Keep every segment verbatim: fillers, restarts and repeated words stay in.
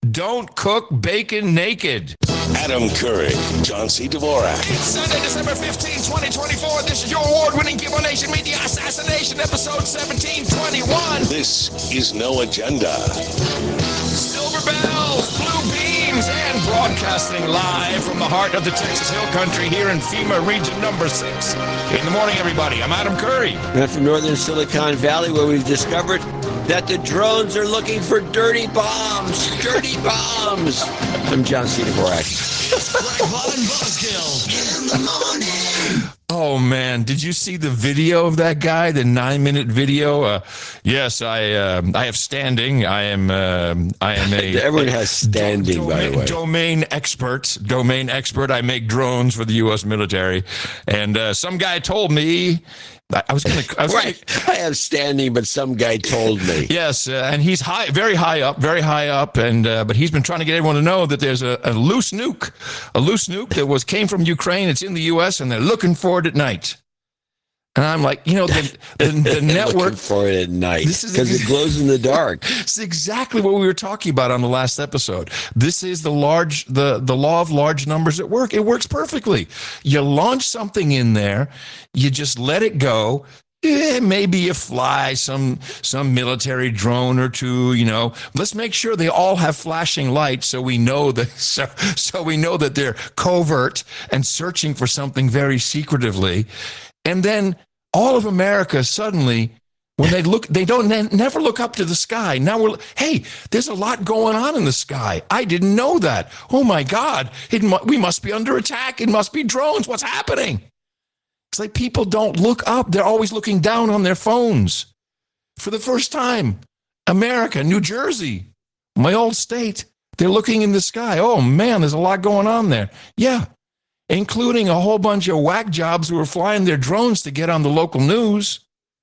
Don't cook bacon naked. Adam Curry, John C. Dvorak. It's Sunday, December fifteenth, twenty twenty-four. This is your award-winning Gibo Nation Media Assassination, episode seventeen twenty-one. This is No Agenda. Silver bells, blue beams, and broadcasting live from the heart of the Texas Hill Country here in FEMA Region Number six. In the morning, everybody. I'm Adam Curry. And from northern Silicon Valley, where we've discovered that the drones are looking for dirty bombs. Dirty bombs. I'm John C. Dvorak. Greg Von Buzzkill. In the morning. Oh, man. Did you see the video of that guy, the nine-minute video? Uh, yes, I uh, I have standing. I am uh, I am a... Everyone has standing, do- by domain, the way. Domain expert. Domain expert. I make drones for the U S military. And uh, some guy told me... I was going to. Right. Gonna, I have standing, but some guy told me. Yes, uh, and he's high, very high up, very high up, and uh, but he's been trying to get everyone to know that there's a, a loose nuke, a loose nuke that was came from Ukraine. It's in the U S and they're looking for it at night. And I'm like, you know, the, the, the network looking for it at night because it glows in the dark. It's exactly what we were talking about on the last episode. This is the large, the the law of large numbers at work. It works perfectly. You launch something in there, you just let it go. Yeah, maybe you fly some some military drone or two, you know. Let's make sure they all have flashing lights so we know that so, so we know that they're covert and searching for something very secretively. And then all of America suddenly, when they look, they don't ne- never look up to the sky. Now we're, hey, there's a lot going on in the sky. I didn't know that. Oh my God, it mu- we must be under attack. It must be drones. What's happening? It's like people don't look up. They're always looking down on their phones. For the first time, America, New Jersey, my old state, they're looking in the sky. Oh man, there's a lot going on there. Yeah. Including a whole bunch of whack jobs who are flying their drones to get on the local news.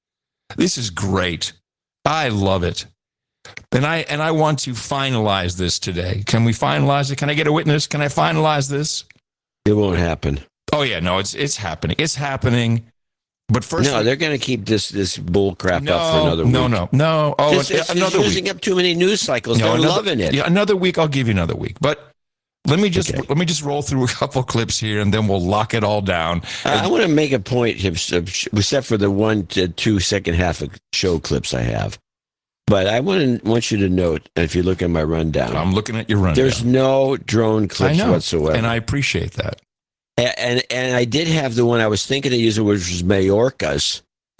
This is great. I love it. And I and I want to finalize this today. Can we finalize it? Can I get a witness? Can I finalize this? It won't happen. Oh yeah, no, it's it's happening. It's happening. But first, no, they're going to keep this this bull crap no, up for another week. No, no, no. Oh, this, it's, another it's using week. up too many news cycles. No, they're another, loving it. Yeah, another week. I'll give you another week, but. Let me just okay. let me just roll through a couple clips here, and then we'll lock it all down. I, I want to make a point, except for the one to two second half of show clips I have. But I want to want you to note, if you look at my rundown, I'm looking at your rundown. There's no drone clips I know, whatsoever, and I appreciate that. And, and and I did have the one I was thinking of using, which was Mayorkas.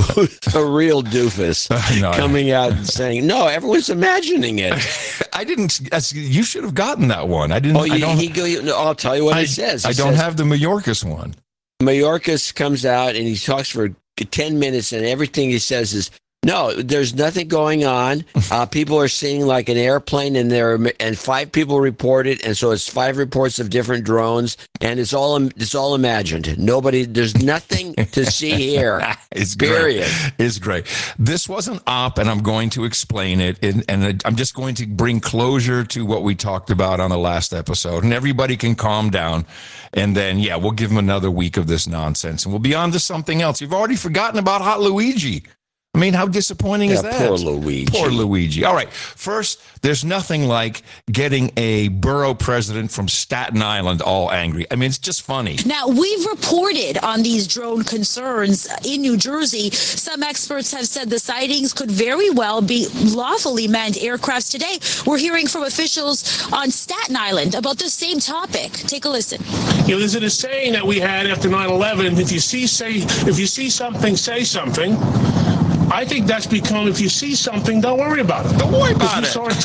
A real doofus no, coming out and saying, "No, everyone's imagining it." I didn't. You should have gotten that one. I didn't. Oh, you, I don't, he go, no, I'll tell you what I, it says. It I don't says, have the Mayorkas one. Mayorkas comes out and he talks for ten minutes, and everything he says is, "No, there's nothing going on. Uh, people are seeing like an airplane, and there are, and five people report it, and so it's five reports of different drones, and it's all it's all imagined. Nobody, there's nothing to see here. It's period. Great. It's great. This was an op, and I'm going to explain it, and, and I'm just going to bring closure to what we talked about on the last episode, and everybody can calm down, and then yeah, we'll give them another week of this nonsense, and we'll be on to something else. You've already forgotten about Hot Luigi. I mean, how disappointing yeah, is that? Poor Luigi. Poor Luigi. All right. First, there's nothing like getting a borough president from Staten Island all angry. I mean, it's just funny. Now, we've reported on these drone concerns in New Jersey. Some experts have said the sightings could very well be lawfully manned aircrafts today. We're hearing from officials on Staten Island about the same topic. Take a listen. You know, there's a saying that we had after nine eleven, if you see say if you see something, say something. I think that's become, if you see something, don't worry about it. Don't worry about it. We saw it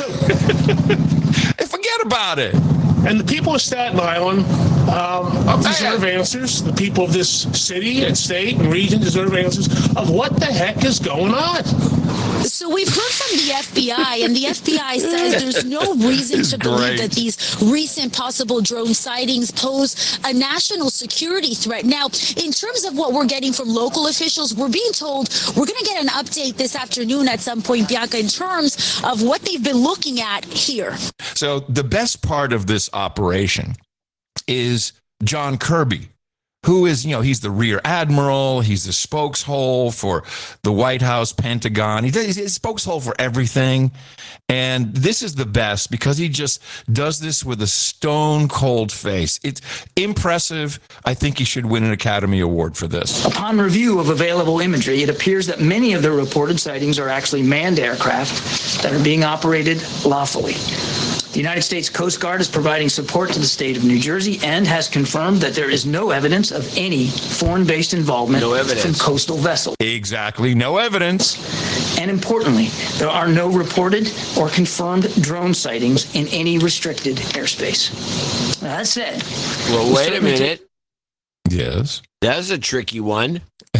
too. Forget about it. And the people of Staten Island um, oh, deserve man. answers. The people of this city and state and region deserve answers of what the heck is going on. So we've heard from the F B I, and the F B I says there's no reason to believe that these recent possible drone sightings pose a national security threat. Now, in terms of what we're getting from local officials, we're being told we're going to get an update this afternoon at some point, Bianca, in terms of what they've been looking at here. So the best part of this operation is John Kirby, who is, you know, he's the rear admiral. He's the spokeshole for the White House, Pentagon. He, he's a spokeshole for everything. And this is the best because he just does this with a stone cold face. It's impressive. I think he should win an Academy Award for this. Upon review of available imagery, it appears that many of the reported sightings are actually manned aircraft that are being operated lawfully. The United States Coast Guard is providing support to the state of New Jersey and has confirmed that there is no evidence of any foreign-based involvement No evidence. from coastal vessels. Exactly. No evidence. And importantly, there are no reported or confirmed drone sightings in any restricted airspace. Now, that said, Well, we wait a certainly minute. Yes. That was a tricky one.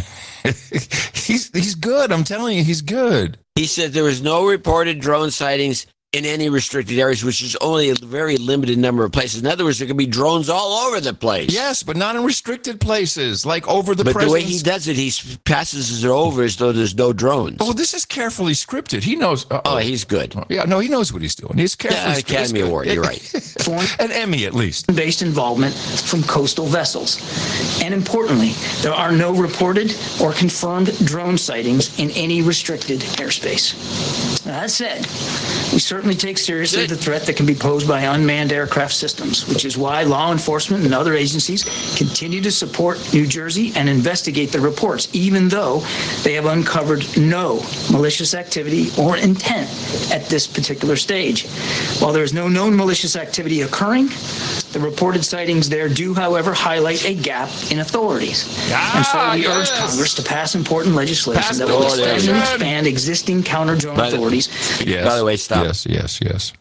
he's he's good. I'm telling you, he's good. He said there was no reported drone sightings in any restricted areas, which is only a very limited number of places. In other words, there could be drones all over the place. Yes, but not in restricted places, like over the But the way president's. he does it, he s- passes it over as though there's no drones. Oh, this is carefully scripted. He knows. Uh, Oh, he's good. yeah, no, he knows what he's doing. He's carefully Yeah, scripted. Academy He's good. Award, you're right. foreign An Emmy, at least. based involvement from coastal vessels. And importantly, there are no reported or confirmed drone sightings in any restricted airspace. Now, that said, we certainly take seriously the threat that can be posed by unmanned aircraft systems, which is why law enforcement and other agencies continue to support New Jersey and investigate the reports, even though they have uncovered no malicious activity or intent at this particular stage. While there is no known malicious activity occurring, the reported sightings there do, however, highlight a gap in authorities. and so we Ah, urge yes. Congress to pass important legislation Pass that will legislation. extend and expand existing counter-drone By the- authorities. Yes. By the way, stop. Yes, yes, yes.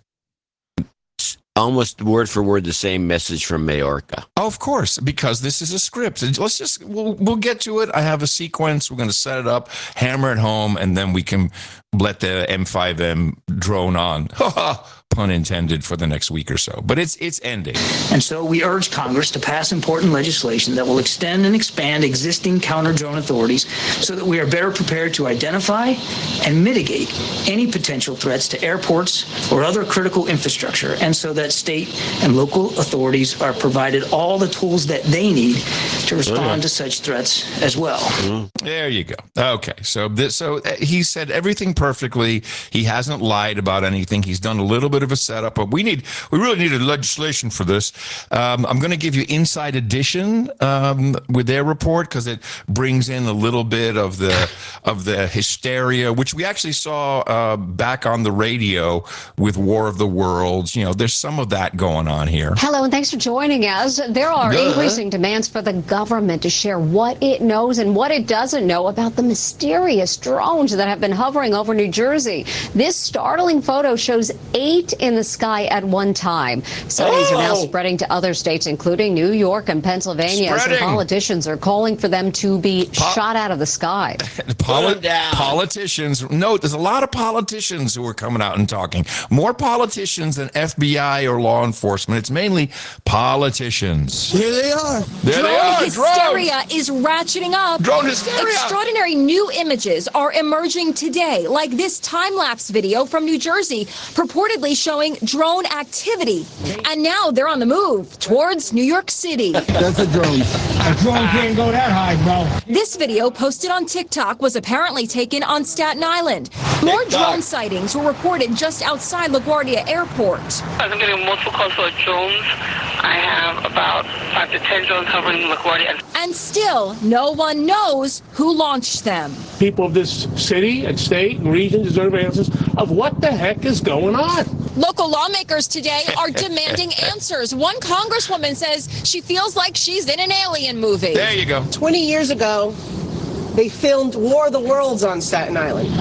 Almost word for word the same message from Mayorkas. Oh, of course, because this is a script. And let's just we'll we'll get to it. I have a sequence. We're going to set it up, hammer it home, and then we can let the M five M drone on. Pun intended, for the next week or so. But it's it's ending. And so we urge Congress to pass important legislation that will extend and expand existing counter-drone authorities so that we are better prepared to identify and mitigate any potential threats to airports or other critical infrastructure, and so that state and local authorities are provided all the tools that they need to respond to such threats as well. There you go. Okay, so this so uh, he said everything perfectly. He hasn't lied about anything. He's done a little bit of a setup, but we need we really needed legislation for this. Um, I'm going to give you Inside Edition um, with their report because it brings in a little bit of the of the hysteria, which we actually saw uh, back on the radio with War of the Worlds. You know, there's some of that going on here. Hello, and thanks for joining us. There are Duh. increasing demands for the government to share what it knows and what it doesn't know about the mysterious drones that have been hovering over New Jersey. This startling photo shows eight in the sky at one time. Sightings are now Oh. spreading to other states, including New York and Pennsylvania, as Spreading. politicians are calling for them to be shot out of the sky. Poli- Put 'em down. Politicians. No, there's a lot of politicians who are coming out and talking. More politicians than F B I or law enforcement. It's mainly politicians. Here they are. There they Drone are. hysteria Drones. is ratcheting up. Drone hysteria. Extraordinary new images are emerging today, like this time-lapse video from New Jersey, purportedly showing drone activity. And now they're on the move towards New York City. That's a drone. A drone can't go that high, bro. This video, posted on TikTok, was apparently taken on Staten Island. More TikTok. drone sightings were reported just outside LaGuardia Airport. I'm getting multiple calls for drones. I have about five to ten drones hovering in LaGuardia. And still, no one knows who launched them. People of this city and state and region deserve answers of what the heck is going on. Local lawmakers today are demanding answers. One congresswoman says she feels like she's in an alien movie. There you go. twenty years ago, they filmed War of the Worlds on Staten Island.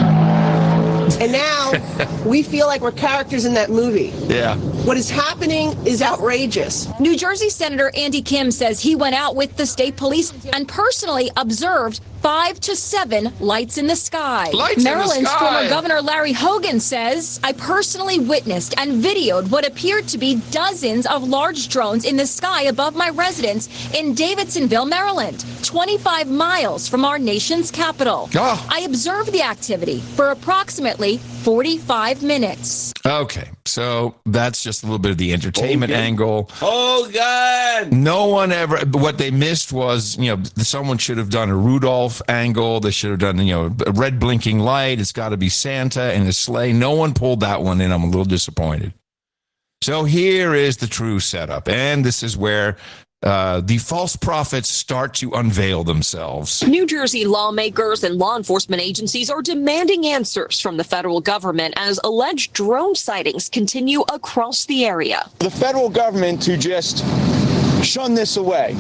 And now we feel like we're characters in that movie. Yeah. What is happening is outrageous. New Jersey Senator Andy Kim says he went out with the state police and personally observed five to seven lights in the sky. Lights in the Maryland's sky. former Governor Larry Hogan says, I personally witnessed and videoed what appeared to be dozens of large drones in the sky above my residence in Davidsonville, Maryland, twenty-five miles from our nation's capital. Oh. I observed the activity for approximately forty-five minutes. Okay. So that's just a little bit of the entertainment Hogan. angle. Oh, God. No one ever, what they missed was, you know, someone should have done a Rudolph angle. They should have done, you know, a red blinking light. It's got to be Santa and a sleigh. No one pulled that one in. I'm a little disappointed. So here is the true setup. And this is where Uh, the false prophets start to unveil themselves. New Jersey lawmakers and law enforcement agencies are demanding answers from the federal government as alleged drone sightings continue across the area. The federal government to just shun this away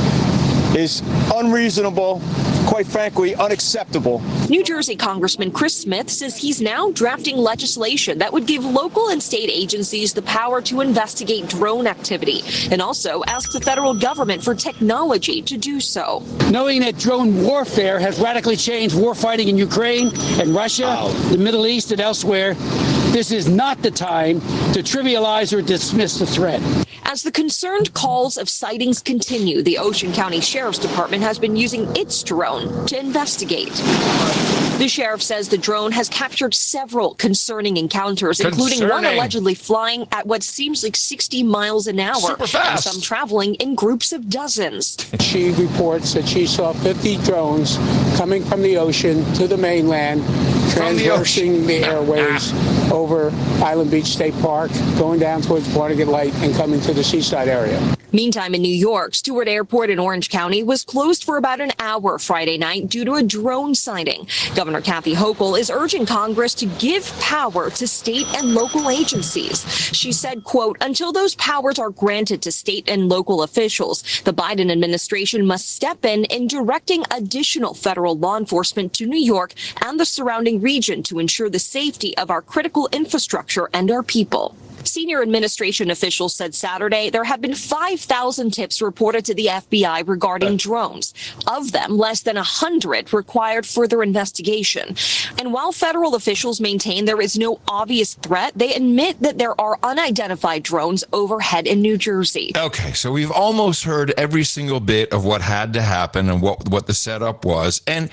is unreasonable, quite frankly, unacceptable. New Jersey Congressman Chris Smith says he's now drafting legislation that would give local and state agencies the power to investigate drone activity and also ask the federal government for technology to do so. Knowing that drone warfare has radically changed war fighting in Ukraine and Russia, the Middle East, and elsewhere, this is not the time to trivialize or dismiss the threat. As the concerned calls of sightings continue, the Ocean County Sheriff's Department has been using its drone to investigate. The sheriff says the drone has captured several concerning encounters, including one Concerning. allegedly flying at what seems like sixty miles an hour, Super fast. and some traveling in groups of dozens. She reports that she saw fifty drones coming from the ocean to the mainland, transversing the, the airways over Island Beach State Park, going down towards Barnegat Light, and coming to the seaside area. Meantime, in New York, Stewart Airport in Orange County was closed for about an hour Friday night due to a drone sighting. Governor Kathy Hochul is urging Congress to give power to state and local agencies. She said, quote, until those powers are granted to state and local officials, the Biden administration must step in in directing additional federal law enforcement to New York and the surrounding region to ensure the safety of our critical infrastructure and our people. Senior administration officials said Saturday there have been five thousand tips reported to the F B I regarding drones. Of them, less than one hundred required further investigation. And while federal officials maintain there is no obvious threat, they admit that there are unidentified drones overhead in New Jersey. Okay, so we've almost heard every single bit of what had to happen and what, what the setup was. And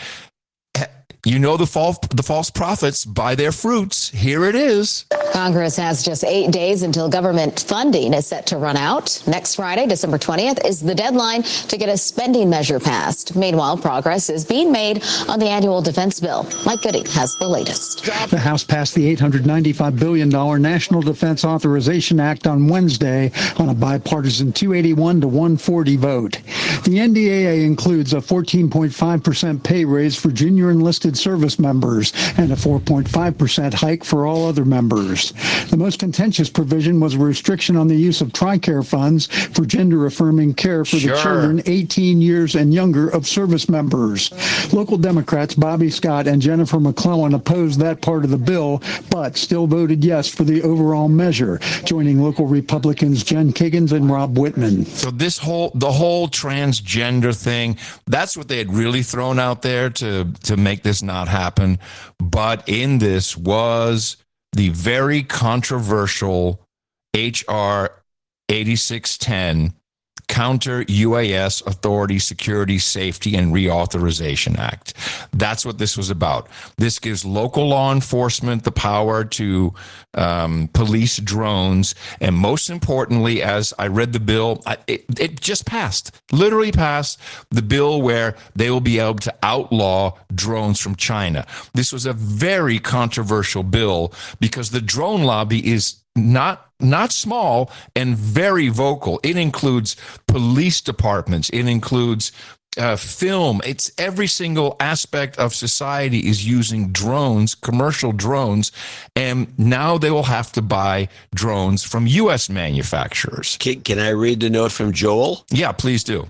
you know the false, the false prophets by their fruits. Here it is. Congress has just eight days until government funding is set to run out. Next Friday, December twentieth, is the deadline to get a spending measure passed. Meanwhile, progress is being made on the annual defense bill. Mike Goody has the latest. The House passed the eight hundred ninety-five billion dollars National Defense Authorization Act on Wednesday on a bipartisan two eighty-one to one forty vote. The N D A A includes a fourteen point five percent pay raise for junior enlisted service members and a four point five percent hike for all other members. The most contentious provision was a restriction on the use of TRICARE funds for gender-affirming care for Sure. the children eighteen years and younger of service members. Local Democrats Bobby Scott and Jennifer McClellan opposed that part of the bill, but still voted yes for the overall measure, joining local Republicans Jen Kiggins and Rob Whitman. So this whole, the whole transgender thing, that's what they had really thrown out there to, to make this not happen. But in this was the very controversial H R eighty-six ten Counter U A S Authority Security Safety and Reauthorization Act. That's what this was about. This gives local law enforcement the power to um, police drones. And most importantly, as I read the bill, I, it, it just passed, literally passed the bill where they will be able to outlaw drones from China. This was a very controversial bill because the drone lobby is not not small and very vocal. It includes police departments. It includes uh, film. It's every single aspect of society is using drones, commercial drones, and now they will have to buy drones from U S manufacturers. Can, can I read the note from Joel? Yeah, please do.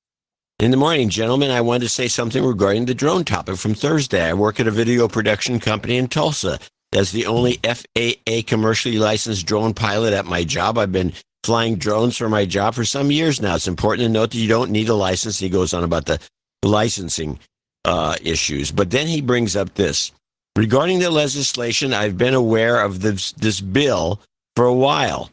In the morning, gentlemen, I wanted to say something regarding the drone topic from Thursday. I work at a video production company in Tulsa. As the only F A A commercially licensed drone pilot at my job, I've been flying drones for my job for some years now. It's important to note that you don't need a license. He goes on about the licensing uh, issues. But then he brings up this. Regarding the legislation, I've been aware of this, this bill for a while.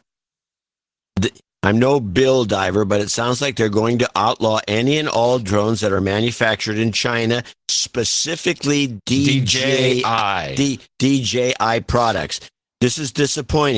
The, I'm no bill diver, but it sounds like they're going to outlaw any and all drones that are manufactured in China, specifically D J I, D, D J I products. This is disappointing.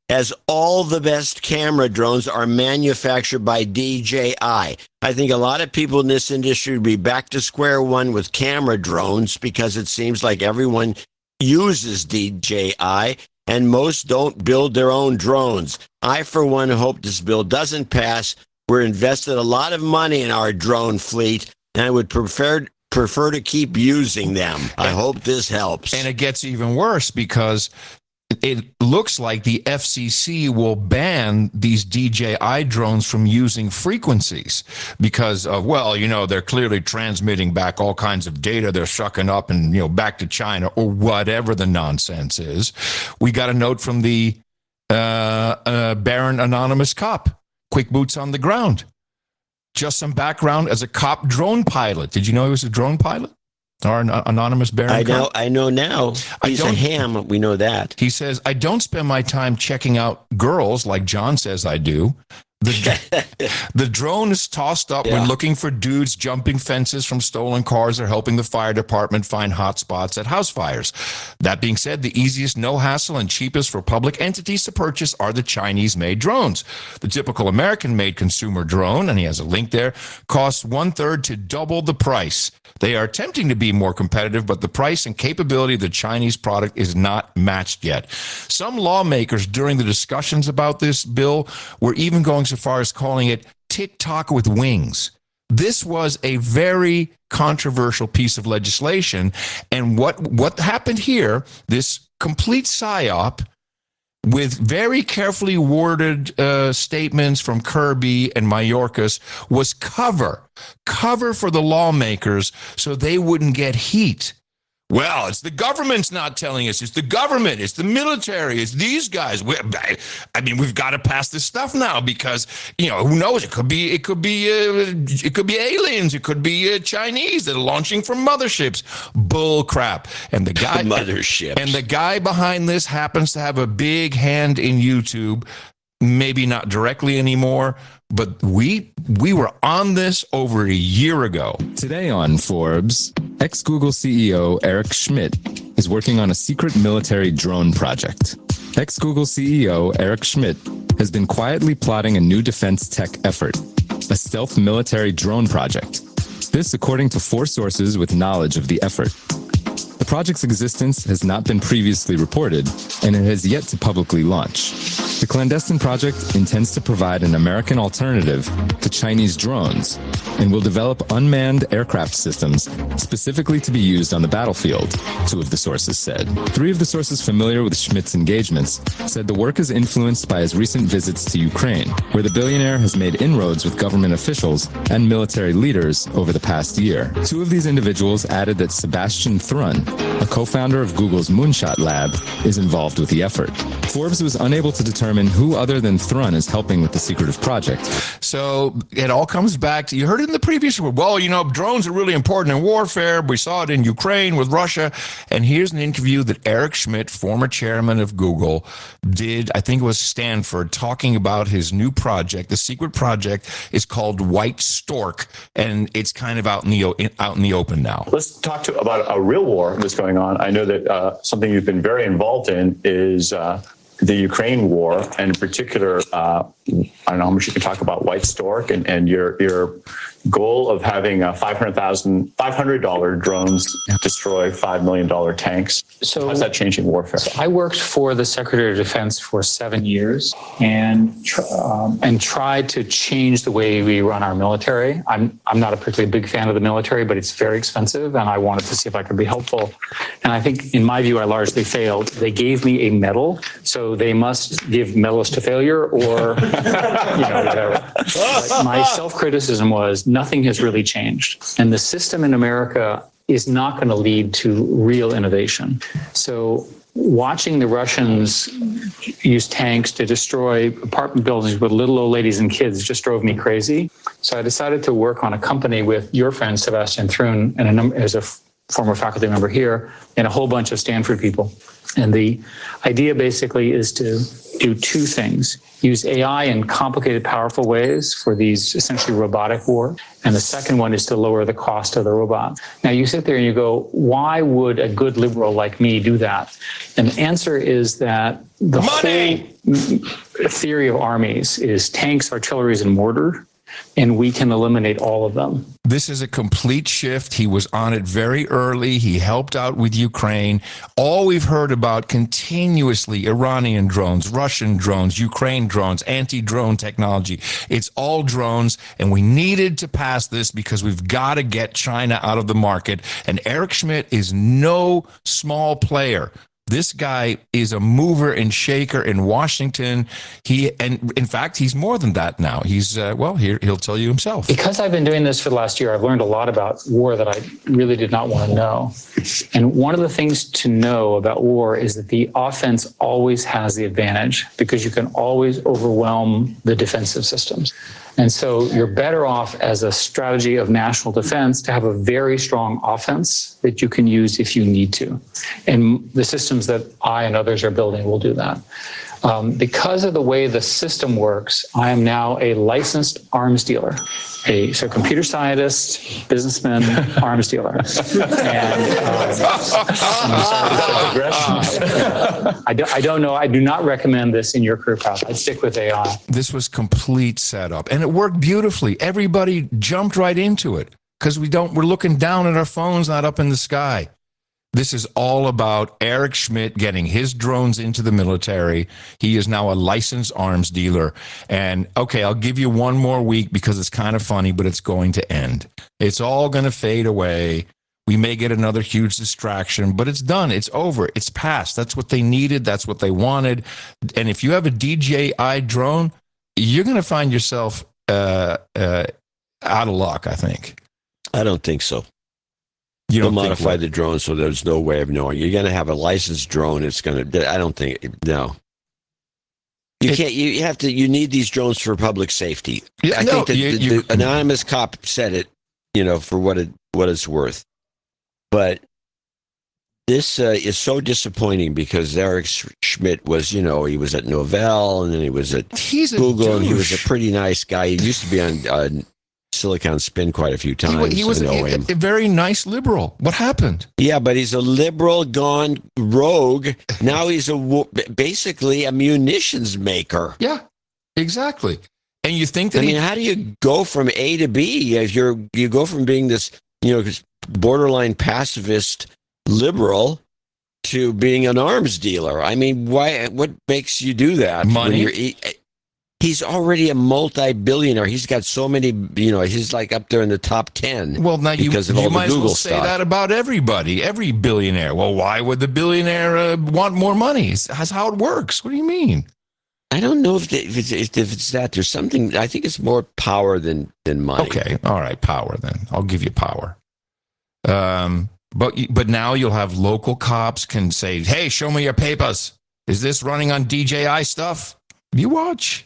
as all the best camera drones are manufactured by D J I. I think a lot of people in this industry would be back to square one with camera drones because it seems like everyone uses D J I and most don't build their own drones. I, for one, hope this bill doesn't pass. We're invested a lot of money in our drone fleet, and I would prefer prefer to keep using them. I hope this helps. And it gets even worse because it looks like the F C C will ban these D J I drones from using frequencies because of, well, you know, they're clearly transmitting back all kinds of data they're sucking up and, you know, back to China or whatever the nonsense is. We got a note from the uh, uh, Barron Anonymous cop, quick boots on the ground. Just some background as a cop drone pilot. Did you know he was a drone pilot? Our an- anonymous Barron. I know. I know now. He's a ham. We know that. He says, "I don't spend my time checking out girls like John says I do. The, the drone is tossed up yeah. when looking for dudes jumping fences from stolen cars or helping the fire department find hot spots at house fires. That being said, the easiest, no hassle, and cheapest for public entities to purchase are the Chinese-made drones. The typical American-made consumer drone," and he has a link there, "costs one-third to double the price. They are attempting to be more competitive, but the price and capability of the Chinese product is not matched yet." Some lawmakers during the discussions about this bill were even going so far as calling it TikTok with wings. This was a very controversial piece of legislation. And what, what happened here, this complete psyop with very carefully worded uh, statements from Kirby and Mayorkas, was cover, cover for the lawmakers so they wouldn't get heat. Well, it's the government's not telling us. It's the government. It's the military. It's these guys. We, I, I mean, we've got to pass this stuff now because, you know, who knows? It could be, it could be, uh, it could be aliens. It could be uh, Chinese that are launching from motherships. Bull crap. And the guy, motherships. And the guy behind this happens to have a big hand in YouTube. Maybe not directly anymore, but we we were on this over a year ago. Today on Forbes, ex-Google C E O Eric Schmidt is working on a secret military drone project. Ex-Google C E O Eric Schmidt has been quietly plotting a new defense tech effort, a stealth military drone project. This according to four sources with knowledge of the effort. The project's existence has not been previously reported, and it has yet to publicly launch. The clandestine project intends to provide an American alternative to Chinese drones and will develop unmanned aircraft systems specifically to be used on the battlefield, two of the sources said. Three of the sources familiar with Schmidt's engagements said the work is influenced by his recent visits to Ukraine, where the billionaire has made inroads with government officials and military leaders over the past year. Two of these individuals added that Sebastian Thrun, a co-founder of Google's Moonshot Lab, is involved with the effort. Forbes was unable to determine who other than Thrun is helping with the secretive project. So it all comes back to, you heard it in the previous one. Well, you know, drones are really important in warfare. We saw it in Ukraine with Russia. And here's an interview that Eric Schmidt, former chairman of Google, did, I think it was Stanford, talking about his new project. The secret project is called White Stork, and it's kind of out in the, out in the open now. Let's talk to, about a real war that's going on. I know that uh, something you've been very involved in is uh, the Ukraine war, and in particular, uh, I don't know how much you can talk about White Stork and, and your your goal of having uh, five hundred thousand, five hundred dollars drones destroy five million dollars tanks. So how's that changing warfare? So I worked for the Secretary of Defense for seven years and tr- um, and tried to change the way we run our military. I'm I'm not a particularly big fan of the military, but it's very expensive, and I wanted to see if I could be helpful. And I think, in my view, I largely failed. They gave me a medal, so they must give medals to failure or you know whatever. But my self-criticism was nothing has really changed, and the system in America is not going to lead to real innovation. So watching the Russians use tanks to destroy apartment buildings with little old ladies and kids just drove me crazy. So I decided to work on a company with your friend Sebastian Thrun and a number as a former faculty member here, and a whole bunch of Stanford people. And the idea basically is to do two things. Use A I in complicated, powerful ways for these essentially robotic wars. And the second one is to lower the cost of the robot. Now you sit there and you go, why would a good liberal like me do that? And the answer is that the Money. whole theory of armies is tanks, artillery, and mortar, and we can eliminate all of them. This is a complete shift. He was on it very early. He helped out with Ukraine. All we've heard about continuously, Iranian drones, Russian drones, Ukraine drones, anti-drone technology. It's all drones, and we needed to pass this because we've got to get China out of the market. And Eric Schmidt is no small player. This guy is a mover and shaker in Washington. He, and in fact, he's more than that now. He's, uh, well, here, he'll tell you himself. Because I've been doing this for the last year, I've learned a lot about war that I really did not want to know. And one of the things to know about war is that the offense always has the advantage because you can always overwhelm the defensive systems. And so you're better off as a strategy of national defense to have a very strong offense that you can use if you need to. And the systems that I and others are building will do that. Um, because of the way the system works, I am now a licensed arms dealer. A so computer scientist, businessman, arms dealer. And um, I, do, I don't know. I do not recommend this in your career path. I'd stick with A I. This was complete setup, and it worked beautifully. Everybody jumped right into it because we don't. We're looking down at our phones, not up in the sky. This is all about Eric Schmidt getting his drones into the military. He is now a licensed arms dealer. And okay, I'll give you one more week because it's kind of funny, but it's going to end. It's all going to fade away. We may get another huge distraction, but it's done. It's over. It's past. That's what they needed. That's what they wanted. And if you have a D J I drone, you're going to find yourself uh, uh, out of luck, I think. I don't think so. You They'll don't modify think the drone so there's no way of knowing. You're going to have a licensed drone. It's going to, I don't think, no. You It- can't, you you have to, you need these drones for public safety. Yeah, I no, think that you- the, you- the anonymous cop said it, you know, for what it, what it's worth. But this uh, is so disappointing because Eric Schmidt was, you know, he was at Novell and then he was at He's a Google and he was a douche. pretty nice guy. He used to be on uh, Silicon Spin quite a few He, times. wa- he was I know a, him. a very nice liberal. What happened? Yeah, but he's a liberal gone rogue. Now he's a wo- basically a munitions maker. Yeah, exactly. And you think that I mean, he, how do you go from A to B if you're you go from being this, you know, borderline pacifist liberal to being an arms dealer? I mean, why? What makes you do that? when Money? you're- he- he's already a multi-billionaire. He's got so many, you know, he's like up there in the top ten. well, now you, because of you all the might as Google well say stuff. that about everybody, every billionaire. Well, why would the billionaire uh, want more money? That's how it works. What do you mean? I don't know if, the, if, it's, if it's that. There's something. I think it's more power than than money. Okay, all right, power then. I'll give you power. Um, but you- but now you'll have local cops can say, "Hey, show me your papers. Is this running on D J I stuff?" You watch.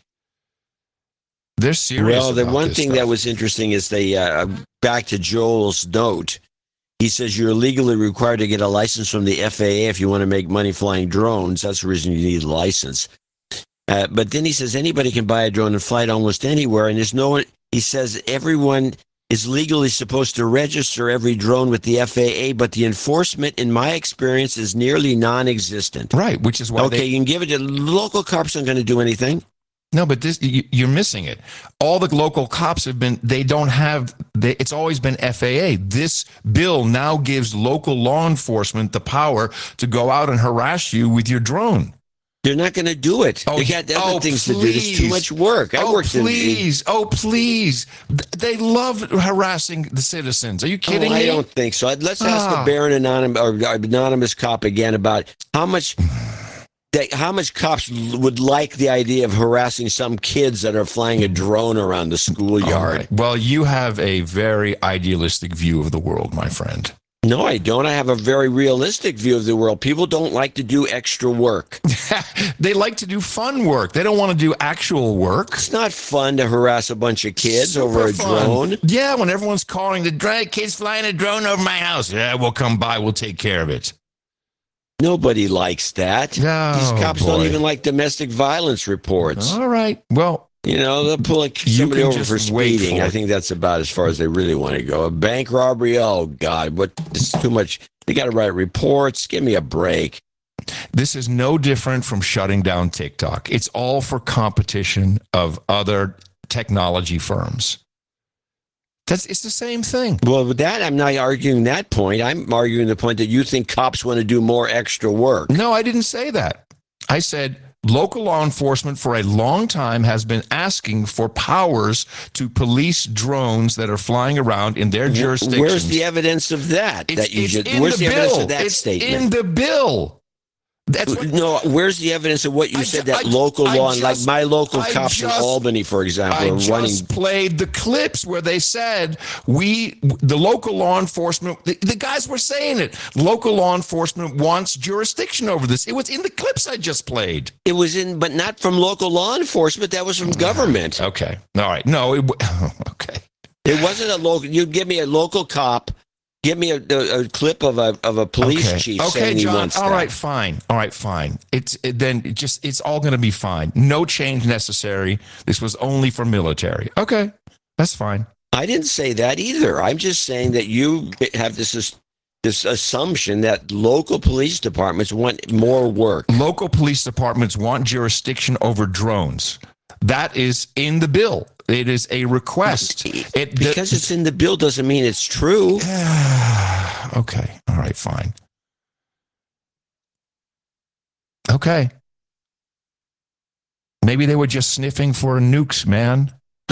They're serious. Well, the about one this thing stuff. that was interesting is they uh, back to Joel's note. He says you're legally required to get a license from the F A A if you want to make money flying drones. That's the reason you need a license. Uh, but then he says anybody can buy a drone and fly it almost anywhere, and there's no one. He says everyone is legally supposed to register every drone with the F A A, but the enforcement, in my experience, is nearly non-existent. Right, which is why okay, they- you can give it to local cops. Aren't going to do anything. No, but this you, you're missing it. All the local cops have been, they don't have, they, it's always been F A A. This bill now gives local law enforcement the power to go out and harass you with your drone. They're not going to do it. Oh, they got other oh, things to do. There's too please. much work. I oh, worked in- please. oh, please. Th- They love harassing the citizens. Are you kidding oh, me? I don't think so. Let's ask Ah. the Baron Anonymous or anonymous cop again about how much they, how much cops would like the idea of harassing some kids that are flying a drone around the schoolyard. All right. Well, you have a very idealistic view of the world, my friend. No, I don't. I have a very realistic view of the world. People don't like to do extra work. They like to do fun work. They don't want to do actual work. It's not fun to harass a bunch of kids Super over a fun. drone. Yeah, when everyone's calling the drag kids flying a drone over my house. Yeah, we'll come by. We'll take care of it. Nobody likes that. Oh, These cops boy. don't even like domestic violence reports. All right. Well, you know, they'll pull a, somebody can over just for wait speeding. for I it. think that's about as far as they really want to go. A bank robbery, oh, God, what? This is too much. They got to write reports. Give me a break. This is no different from shutting down TikTok. It's all for competition of other technology firms. That's it's the same thing. Well, with that, I'm not arguing that point. I'm arguing the point that you think cops want to do more extra work. No, I didn't say that. I said local law enforcement for a long time has been asking for powers to police drones that are flying around in their jurisdictions. Where's the evidence of that? It's, that you it's just, in where's the, the, bill. evidence of that it's statement? in the bill. That's what, no, where's the evidence of what you I said ju- that I- local I law, and like just- my local I cops just- in Albany, for example, I are just running. played the clips where they said we, the local law enforcement, the, the guys were saying it. Local law enforcement wants jurisdiction over this. It was in the clips I just played. It was in, but not from local law enforcement. That was from government. Okay, all right. No, it, w- okay. It wasn't a local. You give me a local cop. Give me a, a, a clip of a of a police okay. chief okay, saying he John, wants all that. right, fine. All right, fine. It's it, then it just it's all going to be fine. No change necessary. This was only for military. Okay, that's fine. I didn't say that either. I'm just saying that you have this this assumption that local police departments want more work. Local police departments want jurisdiction over drones. That is in the bill. It is a request. It, because the, it's in the bill doesn't mean it's true. Okay. All right, fine. Okay. Maybe they were just sniffing for nukes, man.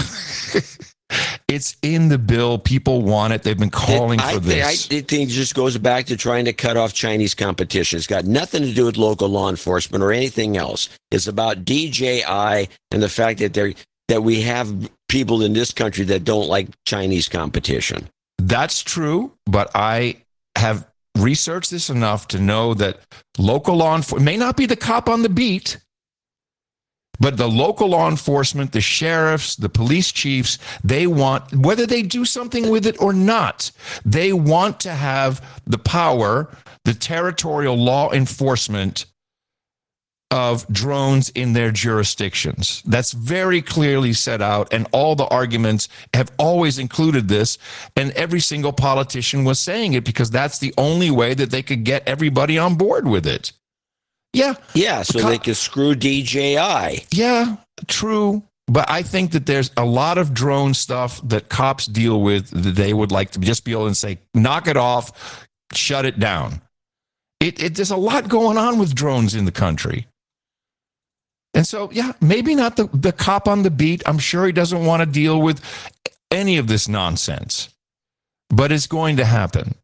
It's in the bill. People want it. They've been calling I for think, this. I think it just goes back to trying to cut off Chinese competition. It's got nothing to do with local law enforcement or anything else. It's about D J I and the fact that they're that we have people in this country that don't like Chinese competition. That's true, but I have researched this enough to know that local law enforcement may not be the cop on the beat, but the local law enforcement, the sheriffs, the police chiefs, they want, whether they do something with it or not, they want to have the power, the territorial law enforcement of drones in their jurisdictions. That's very clearly set out, and all the arguments have always included this, and every single politician was saying it because that's the only way that they could get everybody on board with it. Yeah. Yeah, so Co- they could screw D J I. Yeah, true. But I think that there's a lot of drone stuff that cops deal with that they would like to just be able to say, knock it off, shut it down. It, it, there's a lot going on with drones in the country. And so, yeah, maybe not the, the cop on the beat. I'm sure he doesn't want to deal with any of this nonsense, but it's going to happen.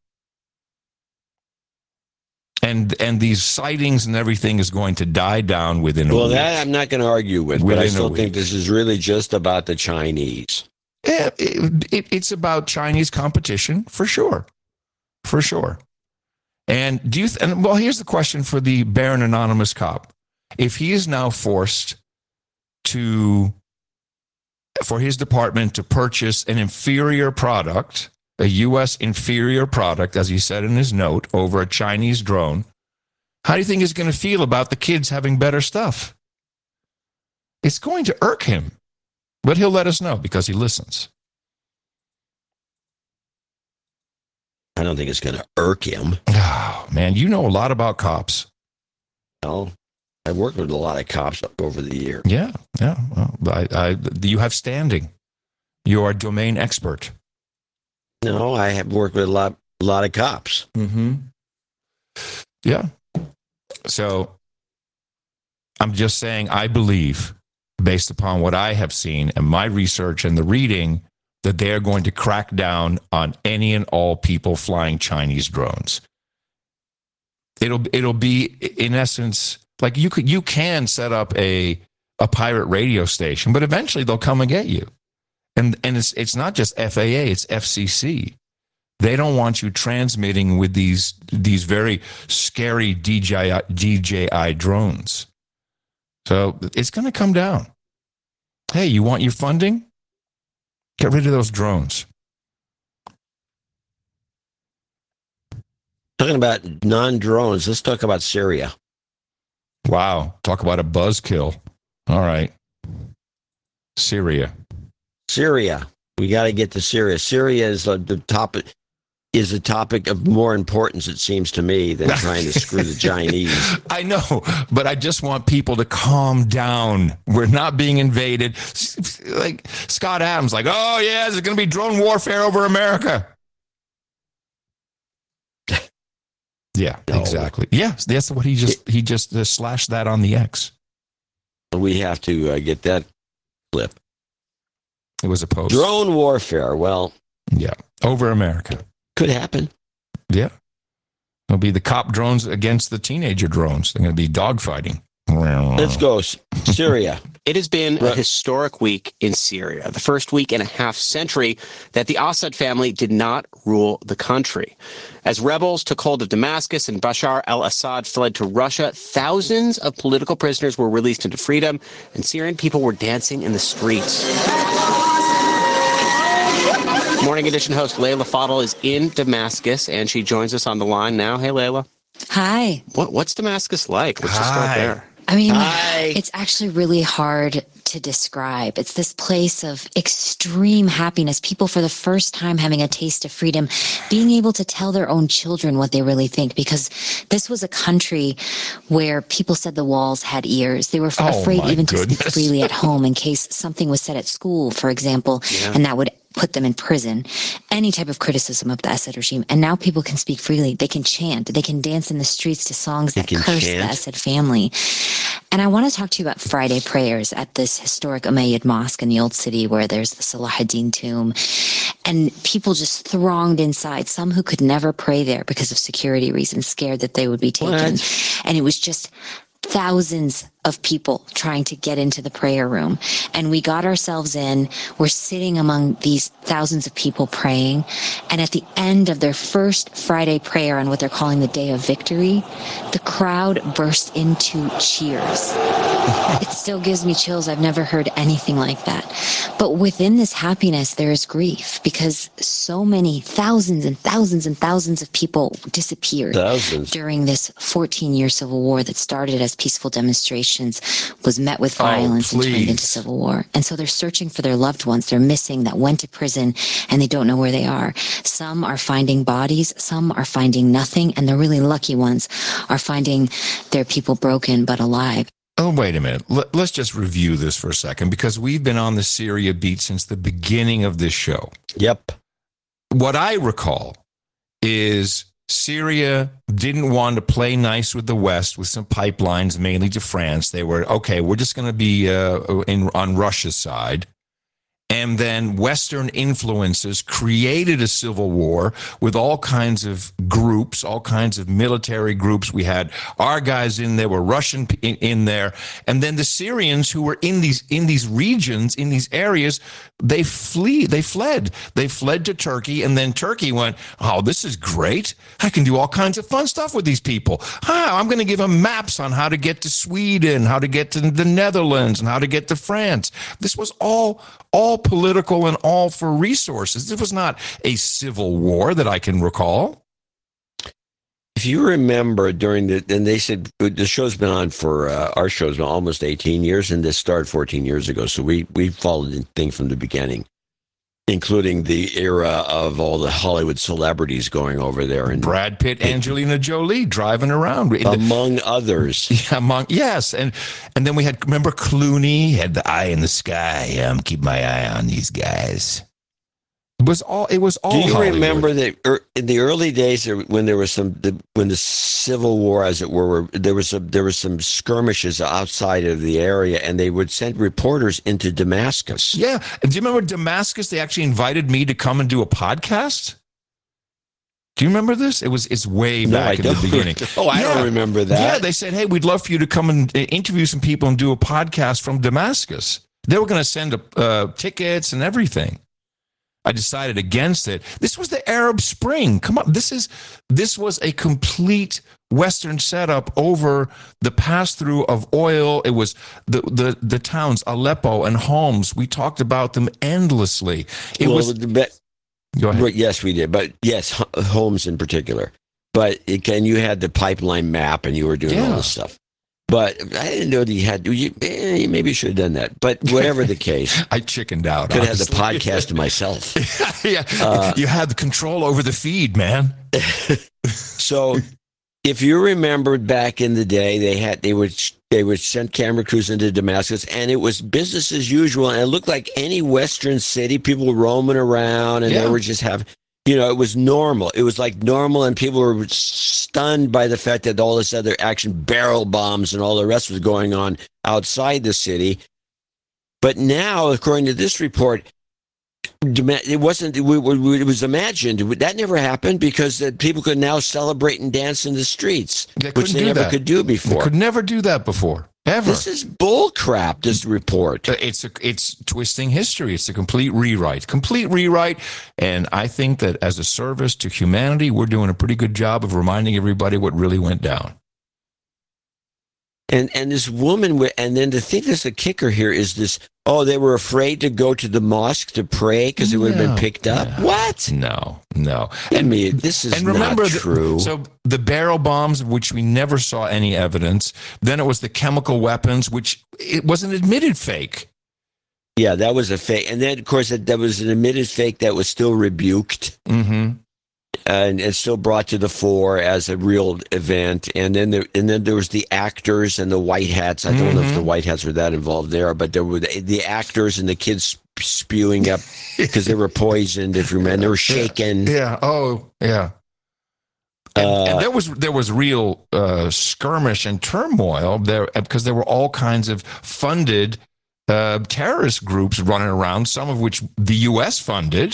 And and these sightings and everything is going to die down within a Well, week. that I'm not going to argue with, Within but I a still week. think this is really just about the Chinese. Yeah, it, it, it's about Chinese competition for sure, for sure. And do you? Th- and well, here's the question for the Barron Anonymous cop: if he is now forced to, for his department to purchase an inferior product, a U S inferior product, as he said in his note, over a Chinese drone, how do you think he's going to feel about the kids having better stuff? It's going to irk him. But he'll let us know because he listens. I don't think it's going to irk him. Oh, man, you know a lot about cops. Well, I've worked with a lot of cops over the year. Yeah, yeah. Well, I, I, you have standing. You are a domain expert. No, I have worked with a lot, a lot of cops. Mm-hmm. Yeah. So I'm just saying, I believe, based upon what I have seen and my research and the reading, that they're going to crack down on any and all people flying Chinese drones. It'll it'll be, in essence, like you could you can set up a a pirate radio station, but eventually they'll come and get you. And and it's it's not just F A A, it's F C C. They don't want you transmitting with these these very scary D J I, D J I drones. So it's going to come down. Hey, you want your funding? Get rid of those drones. Talking about non-drones, let's talk about Syria. Wow. Talk about a buzzkill. All right. Syria. Syria. We got to get to Syria. Syria is uh, the topic is a topic of more importance, it seems to me, than trying to screw the Chinese. I know, but I just want people to calm down. We're not being invaded. Like Scott Adams, like, oh yeah, there's going to be drone warfare over America. Yeah, no. Exactly. Yes, that's what he just he just uh, slashed that on the X. We have to uh, get that clip. It was a post. Drone warfare. Well, yeah, over America. Could happen. Yeah. It'll be the cop drones against the teenager drones. They're going to be dogfighting. Let's go. Syria. It has been a historic week in Syria, the first week and a half century that the Assad family did not rule the country. As rebels took hold of Damascus and Bashar al-Assad fled to Russia, thousands of political prisoners were released into freedom, and Syrian people were dancing in the streets. Morning Edition host Layla Fadel is in Damascus, and she joins us on the line now. Hey, Layla. Hi. What, what's Damascus like? Let's just start there. I mean, Hi. It's actually really hard to describe. It's this place of extreme happiness. People, for the first time, having a taste of freedom, being able to tell their own children what they really think, because this was a country where people said the walls had ears. They were f- Oh, afraid my even to goodness. speak freely at home in case something was said at school, for example, Yeah. and that would put them in prison. Any type of criticism of the Assad regime. And now people can speak freely. They can chant. They can dance in the streets to songs They that can curse the chant? Assad family. And I want to talk to you about Friday prayers at this historic Umayyad mosque in the Old City where there's the Salahuddin tomb. And people just thronged inside, some who could never pray there because of security reasons, scared that they would be taken. What? And it was just thousands of people trying to get into the prayer room. And we got ourselves in. We're sitting among these thousands of people praying. And at the end of their first Friday prayer on what they're calling the Day of Victory, the crowd burst into cheers. It still gives me chills. I've never heard anything like that. But within this happiness, there is grief because so many thousands and thousands and thousands of people disappeared Thousands. during this fourteen-year civil war that started as peaceful demonstrations, was met with violence and turned please. into civil war. And so they're searching for their loved ones. They're missing that went to prison and they don't know where they are. Some are finding bodies, some are finding nothing, and the really lucky ones are finding their people broken but alive. Oh, wait a minute. Let, let's just review this for a second because we've been on the Syria beat since the beginning of this show. Yep. What I recall is Syria didn't want to play nice with the West with some pipelines, mainly to France. They were, okay, we're just going to be uh, in on Russia's side. And then Western influences created a civil war with all kinds of groups, all kinds of military groups. We had our guys in there, were Russian in, in there. And then the Syrians who were in these in these regions, in these areas, they flee, they fled. They fled to Turkey. And then Turkey went, oh, this is great. I can do all kinds of fun stuff with these people. Huh, I'm going to give them maps on how to get to Sweden, how to get to the Netherlands, and how to get to France. This was all all political and all for resources. It was not a civil war that I can recall. If you remember during the, and they said the show's been on for, uh, our show's been almost eighteen years, and this started fourteen years ago. So we, we followed the thing from the beginning, including the era of all the Hollywood celebrities going over there. And Brad Pitt, Angelina Jolie driving around. Among others. Yeah, among, yes. And and then we had, remember Clooney had the eye in the sky. Um, keep my eye on these guys. It was all, it was all Do you Hollywood. remember that er, in the early days there- when there was some, the, when the Civil War, as it were, were- there was some, there was some skirmishes outside of the area, and they would send reporters into Damascus. Yeah. And do you remember Damascus? They actually invited me to come and do a podcast. Do you remember this? It was, it's way No, back I in don't. the beginning. Oh, I don't remember that. Yeah, they said, hey, we'd love for you to come and uh, interview some people and do a podcast from Damascus. They were going to send uh, tickets and everything. I decided against it. This was the Arab Spring. Come on, this is this was a complete Western setup over the pass-through of oil. It was the the the towns Aleppo and Homs. We talked about them endlessly. It well, was. But, go ahead. Yes, we did. But yes, Homs in particular. But again, you had the pipeline map, and you were doing Yeah. all this stuff. But I didn't know that you had. You, eh, maybe you should have done that. But whatever the case, I chickened out. Could have had the honestly. podcast to myself. yeah, Uh, you had the control over the feed, man. So, if you remember back in the day, they had they would they would send camera crews into Damascus, and it was business as usual. And it looked like any Western city, people were roaming around, and Yeah. they were just having. You know, it was normal. It was like normal, and people were stunned by the fact that all this other action, barrel bombs and all the rest was going on outside the city. But now, according to this report, it wasn't. It was imagined. That never happened because that people could now celebrate and dance in the streets, They which couldn't they do never that. could do They before. could never do that before. Ever. This is bull crap, this report. It's a, it's twisting history. It's a complete rewrite, complete rewrite. And I think that as a service to humanity, we're doing a pretty good job of reminding everybody what really went down. And and this woman, wi- and then to think there's a kicker here is this, oh, they were afraid to go to the mosque to pray because it would have been No, picked up. no. What? No, no. I mean, this is And remember, not the- true. so the barrel bombs, of which we never saw any evidence. Then it was the chemical weapons, which it was an admitted fake. Yeah, that was a fake. And then, of course, that, that was an admitted fake that was still rebuked. Mm-hmm. And it's still brought to the fore as a real event. And then there, and then there was the actors and the white hats. I don't know if the white hats were that involved there, but there were the, the actors and the kids spewing up because they were poisoned. If you remember, they were shaken. Yeah. Oh, yeah. And, Uh, and there was there was real uh, skirmish and turmoil there because there were all kinds of funded uh, terrorist groups running around, some of which the U S funded.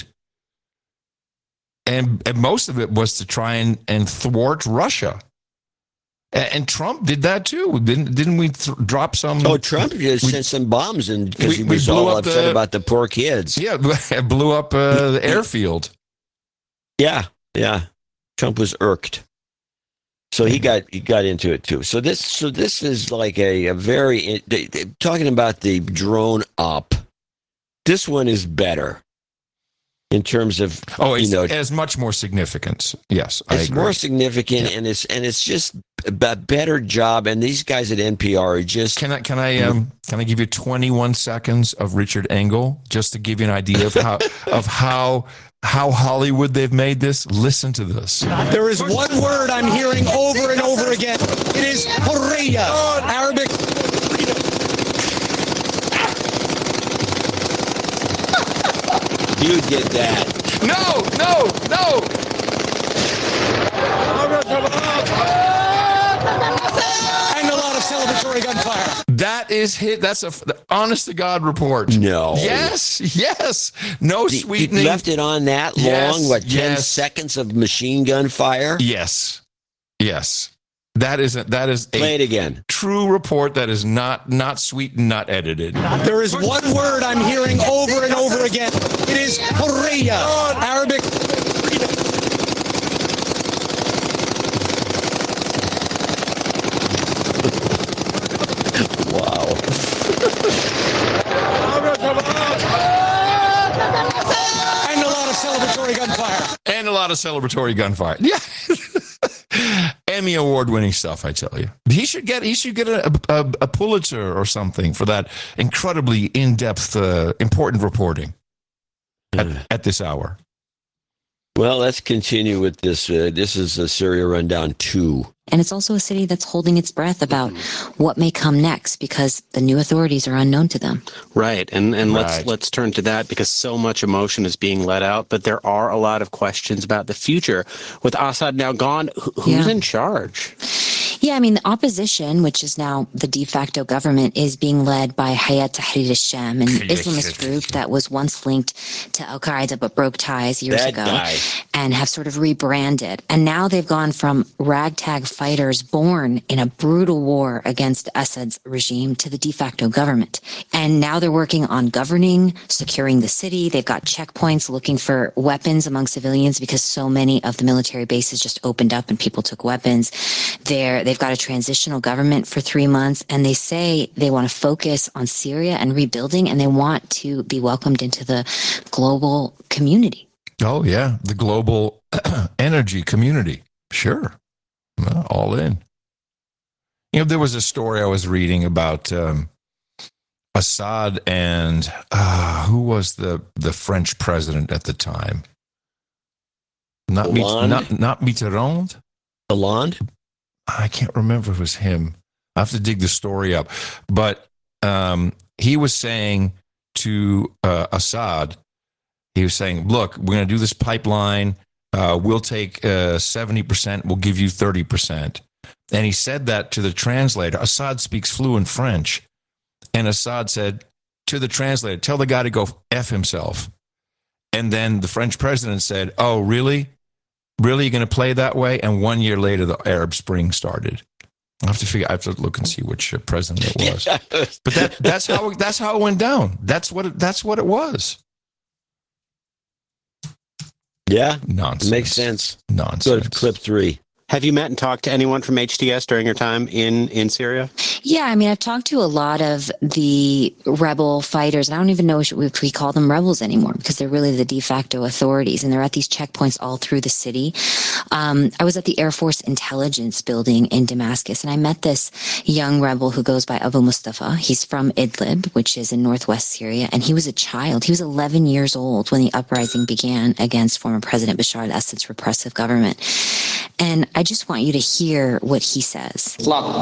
And, and most of it was to try and, and thwart Russia. And, and Trump did that too. Didn't didn't we th- drop some? Oh, Trump just we- sent some bombs in because we- he we was blew all up upset the- about the poor kids. Yeah, blew up uh, the airfield. Yeah, yeah. Trump was irked. So he got he got into it too. So this so this is like a, a very they- they- talking about the drone op. This one is better in terms of Oh, it's, you know it has much more significance. Yes, I it's agree. more significant and it's and it's just a better job. And these guys at N P R are just Can I can I um can I give you twenty-one seconds of Richard Engel just to give you an idea of how of how how Hollywood they've made this? Listen to this. There is one word I'm hearing over and over again. It is Hurriya, Arabic. you did that. No, no, no. And a lot of celebratory gunfire. That is hit. That's a f- honest to God report. No. Yes, yes. No You sweetening. left it on that Yes, long, what, ten yes. seconds of machine gun fire? Yes, yes. That is a, that is a Play it again. true report. That is not not sweetened, not edited. There is one word I'm hearing over and over again. It is Hurriya, Arabic. Wow. And a lot of celebratory gunfire. And a lot of celebratory gunfire. Yeah. Emmy award winning stuff, I tell you. He should get he should get a, a, a Pulitzer or something for that incredibly in-depth uh, important reporting at, at this hour. Well, let's continue with this. Uh, this is a Syria Rundown two. And it's also a city that's holding its breath about what may come next because the new authorities are unknown to them. Right. And and let's Right. let's turn to that because so much emotion is being let out, but there are a lot of questions about the future. With Assad now gone, wh- who's Yeah. in charge? Yeah, I mean, the opposition, which is now the de facto government, is being led by Hayat Tahrir al-Sham, an Islamist group that was once linked to Al-Qaeda but broke ties years That ago guy. and have sort of rebranded. And now they've gone from ragtag fighters born in a brutal war against Assad's regime to the de facto government. And now they're working on governing, securing the city. They've got checkpoints looking for weapons among civilians because so many of the military bases just opened up and people took weapons. They're, they've got a transitional government for three months, and they say they want to focus on Syria and rebuilding, and they want to be welcomed into the global community. Oh, yeah. The global energy community. Sure. Well, all in. You know, there was a story I was reading about um, Assad and uh, who was the, the French president at the time? Not, Mit- not, not Mitterrand? Hollande? I can't remember if it was him. I have to dig the story up. But um, he was saying to uh, Assad, he was saying, look, we're going to do this pipeline. Uh, we'll take uh, seventy percent. We'll give you thirty percent. And he said that to the translator. Assad speaks fluent French. And Assad said to the translator, tell the guy to go F himself. And then the French president said, oh, really? Really, you're going to play that way? And one year later, the Arab Spring started. I have to figure. I have to look and see which uh, president it was. But that, that's how it, that's how it went down. That's what it, that's what it was. Yeah, nonsense. Makes sense. Nonsense. Go to clip three. Have you met and talked to anyone from H T S during your time in, in Syria? Yeah, I mean, I've talked to a lot of the rebel fighters. I don't even know if we call them rebels anymore because they're really the de facto authorities, and they're at these checkpoints all through the city. Um, I was at the Air Force Intelligence Building in Damascus, and I met this young rebel who goes by Abu Mustafa. He's from Idlib, which is in northwest Syria, and he was a child. He was eleven years old when the uprising began against former President Bashar al-Assad's repressive government. And I just want you to hear what he says.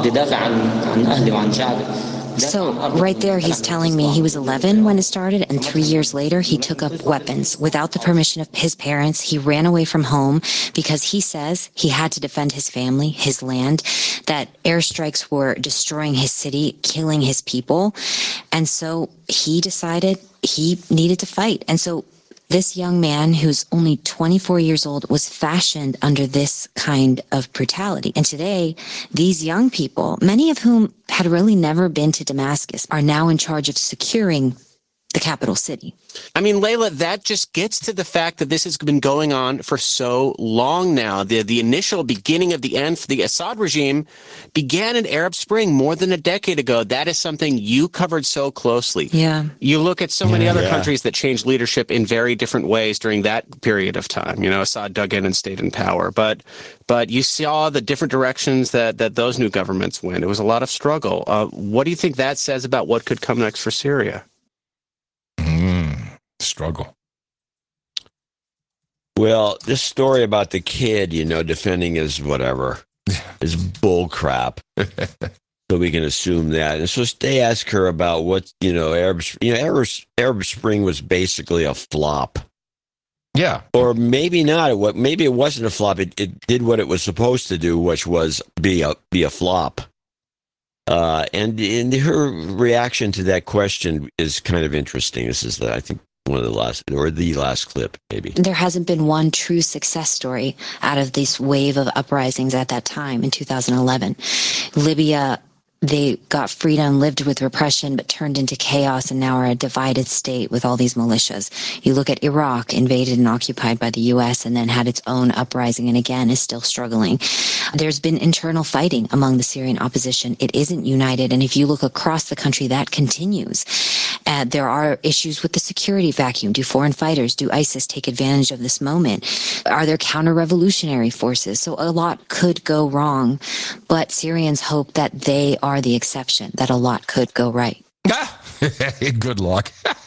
So right there, he's telling me he was eleven when it started, and three years later, he took up weapons without the permission of his parents. He ran away from home because he says he had to defend his family, his land, that airstrikes were destroying his city, killing his people. And so he decided he needed to fight. And so this young man, who's only twenty-four years old, was fashioned under this kind of brutality. And today, these young people, many of whom had really never been to Damascus, are now in charge of securing the capital city. I mean, Layla, that just gets to the fact that this has been going on for so long now. The the initial beginning of the end for the Assad regime began in Arab Spring more than a decade ago. That is something you covered so closely. Yeah. You look at so many Yeah. other Yeah. countries that changed leadership in very different ways during that period of time. You know, Assad dug in and stayed in power. But but you saw the different directions that, that those new governments went. It was a lot of struggle. Uh, what do you think that says about what could come next for Syria? Struggle. Well, this story about the kid, you know, defending his whatever, is bull crap. So we can assume that. And so they ask her about what, you know, Arab, you know, Arab, Arab Spring was basically a flop. Yeah. Or maybe not. What maybe it wasn't a flop. It, it did what it was supposed to do, which was be a be a flop. Uh, and and her reaction to that question is kind of interesting. This is the, I think, one of the last, or the last clip, maybe. There hasn't been one true success story out of this wave of uprisings at that time in two thousand eleven. Libya, they got freedom, lived with repression, but turned into chaos and now are a divided state with all these militias. You look at Iraq, invaded and occupied by the U S and then had its own uprising and again is still struggling. There's been internal fighting among the Syrian opposition. It isn't united. And if you look across the country, that continues. Uh, there are issues with the security vacuum. Do foreign fighters, do ISIS take advantage of this moment? Are there counter-revolutionary forces? So a lot could go wrong, but Syrians hope that they are the exception, that a lot could go right. Good luck.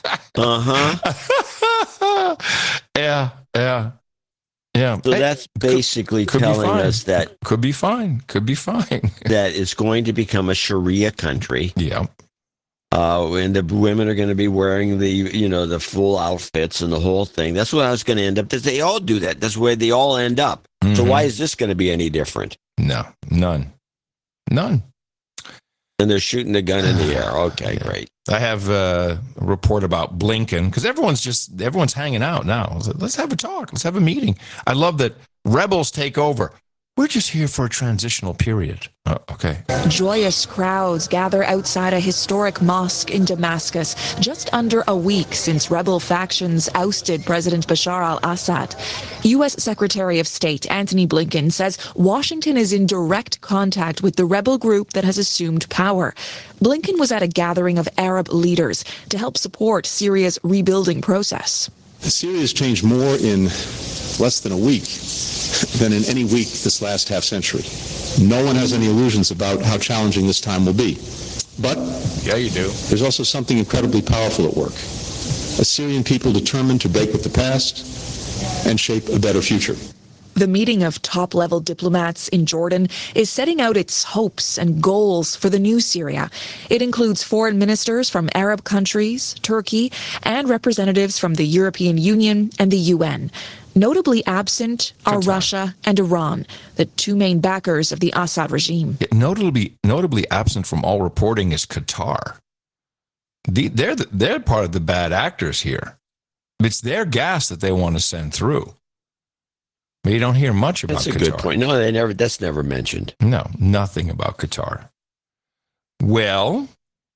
Uh-huh. yeah, yeah, yeah. So that's basically could be telling fine. us that Could be fine. Could be fine. that it's going to become a Sharia country. Yeah. Uh, and the women are going to be wearing the, you know, the full outfits and the whole thing. That's what I was going to end up. They all do that. That's where they all end up. So Mhm. why is this going to be any different? No, none. None. And they're shooting the gun in the air. Okay, great. I have uh, a report about Blinken because everyone's just everyone's hanging out now. Let's have a talk. Let's have a meeting. I love that rebels take over. We're just here for a transitional period. Oh, okay. Joyous crowds gather outside a historic mosque in Damascus just under a week since rebel factions ousted President Bashar al-Assad. U S Secretary of State Antony Blinken says Washington is in direct contact with the rebel group that has assumed power. Blinken was at a gathering of Arab leaders to help support Syria's rebuilding process. Syria has changed more in less than a week than in any week this last half century. No one has any illusions about how challenging this time will be. But yeah, you do. There's also something incredibly powerful at work. A Syrian people determined to break with the past and shape a better future. The meeting of top-level diplomats in Jordan is setting out its hopes and goals for the new Syria. It includes foreign ministers from Arab countries, Turkey, and representatives from the European Union and the U N. Notably absent are Russia and Iran, the two main backers of the Assad regime. Notably, notably absent from all reporting is Qatar. The, they're, the, they're part of the bad actors here. It's their gas that they want to send through. But you don't hear much about Qatar. That's a good point. No, they never. That's never mentioned. No, nothing about Qatar. Well,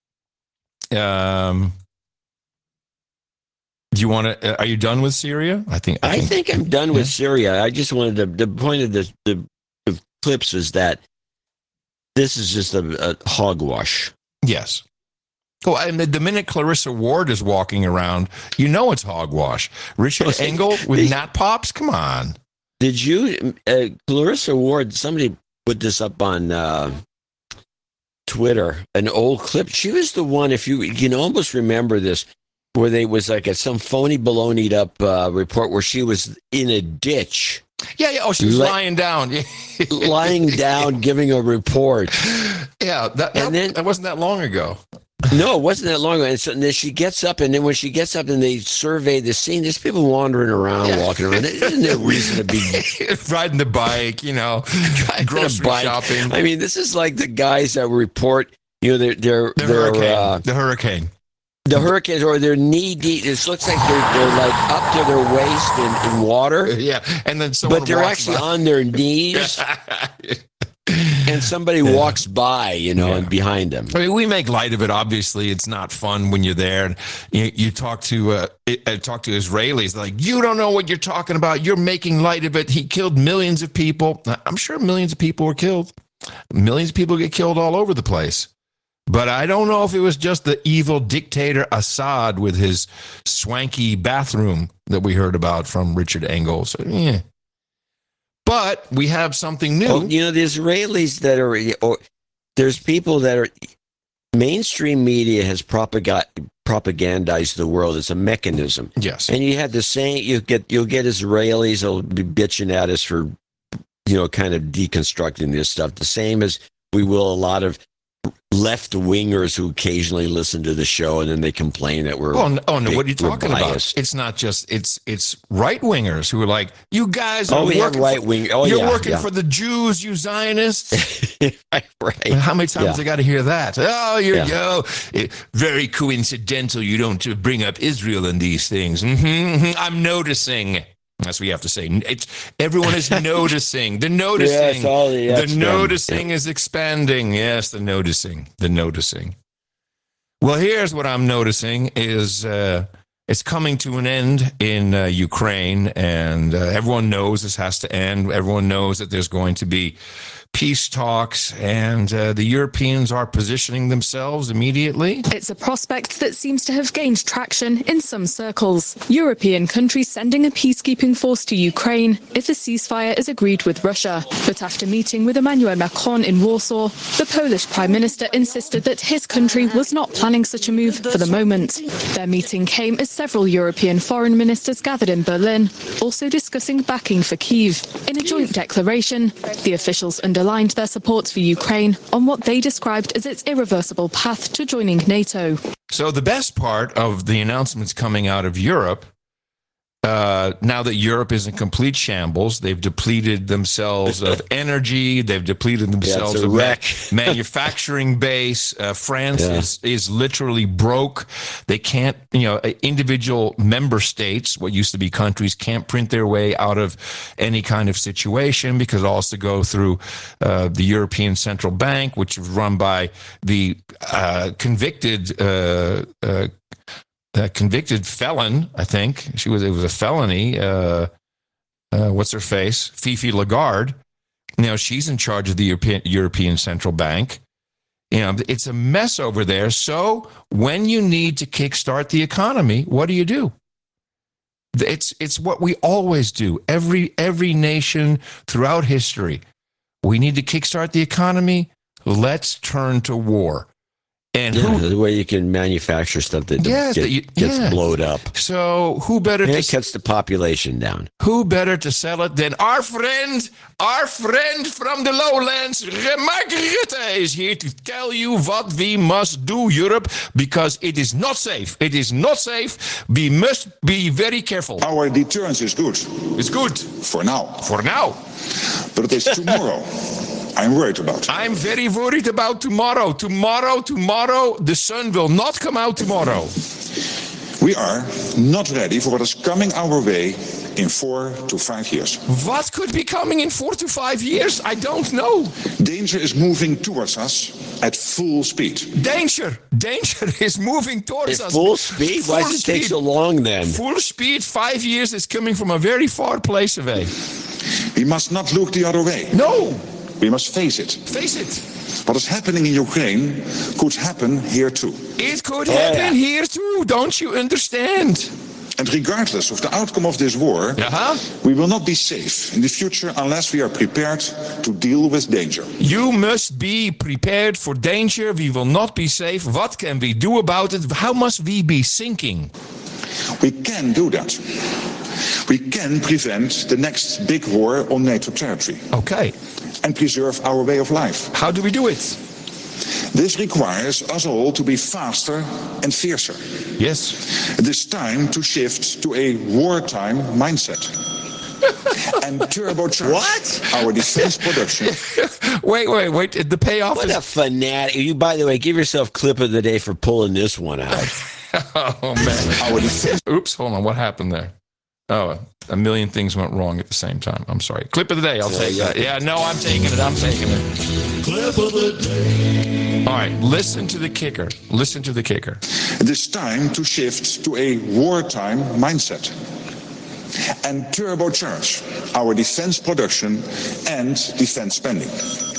um, do you want to? Are you done with Syria? I think. I, I think, think I'm done yeah. with Syria. I just wanted to. The point of the the, the clips is that this is just a, a hogwash. Yes. Oh, and the, the minute Clarissa Ward is walking around, you know it's hogwash. Richard oh, Engel with Nat Pops. Come on. Did you, uh, Clarissa Ward, somebody put this up on uh, Twitter, an old clip. She was the one, if you, you can almost remember this, where they was like a, some phony baloneyed up uh, report where she was in a ditch. Yeah, yeah. Oh, she was li- lying down. lying down, giving a report. Yeah, that, and that, then, that wasn't that long ago. No, it wasn't that long ago. And, so, and then she gets up, and then when she gets up and they survey the scene, there's people wandering around, yeah. walking around. Isn't there reason to be riding the bike, you know, grocery bike. shopping? I mean, this is like the guys that report, you know, they're, they're, the they're, hurricane. Uh, the hurricane. The hurricanes, or they're knee deep. It looks like they're, they're like up to their waist in, in water. Yeah, and then someone but they're actually by. on their knees. And somebody yeah. walks by, you know, yeah. and behind them. I mean, we make light of it. Obviously, it's not fun when you're there and you, you talk to uh, uh, talk to Israelis. Like, you don't know what you're talking about. You're making light of it. He killed millions of people. I'm sure millions of people were killed. Millions of people get killed all over the place. But I don't know if it was just the evil dictator Assad with his swanky bathroom that we heard about from Richard Engel. So, yeah. But we have something new. Oh, you know, the Israelis that are, or there's people that are, mainstream media has propag- propagandized the world. It's a mechanism. Yes. And you had the same, you get, you'll get Israelis that'll be bitching at us for, you know, kind of deconstructing this stuff. The same as we will a lot of left-wingers who occasionally listen to the show and then they complain that we're oh no, oh, no. big, what are you talking about? It's not just it's it's right-wingers who are like, you guys are oh, we working have right-wing oh, you're yeah, working yeah. for the Jews, you Zionists. right, right. How many times yeah. I got to hear that? Oh, you're yeah. yo, it, very coincidental you don't bring up Israel in these things. Mm-hmm, mm-hmm, I'm noticing. That's what you have to say. It's, everyone is noticing. The noticing. Yes, all the, the noticing yeah. is expanding. Yes, the noticing. The noticing. Well, here's what I'm noticing is uh, it's coming to an end in uh, Ukraine, and uh, everyone knows this has to end. Everyone knows that there's going to be peace talks, and uh, the Europeans are positioning themselves immediately. It's a prospect that seems to have gained traction in some circles. European countries sending a peacekeeping force to Ukraine if a ceasefire is agreed with Russia. But after meeting with Emmanuel Macron in Warsaw, the Polish Prime Minister insisted that his country was not planning such a move for the moment. Their meeting came as several European foreign ministers gathered in Berlin, also discussing backing for Kyiv. In a joint declaration, the officials under underlined their support for Ukraine on what they described as its irreversible path to joining NATO. So the best part of the announcements coming out of Europe Uh, now that Europe is in complete shambles, they've depleted themselves of energy. They've depleted themselves yeah, of wreck. ma- manufacturing base. Uh, France Yeah. is is literally broke. They can't, you know, individual member states, what used to be countries, can't print their way out of any kind of situation because it all has to go through uh, the European Central Bank, which is run by the uh, convicted. Uh, uh, A convicted felon, I think she was. It was a felony. Uh, uh, what's her face? Fifi Lagarde. You know, she's in charge of the European European Central Bank. You know, it's a mess over there. So when you need to kickstart the economy, what do you do? It's it's what we always do. Every every nation throughout history, we need to kickstart the economy. Let's turn to war. And yeah, who, the way you can manufacture stuff that Yes, get, that you- gets yeah. blowed up. So who better And to it cuts the population down. Who better to sell it than our friend, our friend from the lowlands, Mark Rutte, is here to tell you what we must do, Europe, because it is not safe. It is not safe. We must be very careful. Our deterrence is good. It's good. For now. For now. But it is tomorrow I'm worried about. I'm very worried about tomorrow. Tomorrow, tomorrow, the sun will not come out tomorrow. We are not ready for what is coming our way in four to five years. What could be coming in four to five years? I don't know. Danger is moving towards us at full speed. Danger. Danger is moving towards At us. full speed? Why does it take so long then? Full speed, five years is coming from a very far place away. We must not look the other way. No. We must face it. Face it. What is happening in Ukraine could happen here too. It could Oh, happen yeah. here too. Don't you understand? And regardless of the outcome of this war, Uh-huh. we will not be safe in the future unless we are prepared to deal with danger. You must be prepared for danger. We will not be safe. What can we do about it? How must we be sinking? We can do that. We can prevent the next big war on NATO territory. Okay. And preserve our way of life. How do we do it? This requires us all to be faster and fiercer. Yes. It is time to shift to a wartime mindset. And turbocharge What? our defense production. Wait, wait, wait. The payoff What is... a fanatic. You, by the way, give yourself clip of the day for pulling this one out. Oh, man. Our defense... Oops, hold on. What happened there? Oh, a million things went wrong at the same time. I'm sorry. Clip of the day. I'll take that. Yeah, no, I'm taking it. I'm taking it. Clip of the day. All right, listen to the kicker. Listen to the kicker. It is time to shift to a wartime mindset. And turbocharge our defense production and defense spending.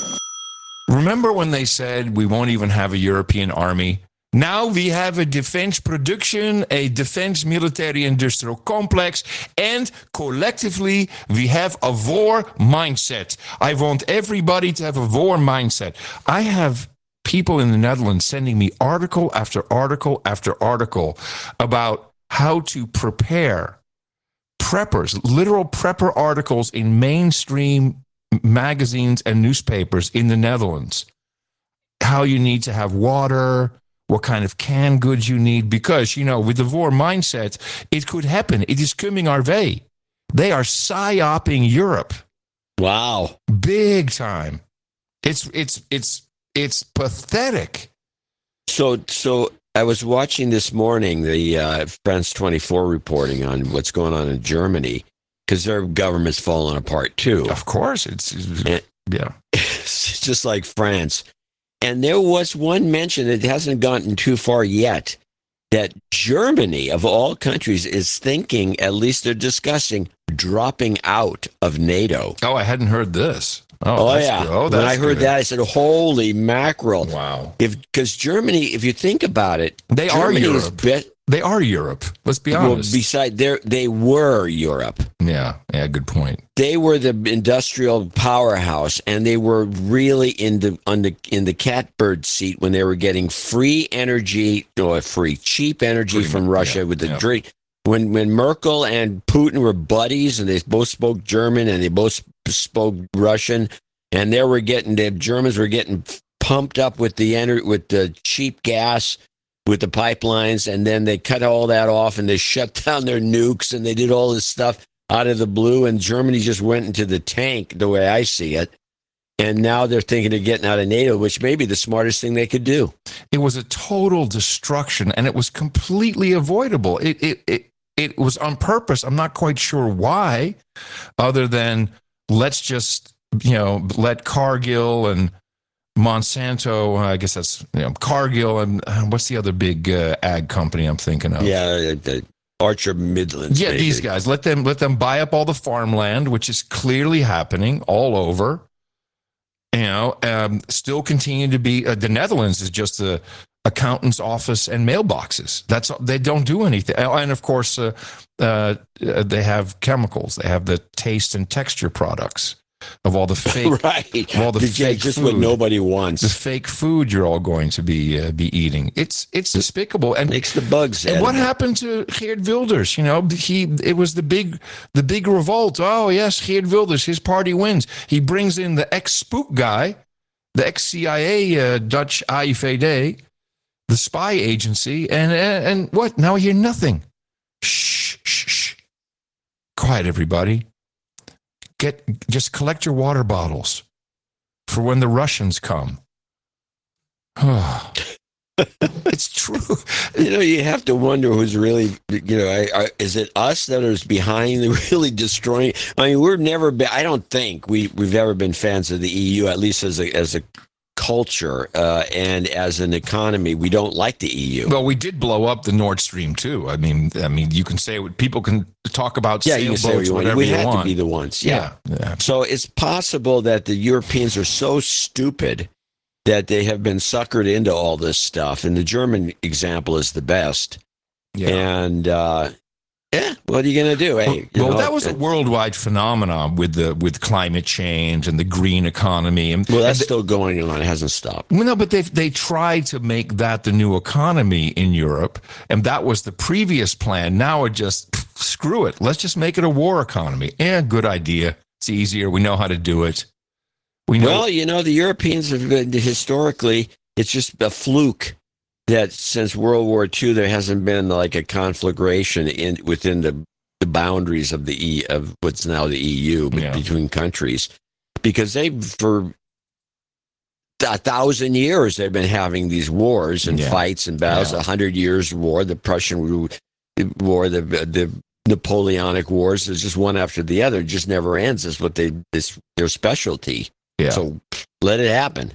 Remember when they said we won't even have a European army? Now we have a defense production, a defense military industrial complex, and collectively we have a war mindset. I want everybody to have a war mindset. I have people in the Netherlands sending me article after article after article about how to prepare preppers, literal prepper articles in mainstream magazines and newspapers in the Netherlands. How you need to have water, what kind of canned goods you need, because, you know, with the war mindset, it could happen. It is coming our way. They are psyoping Europe. Wow. Big time. It's, it's, it's, it's pathetic. So, so I was watching this morning the uh, France twenty-four reporting on what's going on in Germany because their government's falling apart too. Of course. It's, it's and, yeah. It's just like France. And there was one mention that hasn't gotten too far yet that Germany, of all countries, is thinking, at least they're discussing, dropping out of NATO. Oh, I hadn't heard this. Oh, Oh, that's yeah. good. Oh, when I that's heard good. that, I said, "Holy mackerel!" Wow. If because Germany, if you think about it, They are Germany is Europe. be- They are Europe. Let's be well, honest. beside they they were Europe. yeah. Yeah. Good point. They were the industrial powerhouse, and they were really in the on the in the catbird seat when they were getting free energy or free cheap energy Pretty from much, Russia yeah, with the yeah. drink. When when Merkel and Putin were buddies, and they both spoke German and they both sp- spoke Russian, and they were getting the Germans were getting pumped up with the ener- with the cheap gas. with the pipelines, and then they cut all that off and they shut down their nukes and they did all this stuff out of the blue, and Germany just went into the tank the way I see it. And now they're thinking of getting out of NATO, which may be the smartest thing they could do. It was a total destruction, and it was completely avoidable. It it it, it was on purpose. I'm not quite sure why, other than let's just, you know, let Cargill and Monsanto, I guess that's, you know, Cargill and uh, what's the other big uh, ag company I'm thinking of? Yeah, the Archer Midlands. Yeah, maybe. these guys. Let them let them buy up all the farmland, which is clearly happening all over. You know, um, still continue to be uh, the Netherlands is just the accountant's office and mailboxes. That's they don't do anything. And of course, uh, uh, they have chemicals. They have the taste and texture products of all the fake, right? Of all the the fake just food. what nobody wants. The fake food you're all going to be uh, be eating. It's it's despicable. And makes the bugs. And what happened to Geert Wilders? You know, he it was the big the big revolt. Oh yes, Geert Wilders, his party wins. He brings in the ex-spook guy, the ex-C I A uh, Dutch A I V D, the spy agency, and and, and what? Now we hear nothing. Shh, shh, shh. Quiet, everybody. Get just collect your water bottles for when the Russians come. It's true. You know, you have to wonder who's really, you know, I, I, is it us that is behind the really destroying? I mean, we've never been, I don't think we, we've ever been fans of the E U, at least as a, as a culture uh, and as an economy. We don't like the E U. Well, we did blow up the Nord Stream too. I mean, I mean, you can say what people can talk about. Yeah, you can say what you want. whatever We you had want. to be the ones. Yeah. Yeah, yeah. So it's possible that the Europeans are so stupid that they have been suckered into all this stuff. And the German example is the best. Yeah. And, uh, yeah, what are you going to do? Hey, Well, you well know, that was a worldwide phenomenon with the with climate change and the green economy. And, well, that's and still going on. It hasn't stopped. Well, no, but they they tried to make that the new economy in Europe, and that was the previous plan. Now it just pff, screw it. Let's just make it a war economy. Yeah, good idea. It's easier. We know how to do it. We know. Well, you know, the Europeans have been historically. It's just a fluke that since World War Two there hasn't been like a conflagration in within the, the boundaries of the E of what's now the E U Yeah. between countries, because they for a thousand years they've been having these wars and Yeah. fights and battles. A Yeah. hundred years war, the Prussian war, the the Napoleonic wars. There's just one after the other. It just never ends. Is what they this their specialty. Yeah. So let it happen.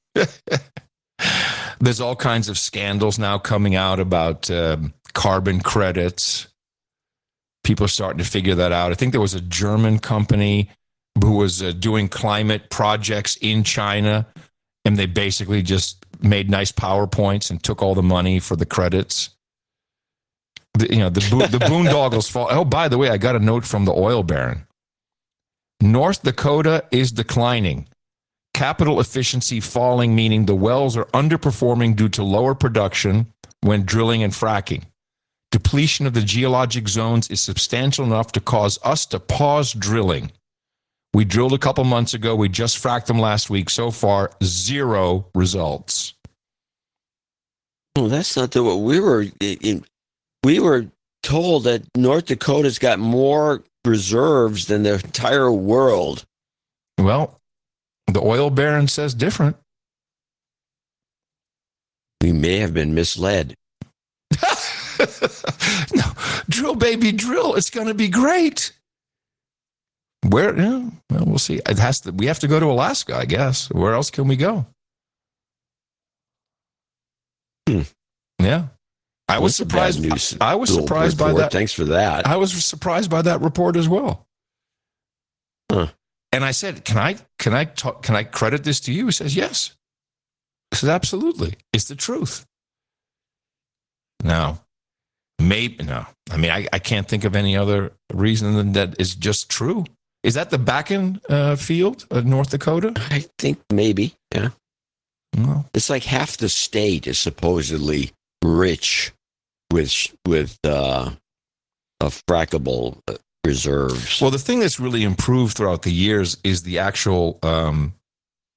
There's all kinds of scandals now coming out about um, carbon credits. People are starting to figure that out. I think there was a German company who was uh, doing climate projects in China, and they basically just made nice PowerPoints and took all the money for the credits. The, you know, the, bo- the boondoggles fall. Oh, by the way, I got a note from the oil baron. North Dakota is declining. Capital efficiency falling, meaning the wells are underperforming due to lower production when drilling and fracking. Depletion of the geologic zones is substantial enough to cause us to pause drilling. We drilled a couple months ago. We just fracked them last week. So far, zero results. Well, that's not the what we were. In, we were told that North Dakota's got more reserves than the entire world. Well, the oil baron says different. We may have been misled. No, drill, baby, drill. It's going to be great. Where? Yeah, well, we'll see. It has to. We have to go to Alaska, I guess. Where else can we go? Hmm. Yeah, I was That's a bad surprised. news I was little surprised by report. that. Thanks for that. I was surprised by that report as well. Huh. And I said, "Can I? Can I talk? Can I credit this to you?" He says, "Yes." I said, "Absolutely. It's the truth." No, maybe no. I mean, I, I can't think of any other reason than that is just true. Is that the Bakken uh, field of North Dakota? I think maybe. Yeah. No. It's like half the state is supposedly rich with with uh, a frackable uh, reserves. Well, the thing that's really improved throughout the years is the actual um,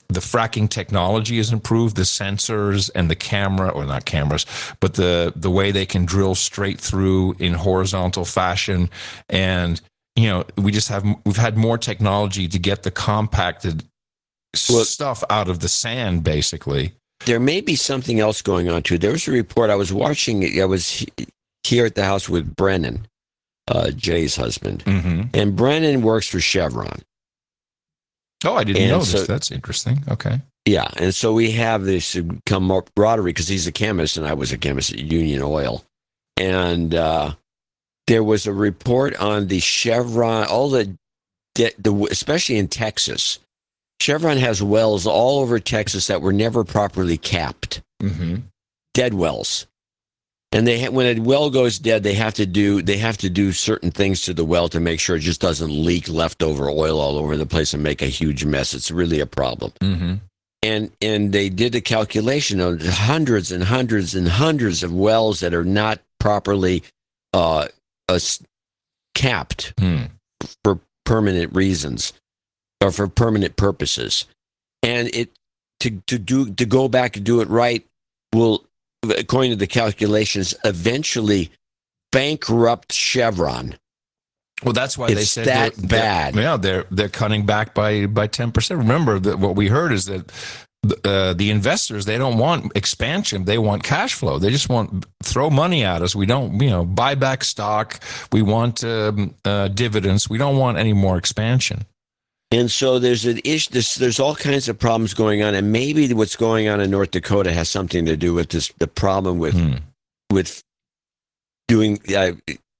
the fracking technology has improved, the sensors and the camera, or not cameras, but the the way they can drill straight through in horizontal fashion. And you know, we just have we've had more technology to get the compacted well, stuff out of the sand, basically. There may be something else going on too. There was a report I was watching. I was here at the house with Brennan, uh, Jay's husband, mm-hmm. and Brennan works for Chevron. Oh, I didn't and know so, this. That's interesting. Okay. Yeah, and so we have this camaraderie because he's a chemist and I was a chemist at Union Oil, and uh, there was a report on the Chevron, all the, the especially in Texas. Chevron has wells all over Texas that were never properly capped, mm-hmm. dead wells. And they ha- when a well goes dead, they have to do they have to do certain things to the well to make sure it just doesn't leak leftover oil all over the place and make a huge mess. It's really a problem. Mm-hmm. And and they did a calculation of hundreds and hundreds and hundreds of wells that are not properly uh, uh, capped mm. for permanent reasons or for permanent purposes. And it to to do to go back and do it right will, according to the calculations, eventually bankrupt Chevron. Well, that's why it's they said that they're, bad. They're, yeah, they're they're cutting back by by ten percent. Remember that what we heard is that uh, the investors, they don't want expansion; they want cash flow. They just want throw money at us. We don't, you know, buy back stock. We want um, uh, dividends. We don't want any more expansion. And so there's an issue. There's, there's all kinds of problems going on, and maybe what's going on in North Dakota has something to do with this. The problem with hmm. with doing uh,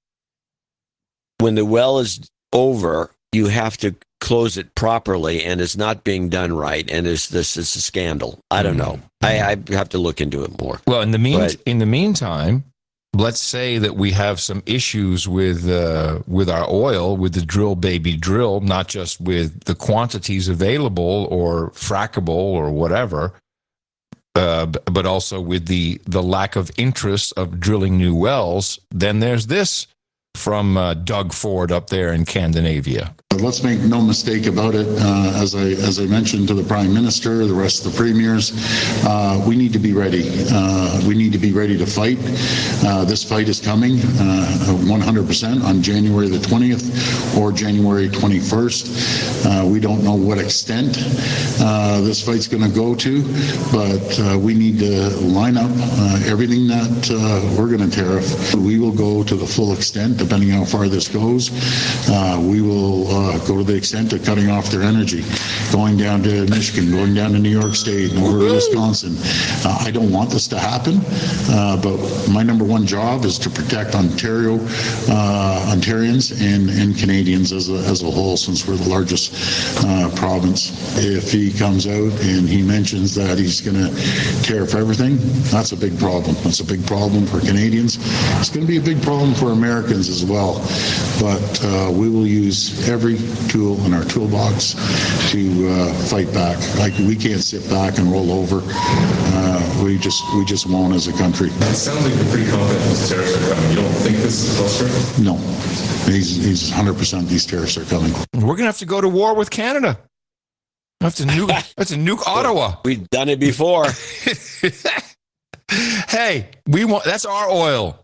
when the well is over, you have to close it properly, and it's not being done right. And is this is a scandal? I don't know. I, I have to look into it more. Well, in the mean But- in the meantime, let's say that we have some issues with uh, with our oil, with the drill baby drill, not just with the quantities available or frackable or whatever, uh, b- but also with the the lack of interest of drilling new wells. Then there's this from uh, Doug Ford up there in Scandinavia. Let's make no mistake about it. Uh, as I as I mentioned to the Prime Minister, the rest of the premiers, uh, we need to be ready. Uh, we need to be ready to fight. Uh, this fight is coming uh, one hundred percent on January the twentieth or January twenty-first. Uh, we don't know what extent uh, this fight's going to go to, but uh, we need to line up uh, everything that uh, we're going to tariff. We will go to the full extent, depending on how far this goes. Uh, we will uh, go to the extent of cutting off their energy, going down to Michigan, going down to New York State, and over to Wisconsin. Uh, I don't want this to happen, uh, but my number one job is to protect Ontario, uh, Ontarians and, and Canadians as a, as a whole, since we're the largest uh, province. If he comes out and he mentions that he's going to tariff everything, that's a big problem. That's a big problem for Canadians. It's going to be a big problem for Americans as well. But uh, we will use every tool in our toolbox to uh, fight back. Like, we can't sit back and roll over. Uh, we just we just won't as a country. It sounds like you're pretty confident these tariffs are coming. You don't think this is closer? No, he's he's one hundred percent these tariffs are coming. We're gonna have to go to war with Canada. We have to nuke. That's a nuke Ottawa. We've done it before. Hey, we want. That's our oil.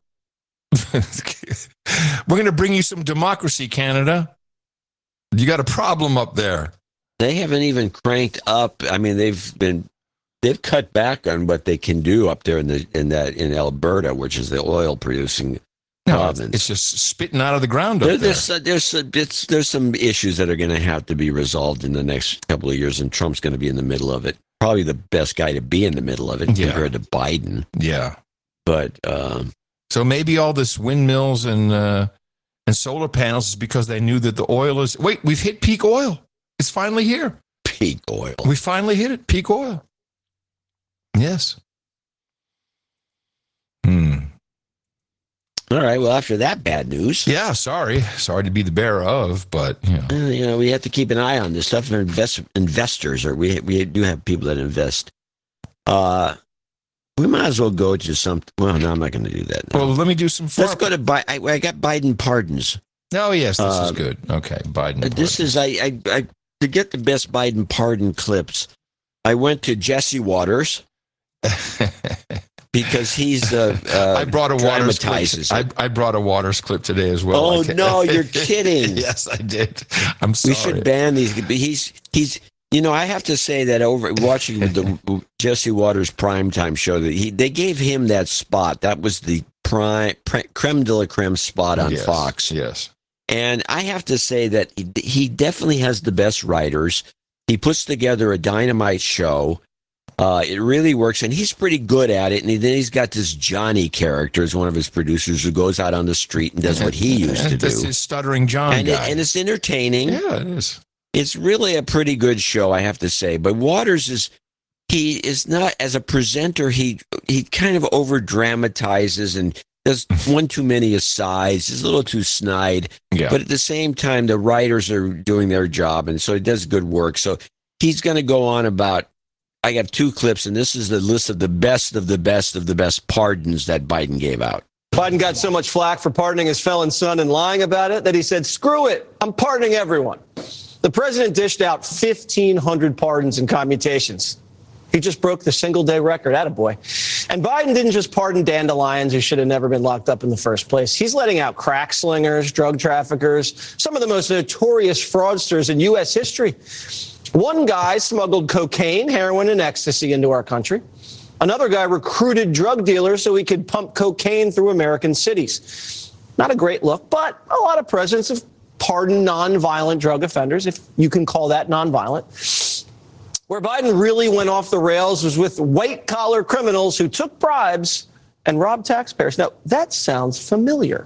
We're going to bring you some democracy, Canada. You got a problem up there. They haven't even cranked up. I mean, they've been they've cut back on what they can do up there in the in that in Alberta, which is the oil producing no, province. It's just spitting out of the ground up there, there. There's uh, there's uh, it's, there's some issues that are going to have to be resolved in the next couple of years, and Trump's going to be in the middle of it. Probably the best guy to be in the middle of it Yeah. compared to Biden. Yeah. But um, so maybe all this windmills and uh, and solar panels is because they knew that the oil is. Wait, we've hit peak oil. It's finally here. Peak oil. We finally hit it. Peak oil. Yes. Hmm. All right. Well, after that bad news, Yeah. Sorry. Sorry to be the bearer of, but you know. uh, you know, we have to keep an eye on this stuff. And invest, investors, or we we do have people that invest. Uh, we might as well go to some. Well, no, I'm not going to do that. now. Well, let me do some. Let's go to Bi- I, I got Biden pardons. Oh yes, this is Uh, good. Okay, Biden. Uh, This is I, I I to get the best Biden pardon clips. I went to Jesse Waters because he's uh, uh I brought a Waters clip. dramatizes I, it. I brought a Waters clip today as well. Oh I can't- no, you're kidding. Yes, I did. I'm sorry. We should ban these. He's he's. You know, I have to say that over watching the Jesse Waters primetime show, that he they gave him that spot. That was the prime pre, creme de la creme spot on Yes, Fox. Yes. And I have to say that he, he definitely has the best writers. He puts together a dynamite show. Uh, it really works, and he's pretty good at it. And he, then he's got this Johnny character as one of his producers who goes out on the street and does what he used to That's do. his stuttering John And, it, guy. and it's entertaining. Yeah, it is. It's really a pretty good show, I have to say. But Waters is he is not as a presenter. He he kind of over dramatizes and does one too many asides. He's a little too snide. Yeah. But at the same time, the writers are doing their job, and so he does good work. So he's going to go on about. I have two clips, and this is the list of the best of the best of the best pardons that Biden gave out. Biden got so much flack for pardoning his felon son and lying about it that he said, screw it, I'm pardoning everyone. The president dished out fifteen hundred pardons and commutations. He just broke the single-day record. Attaboy. And Biden didn't just pardon dandelions who should have never been locked up in the first place. He's letting out crack slingers, drug traffickers, some of the most notorious fraudsters in U S history. One guy smuggled cocaine, heroin, and ecstasy into our country. Another guy recruited drug dealers so he could pump cocaine through American cities. Not a great look, but a lot of presidents have pardoned nonviolent drug offenders, if you can call that nonviolent. Where Biden really went off the rails was with white-collar criminals who took bribes and robbed taxpayers. Now, that sounds familiar.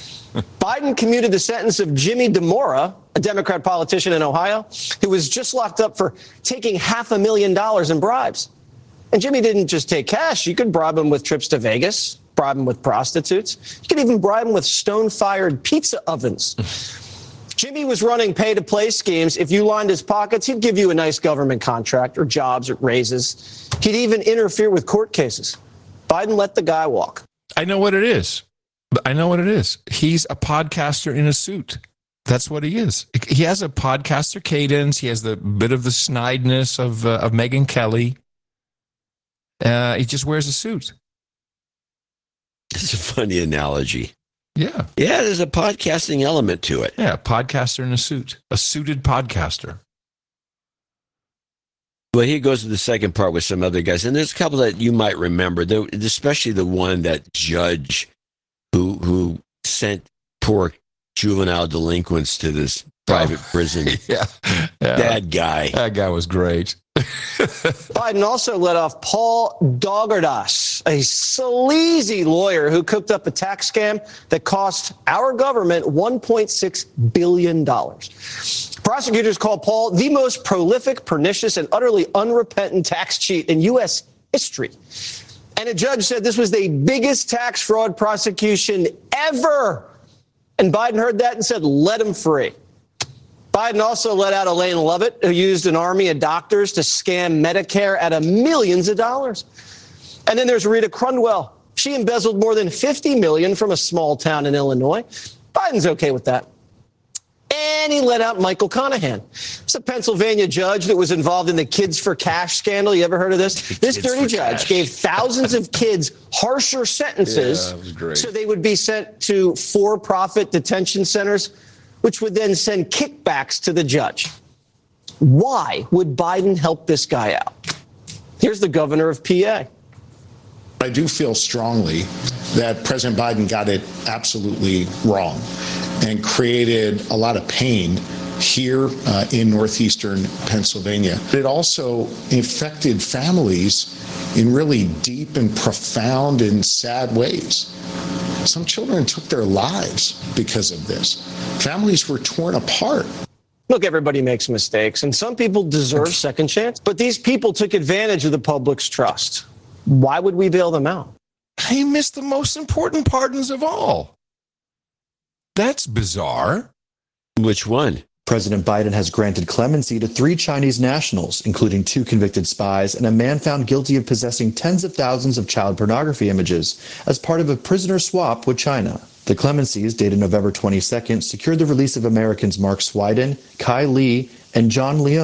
Biden commuted the sentence of Jimmy DeMora, a Democrat politician in Ohio, who was just locked up for taking half a million dollars in bribes. And Jimmy didn't just take cash. You could bribe him with trips to Vegas, bribe him with prostitutes. You could even bribe him with stone-fired pizza ovens. Jimmy was running pay-to-play schemes. If you lined his pockets, he'd give you a nice government contract or jobs or raises. He'd even interfere with court cases. Biden let the guy walk. I know what it is. I know what it is. He's a podcaster in a suit. That's what he is. He has a podcaster cadence. He has the bit of the snideness of uh, of Megyn Kelly. Uh, he just wears a suit. It's a funny analogy. Yeah. Yeah, there's a podcasting element to it. Yeah, podcaster in a suit. A suited podcaster. Well, he goes to the second part with some other guys. And there's a couple that you might remember, there, especially the one that judge who who sent poor juvenile delinquents to this private oh, prison. Yeah. yeah. That guy. That guy was great. Biden also let off Paul Daugardas, a sleazy lawyer who cooked up a tax scam that cost our government one point six billion dollars. Prosecutors call Paul the most prolific, pernicious, and utterly unrepentant tax cheat in U S history. And a judge said this was the biggest tax fraud prosecution ever. And Biden heard that and said, let him free. Biden also let out Elaine Lovett, who used an army of doctors to scam Medicare out of millions of dollars. And then there's Rita Crundwell. She embezzled more than fifty million dollars from a small town in Illinois. Biden's okay with that. And he let out Michael Conahan. It's a Pennsylvania judge that was involved in the Kids for Cash scandal. You ever heard of this? This Kids dirty for judge Cash. gave thousands of kids harsher sentences Yeah, that was great. so they would be sent to for-profit detention centers, which would then send kickbacks to the judge. Why would Biden help this guy out? Here's the governor of P A. I do feel strongly that President Biden got it absolutely wrong and created a lot of pain here uh, in northeastern Pennsylvania. It also affected families in really deep and profound and sad ways. Some children took their lives because of this. Families were torn apart. Look, everybody makes mistakes, and some people deserve second chance. But these people took advantage of the public's trust. Why would we bail them out? He missed the most important pardons of all. That's bizarre. Which one? President Biden has granted clemency to three Chinese nationals, including two convicted spies and a man found guilty of possessing tens of thousands of child pornography images as part of a prisoner swap with China. The clemencies, dated November twenty-second, secured the release of Americans Mark Swiden, Kai Li, and John Leung,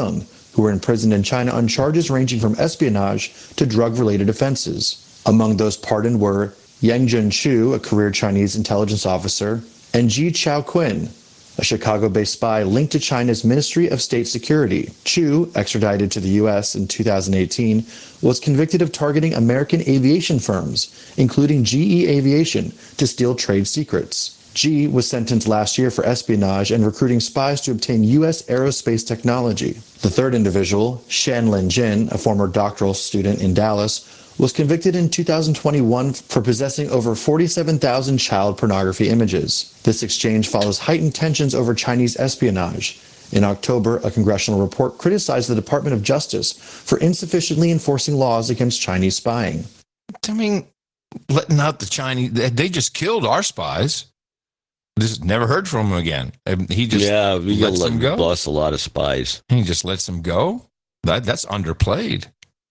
who were imprisoned in China on charges ranging from espionage to drug-related offenses. Among those pardoned were Yang Junchu, a career Chinese intelligence officer, and Ji Chaoqun, a Chicago-based spy linked to China's Ministry of State Security. Chu, extradited to the U S in two thousand eighteen, was convicted of targeting American aviation firms, including G E Aviation, to steal trade secrets. Ji was sentenced last year for espionage and recruiting spies to obtain U S aerospace technology. The third individual, Shen Linjin, a former doctoral student in Dallas, was convicted in two thousand twenty-one for possessing over forty-seven thousand child pornography images. This exchange follows heightened tensions over Chinese espionage. In October, a congressional report criticized the Department of Justice for insufficiently enforcing laws against Chinese spying. I mean, letting out the Chinese, they just killed our spies. Just never heard from him again. He just yeah, we lets let, them go. Lost a lot of spies. He just lets them go. That that's underplayed.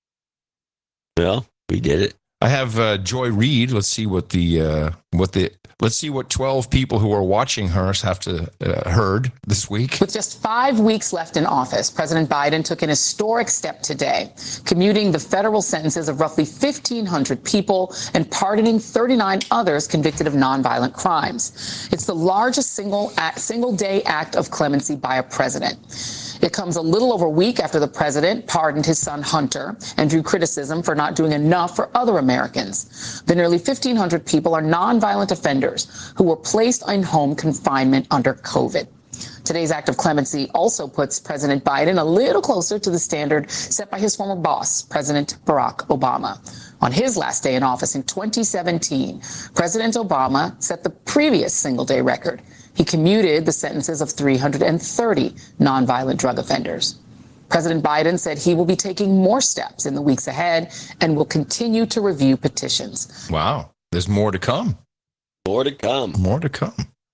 Well, we did it. I have uh, Joy Reid. Let's see what the uh, what the let's see what twelve people who are watching her have to uh, heard this week. With just five weeks left in office, President Biden took an historic step today, commuting the federal sentences of roughly fifteen hundred people and pardoning thirty-nine others convicted of nonviolent crimes. It's the largest single act, single day act of clemency by a president. It comes a little over a week after the president pardoned his son Hunter and drew criticism for not doing enough for other Americans. The nearly fifteen hundred people are nonviolent offenders who were placed in home confinement under COVID. Today's act of clemency also puts President Biden a little closer to the standard set by his former boss, President Barack Obama. On his last day in office in twenty seventeen, President Obama set the previous single-day record. He commuted the sentences of three hundred thirty nonviolent drug offenders. President Biden said he will be taking more steps in the weeks ahead and will continue to review petitions. Wow, there's more to come. More to come. More to come.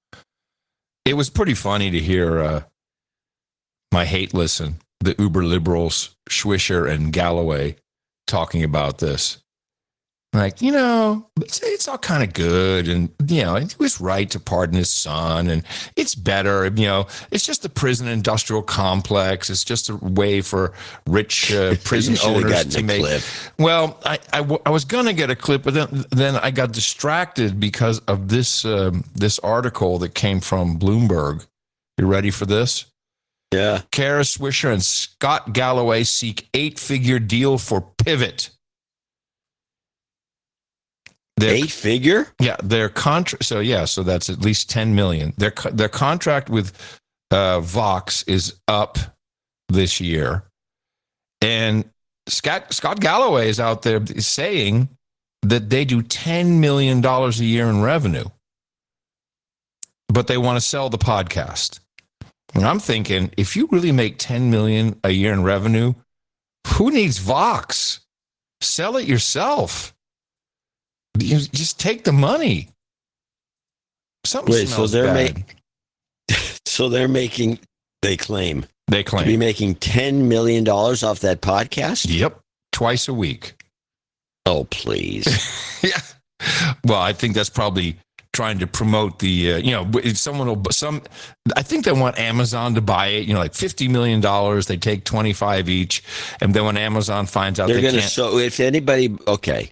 It was pretty funny to hear uh, my hate listen, the uber liberals, Swisher and Galloway, talking about this. Like, you know, it's, it's all kind of good. And, you know, he was right to pardon his son. And it's better. You know, it's just the prison industrial complex. It's just a way for rich uh, prison owners to make. Clip. Well, I, I, w- I was going to get a clip, but then, then I got distracted because of this, um, this article that came from Bloomberg. You ready for this? Yeah. Kara Swisher and Scott Galloway seek eight-figure deal for Pivot. Their, Eight figure? Yeah, their contract. So yeah, so that's at least ten million. Their their contract with uh, Vox is up this year, and Scott Scott Galloway is out there saying that they do ten million dollars a year in revenue, but they want to sell the podcast. And I'm thinking, if you really make ten million a year in revenue, who needs Vox? Sell it yourself. You just take the money. Something Wait, smells so they're bad. ma- so they're making. They claim they claim to be making ten million dollars off that podcast. Yep, twice a week. Oh please. Yeah. Well, I think that's probably trying to promote the. Uh, you know, if someone will some. I think they want Amazon to buy it. You know, like fifty million dollars. They take twenty five each, and then when Amazon finds out they're they going to. can't. So if anybody, okay.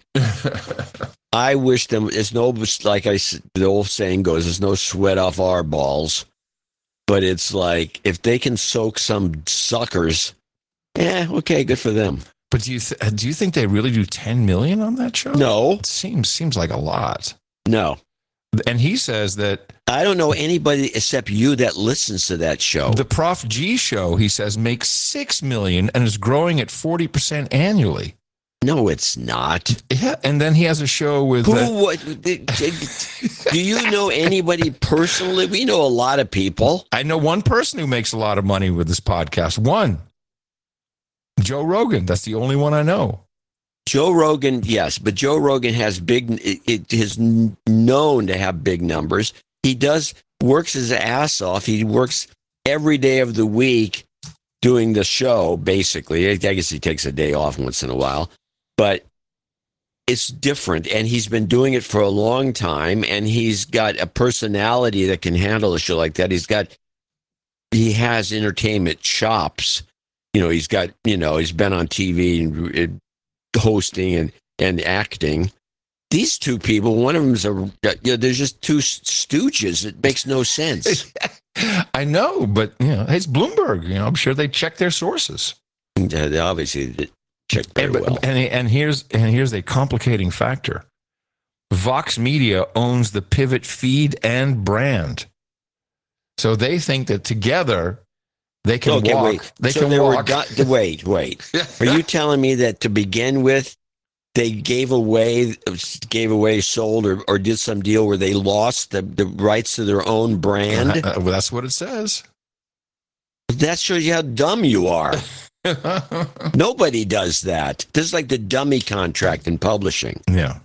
I wish them, there's no, like I, the old saying goes, there's no sweat off our balls. But it's like, if they can soak some suckers, yeah, okay, good for them. But do you th- do you think they really do ten million on that show? No. It seems seems like a lot. No. And he says that I don't know anybody except you that listens to that show. The Prof G show, he says, makes six million and is growing at forty percent annually. No, it's not. Yeah, and then he has a show with. Who? Uh, what? Do you know anybody personally? We know a lot of people. I know one person who makes a lot of money with this podcast. One, Joe Rogan. That's the only one I know. Joe Rogan, yes, but Joe Rogan has big. It, it is known to have big numbers. He does works his ass off. He works every day of the week doing the show. Basically, I guess he takes a day off once in a while. But it's different, and he's been doing it for a long time, and he's got a personality that can handle a show like that. He's got, he has entertainment chops, you know, he's got, you know, he's been on T V and, and hosting and, and acting. These two people, one of them's a, you know, there's just two stooges. It makes no sense. I know, but, you know, it's Bloomberg. You know, I'm sure they check their sources. Yeah, they obviously check very and, well. And, and here's and here's a complicating factor. Vox Media owns the Pivot feed and brand, so they think that together they can okay, walk. Wait. They so can they walk. Were do- wait, wait. Are you telling me that to begin with, they gave away, gave away, sold, or, or did some deal where they lost the, the rights to their own brand? Uh, well, that's what it says. That shows you how dumb you are. Nobody does that. This is like the dummy contract in publishing. Yeah.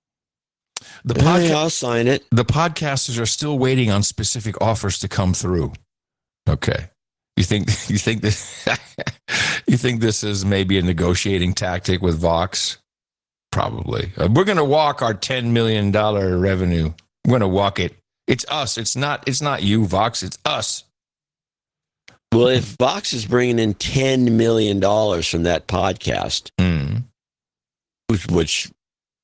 The Hey, podcast, I'll sign it. The podcasters are still waiting on specific offers to come through. Okay. You think you think this you think this is maybe a negotiating tactic with Vox? Probably. Uh, we're going to walk our ten million dollars revenue. We're going to walk it. It's us. It's not it's not you, Vox. It's us. Well, if Vox is bringing in ten million dollars from that podcast, mm. which, which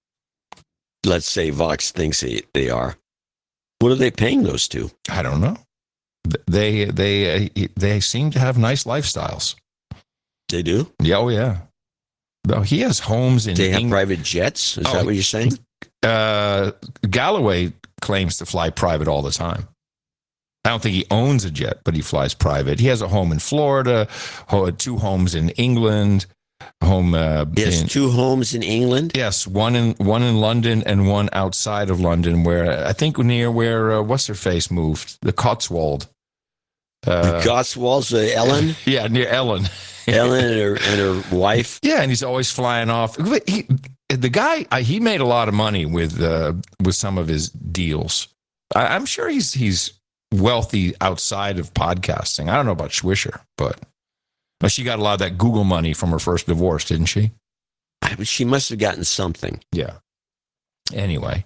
let's say Vox thinks they, they are, what are they paying those to? I don't know. They they uh, they seem to have nice lifestyles. They do? Yeah, oh yeah. No, he has homes in. They have Eng- private jets? Is oh, that what you're saying? Uh, Galloway claims to fly private all the time. I don't think he owns a jet, but he flies private. He has a home in Florida, two homes in England, home. Uh, he has in, two homes in England. Yes, one in one in London and one outside of London, where I think near where uh, what's her face moved, the Cotswold. Uh, the Cotswolds, uh, Ellen. Yeah, near Ellen. Ellen and her, and her wife. Yeah, and he's always flying off. He, the guy, he made a lot of money with uh, with some of his deals. I, I'm sure he's he's. wealthy outside of podcasting. I don't know about Swisher, but she got a lot of that Google money from her first divorce, didn't she? She must have gotten something. Yeah. Anyway.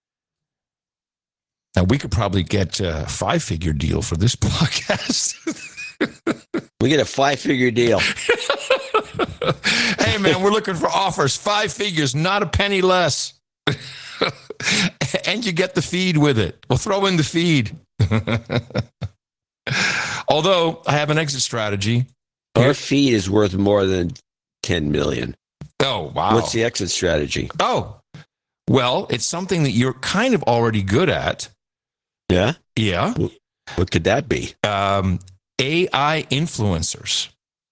Now, we could probably get a five-figure deal for this podcast. We get a five-figure deal. Hey, man, we're looking for offers. Five figures, not a penny less. And you get the feed with it. We'll throw in the feed. Although I have an exit strategy. Our feed is worth more than ten million. Oh, wow. What's the exit strategy? Oh, well, it's something that you're kind of already good at. Yeah? Yeah. What could that be? Um, A I influencers.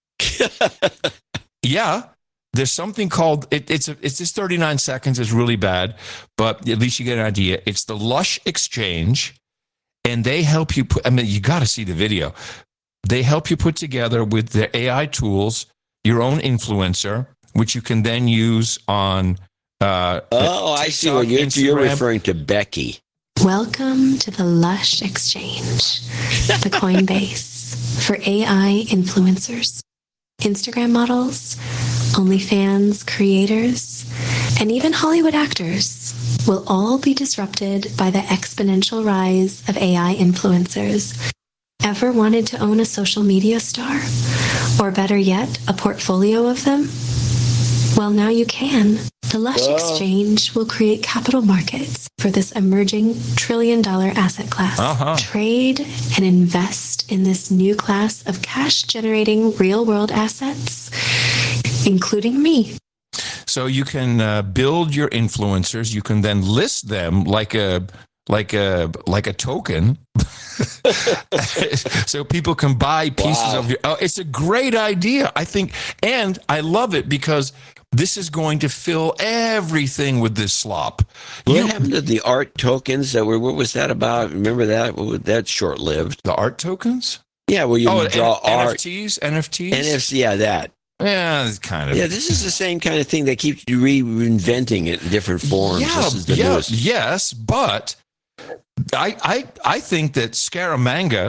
Yeah. There's something called, it, it's a, it's just thirty-nine seconds. It's really bad, but at least you get an idea. It's the Lush Exchange, and they help you put, I mean, you got to see the video. They help you put together with their A I tools your own influencer, which you can then use on uh, Oh, I see what you're, you're referring to, Becky. Welcome to the Lush Exchange, the Coinbase for A I influencers, Instagram models, OnlyFans creators, and even Hollywood actors will all be disrupted by the exponential rise of A I influencers. Ever wanted to own a social media star? Or better yet, a portfolio of them? Well, now you can. The Lush Oh. Exchange will create capital markets for this emerging trillion dollar asset class. Uh-huh. Trade and invest in this new class of cash generating real world assets, including me. So you can uh, build your influencers. You can then list them like a like a like a token, so people can buy pieces Wow. of your. Oh, it's a great idea, I think, and I love it because this is going to fill everything with this slop. What You- happened to the art tokens that were, what was that about? Remember that? What was that short lived? The art tokens? Yeah, where you Oh, draw N- art. N F Ts, N F Ts. N F C, yeah, that. Yeah, it's kind of. Yeah, this is the same kind of thing. They keep reinventing it in different forms. Yeah, this is the yeah, newest. yes, but I, I, I think that Scaramanga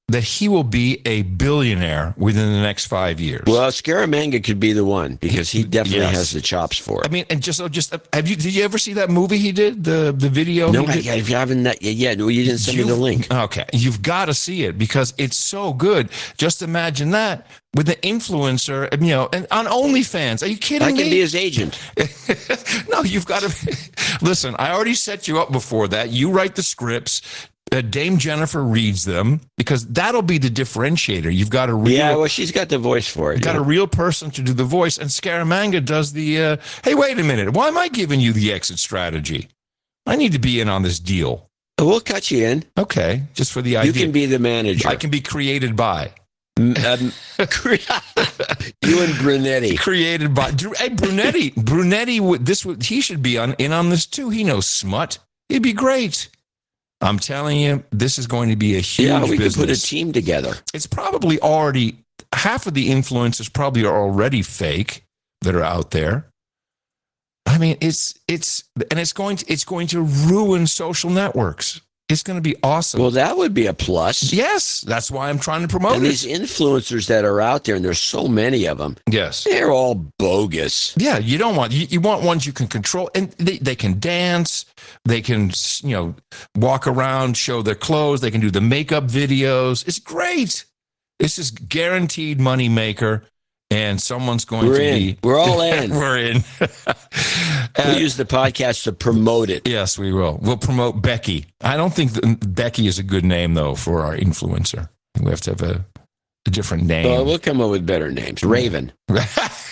that he will be a billionaire within the next five years. Well, Scaramanga could be the one because he definitely Yes. has the chops for it. I mean, and just just have you? Did you ever see that movie he did? The the video? No, he I, did? I haven't. That, yeah, no, you didn't send me the You've- link. Okay, you've got to see it because it's so good. Just imagine that with the influencer, you know, and on OnlyFans. Are you kidding I me? can be his agent. No, you've got to listen. I already set you up before that. You write the scripts. Uh, Dame Jennifer reads them because that'll be the differentiator. You've got a real, Yeah, well, she's got the voice for it. got yeah. a real person to do the voice, and Scaramanga does the. Uh, hey, wait a minute. Why am I giving you the exit strategy? I need to be in on this deal. We'll cut you in. Okay, just for the You idea. can be the manager. I can be created by. Um, you and Brunetti. Created by. Hey, Brunetti. Brunetti. would- This would. He should be on in on this too. He knows smut. It'd be great. I'm telling you, this is going to be a huge Yeah, we business. could put a team together. It's probably already half of the influencers probably are already fake that are out there. I mean, it's it's and it's going to it's going to ruin social networks. It's going to be awesome. Well, that would be a plus. Yes, that's why I'm trying to promote And it. these influencers that are out there, and there's so many of them, Yes. they're all bogus. Yeah, you don't want you, you want ones you can control, and they, they can dance, they can you know walk around, show their clothes, they can do the makeup videos. It's great. This is guaranteed money maker, and someone's going We're to in. be. We're all in. We're in. We'll use the podcast to promote it. Yes, we will. We'll promote Becky. I don't think that Becky is a good name though for our influencer. We have to have a, a different name. Well, we'll come up with better names. Raven. Wait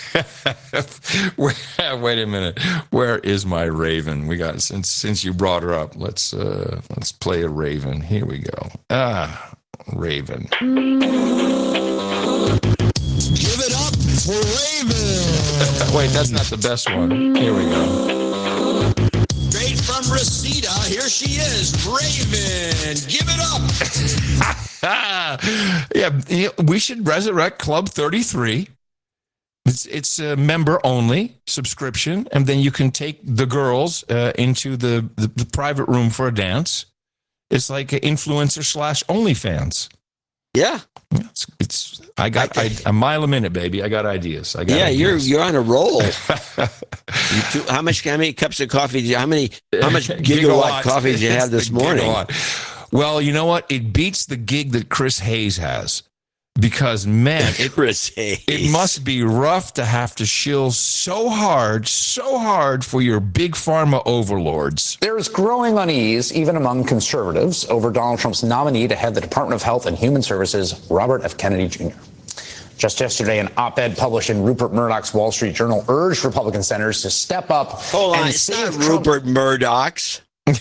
a minute. Where is my Raven? We got since since you brought her up. Let's uh let's play a Raven. Here we go. Ah, Raven. Give it up for Raven. Wait, that's not the best one. Here we go. Straight from Reseda, here she is, Raven. Give it up. yeah, you know, we should resurrect Club thirty-three. It's it's a member only subscription, and then you can take the girls uh, into the, the the private room for a dance. It's like an influencer slash OnlyFans. Yeah. It's, it's I got I, a mile a minute, baby. I got ideas. I got Yeah, ideas. you're you're on a roll. You two, how much? How many cups of coffee? Did you, how many? How much gigawatt coffee did you have this It's the morning? gigawatt. Well, you know what? It beats the gig that Chris Hayes has. Because, man, it, Chris Hayes. it must be rough to have to shill so hard, so hard for your big pharma overlords. There's growing unease, even among conservatives, over Donald Trump's nominee to head the Department of Health and Human Services, Robert F. Kennedy Junior Just yesterday, an op-ed published in Rupert Murdoch's Wall Street Journal urged Republican senators to step up Hold on, and it's save not Trump. Rupert Murdoch's.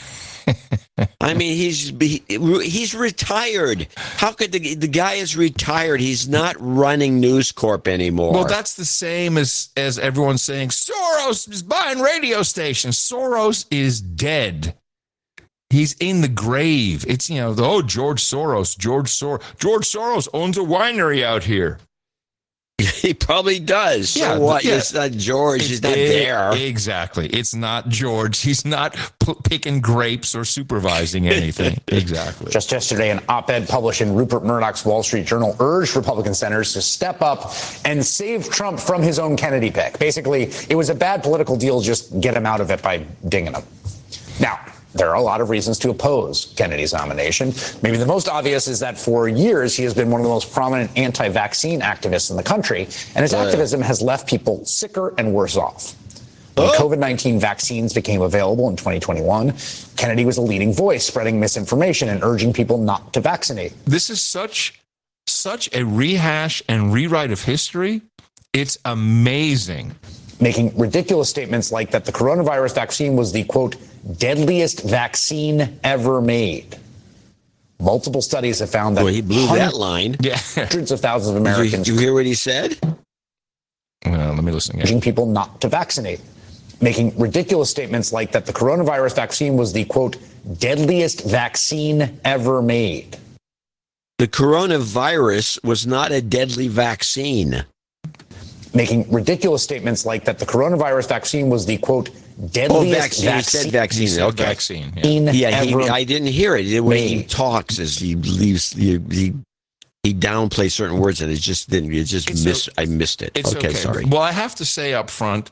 I mean, he's he, he's retired. How could the the guy is retired? He's not running News Corp anymore. Well, that's the same as, as everyone saying Soros is buying radio stations. Soros is dead. He's in the grave. It's, you know, the, oh, George Soros, George Soros. George Soros owns a winery out here. He probably does. So Yeah, what? yeah. It's not George. It's- He's not e- there. Exactly. It's not George. He's not p- picking grapes or supervising anything. Exactly. Just yesterday, an op-ed published in Rupert Murdoch's Wall Street Journal urged Republican senators to step up and save Trump from his own Kennedy pick. Basically, it was a bad political deal. Just get him out of it by dinging him. Now, there are a lot of reasons to oppose Kennedy's nomination. Maybe the most obvious is that for years, he has been one of the most prominent anti-vaccine activists in the country, and his Uh. activism has left people sicker and worse off. When COVID nineteen vaccines became available in twenty twenty-one, Kennedy was a leading voice spreading misinformation and urging people not to vaccinate. This is such such a rehash and rewrite of history. It's amazing. Making ridiculous statements like that the coronavirus vaccine was the, quote, deadliest vaccine ever made. Multiple studies have found that Well, he blew hundreds- that line. Yeah. hundreds of thousands of Did you, Americans did you hear what he said? Well, let me listen again. urging people not to vaccinate. Making ridiculous statements like that the coronavirus vaccine was the, quote, deadliest vaccine ever made. The coronavirus was not a deadly vaccine. Making ridiculous statements like that the coronavirus vaccine was the, quote, Oh, deadliest vaccine. He said vaccine. He said Okay. vaccine. Yeah. Yeah, he, ever I didn't hear it. The way he made. talks as he leaves, he, he he downplays certain words, and it just didn't. It just It's miss. o- I missed it. It's okay, okay. sorry. Well, I have to say up front,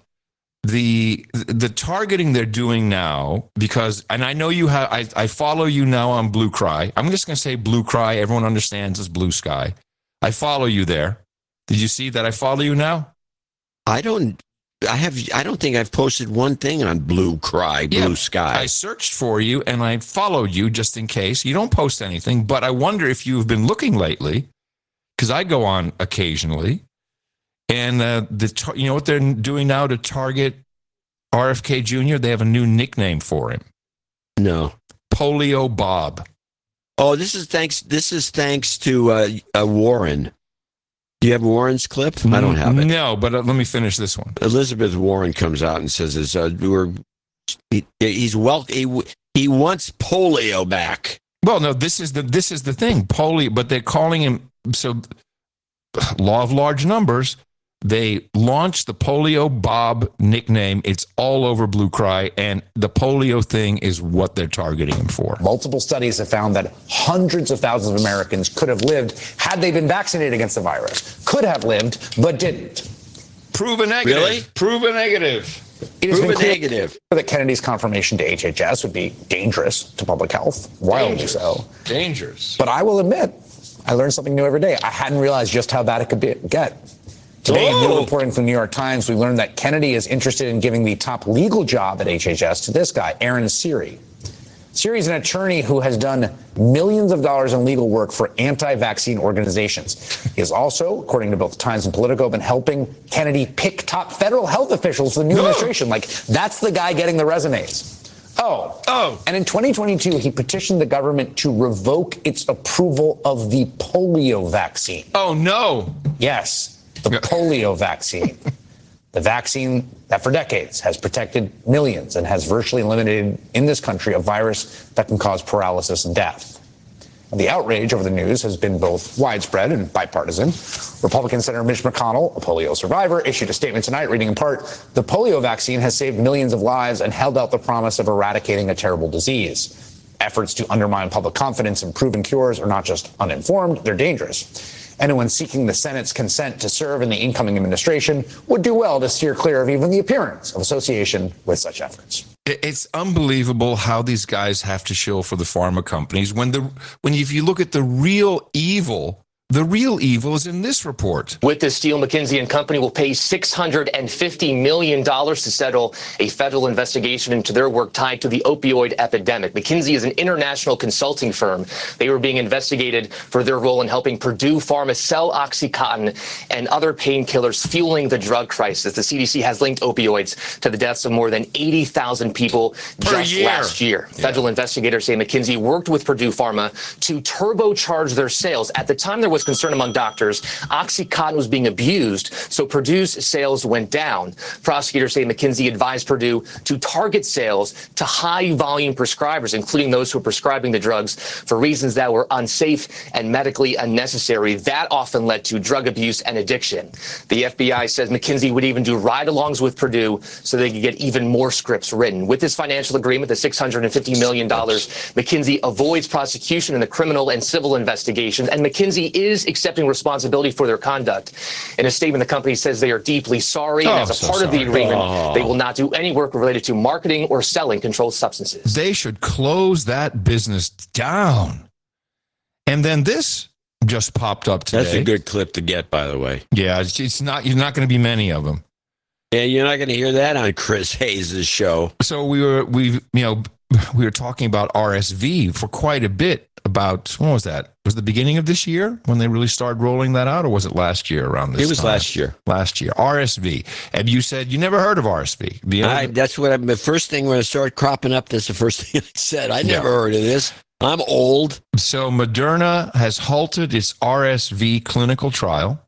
the the targeting they're doing now, because, and I know you have, I, I follow you now on Blue Cry. I'm just going to say Blue Cry. Everyone understands as Blue Sky. I follow you there. Did you see that I follow you now? I don't. I have. I don't think I've posted one thing on Blue Cry, Blue Yeah, Sky. I searched for you and I followed you just in case. You don't post anything, but I wonder if you've been looking lately, because I go on occasionally. And uh, the tar- you know what they're doing now to target R F K Junior? They have a new nickname for him. No. Polio Bob. Oh, this is thanks. This is thanks to uh, uh, Warren. Do you have Warren's clip? I don't have it. No, but uh, let me finish this one. Elizabeth Warren comes out and says, "Is uh, we're he, he's well he, he wants polio back." Well, no, this is the this is the thing. Polio, but they're calling him so. Law of large numbers. They launched the Polio Bob nickname. It's all over Blue Cry, and the polio thing is what they're targeting him for. Multiple studies have found that hundreds of thousands of Americans could have lived had they been vaccinated against the virus. Could have lived, but didn't. Prove a negative. Really? Prove a negative. It has Prove been a clear negative. that Kennedy's confirmation to H H S would be dangerous to public health, wildly Dangerous. so. Dangerous. But I will admit, I learned something new every day. I hadn't realized just how bad it could be, get. Today, in new Oh. reporting from the New York Times, we learned that Kennedy is interested in giving the top legal job at H H S to this guy, Aaron Siri. Siri is an attorney who has done millions of dollars in legal work for anti-vaccine organizations. He has also, according to both Times and Politico, been helping Kennedy pick top federal health officials for the new administration. Like, that's the guy getting the resumes. Oh. Oh. And in twenty twenty-two, he petitioned the government to revoke its approval of the polio vaccine. Oh, no. Yes, the polio vaccine. The vaccine that for decades has protected millions and has virtually eliminated in this country a virus that can cause paralysis and death. The outrage over the news has been both widespread and bipartisan. Republican Senator Mitch McConnell, a polio survivor, issued a statement tonight reading in part, "The polio vaccine has saved millions of lives and held out the promise of eradicating a terrible disease. Efforts to undermine public confidence in proven cures are not just uninformed, they're dangerous. Anyone seeking the Senate's consent to serve in the incoming administration would do well to steer clear of even the appearance of association with such efforts." It's unbelievable how these guys have to show for the pharma companies when the when if you look at the real evil, the real evil is in this report. With this deal, McKinsey and Company will pay six hundred fifty million dollars to settle a federal investigation into their work tied to the opioid epidemic. McKinsey is an international consulting firm. They were being investigated for their role in helping Purdue Pharma sell OxyContin and other painkillers fueling the drug crisis. The C D C has linked opioids to the deaths of more than eighty thousand people just year. last year. Yeah. Federal investigators say McKinsey worked with Purdue Pharma to turbocharge their sales. At the time, there was concern among doctors. OxyContin was being abused, so Purdue's sales went down. Prosecutors say McKinsey advised Purdue to target sales to high-volume prescribers, including those who are prescribing the drugs for reasons that were unsafe and medically unnecessary. That often led to drug abuse and addiction. The F B I says McKinsey would even do ride-alongs with Purdue so they could get even more scripts written. With this financial agreement, the six hundred fifty million dollars, McKinsey avoids prosecution in the criminal and civil investigations, and McKinsey is accepting responsibility for their conduct. In a statement, the company says they are deeply sorry, and Oh, as a so part of the sorry. agreement, Oh. they will not do any work related to marketing or selling controlled substances. They should close that business down. And then this just popped up today. That's a good clip to get, by the way. Yeah, it's, it's not. You're not going to be many of them. Yeah, you're not going to hear that on Chris Hayes' show. So we were we you know we were talking about R S V for quite a bit. About when was that? Was it the beginning of this year when they really started rolling that out, or was it last year around this? It was time? last year. Last year, R S V. And you said you never heard of R S V. The I, that's what I, the first thing when it started cropping up. That's the first thing I said. I never Yeah. heard of this. I'm old. So Moderna has halted its R S V clinical trial.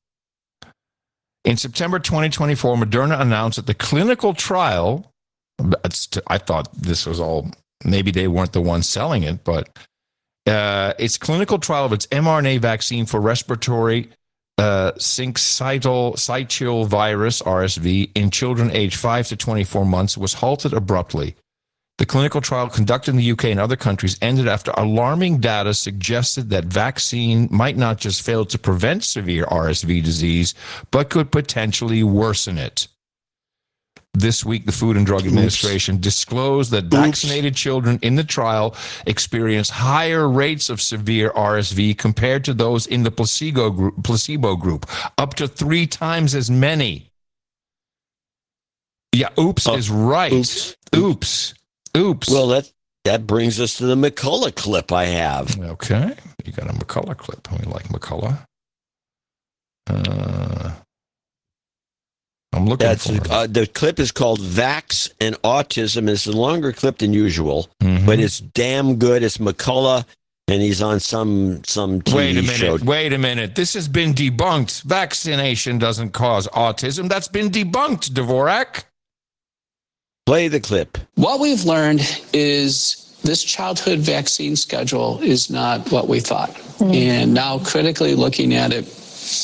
In September twenty twenty-four, Moderna announced that the clinical trial, I thought this was all, maybe they weren't the ones selling it, but uh, its clinical trial of its mRNA vaccine for respiratory uh, syncytial syncytial virus, R S V, in children aged five to twenty-four months was halted abruptly The clinical trial conducted in the U K and other countries ended after alarming data suggested that vaccine might not just fail to prevent severe R S V disease, but could potentially worsen it. This week, the Food and Drug Administration Oops. disclosed that vaccinated Oops. children in the trial experienced higher rates of severe R S V compared to those in the placebo group, placebo group, up to three times as many. Yeah, oops oh, is right. Oops. Oops. Oops. Well, that that brings us to the McCullough clip I have. Okay. You got a McCullough clip. We like McCullough. Uh, I'm looking That's, for it. Uh, the clip is called Vax and Autism. It's a longer clip than usual, mm-hmm. but it's damn good. It's McCullough, and he's on some, some T V Wait a minute. show. Wait a minute. This has been debunked. Vaccination doesn't cause autism. That's been debunked, Dvorak. Play the clip. What we've learned is this childhood vaccine schedule is not what we thought. Mm-hmm. And now critically looking at it,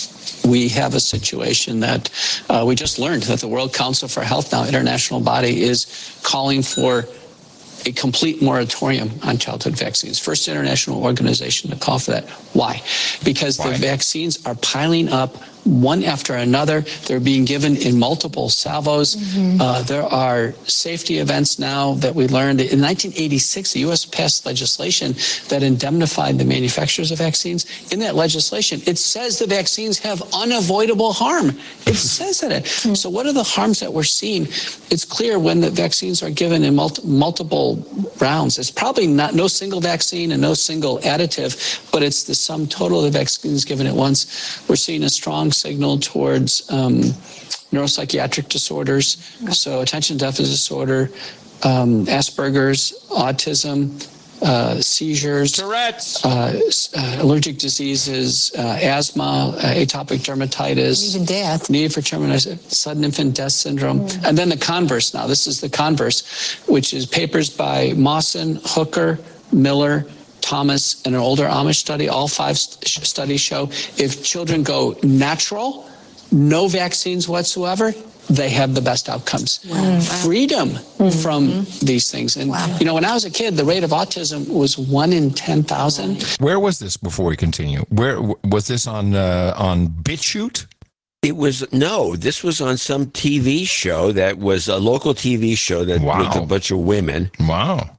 we have a situation that uh, we just learned that the World Council for Health, now international body, is calling for a complete moratorium on childhood vaccines. First international organization to call for that. Why? Because Why? the vaccines are piling up one after another. They're being given in multiple salvos. Mm-hmm. Uh, there are safety events now that we learned. In nineteen eighty-six, the U S passed legislation that indemnified the manufacturers of vaccines. In that legislation, it says the vaccines have unavoidable harm. It says that. Mm-hmm. So what are the harms that we're seeing? It's clear when the vaccines are given in multi- multiple rounds. It's probably not no single vaccine and no single additive, but it's the sum total of the vaccines given at once. We're seeing a strong signal towards um, neuropsychiatric disorders, so attention deficit disorder, um, Asperger's, autism, uh, seizures, Tourette's, uh, uh, allergic diseases, uh, asthma, uh, atopic dermatitis, even death, need for termination, sudden infant death syndrome, mm. and then the converse. Now, this is the converse, which is papers by Mawson, Hooker, Miller, Thomas, and an older Amish study. All five st- studies show if children go natural, no vaccines whatsoever, they have the best outcomes. Wow. Freedom mm-hmm. from these things. And, wow. you know, when I was a kid, the rate of autism was one in ten thousand. Where was this before we continue? Where was this on, uh, on BitChute? It was, no, this was on some T V show that was a local T V show that wow. with a bunch of women. Wow.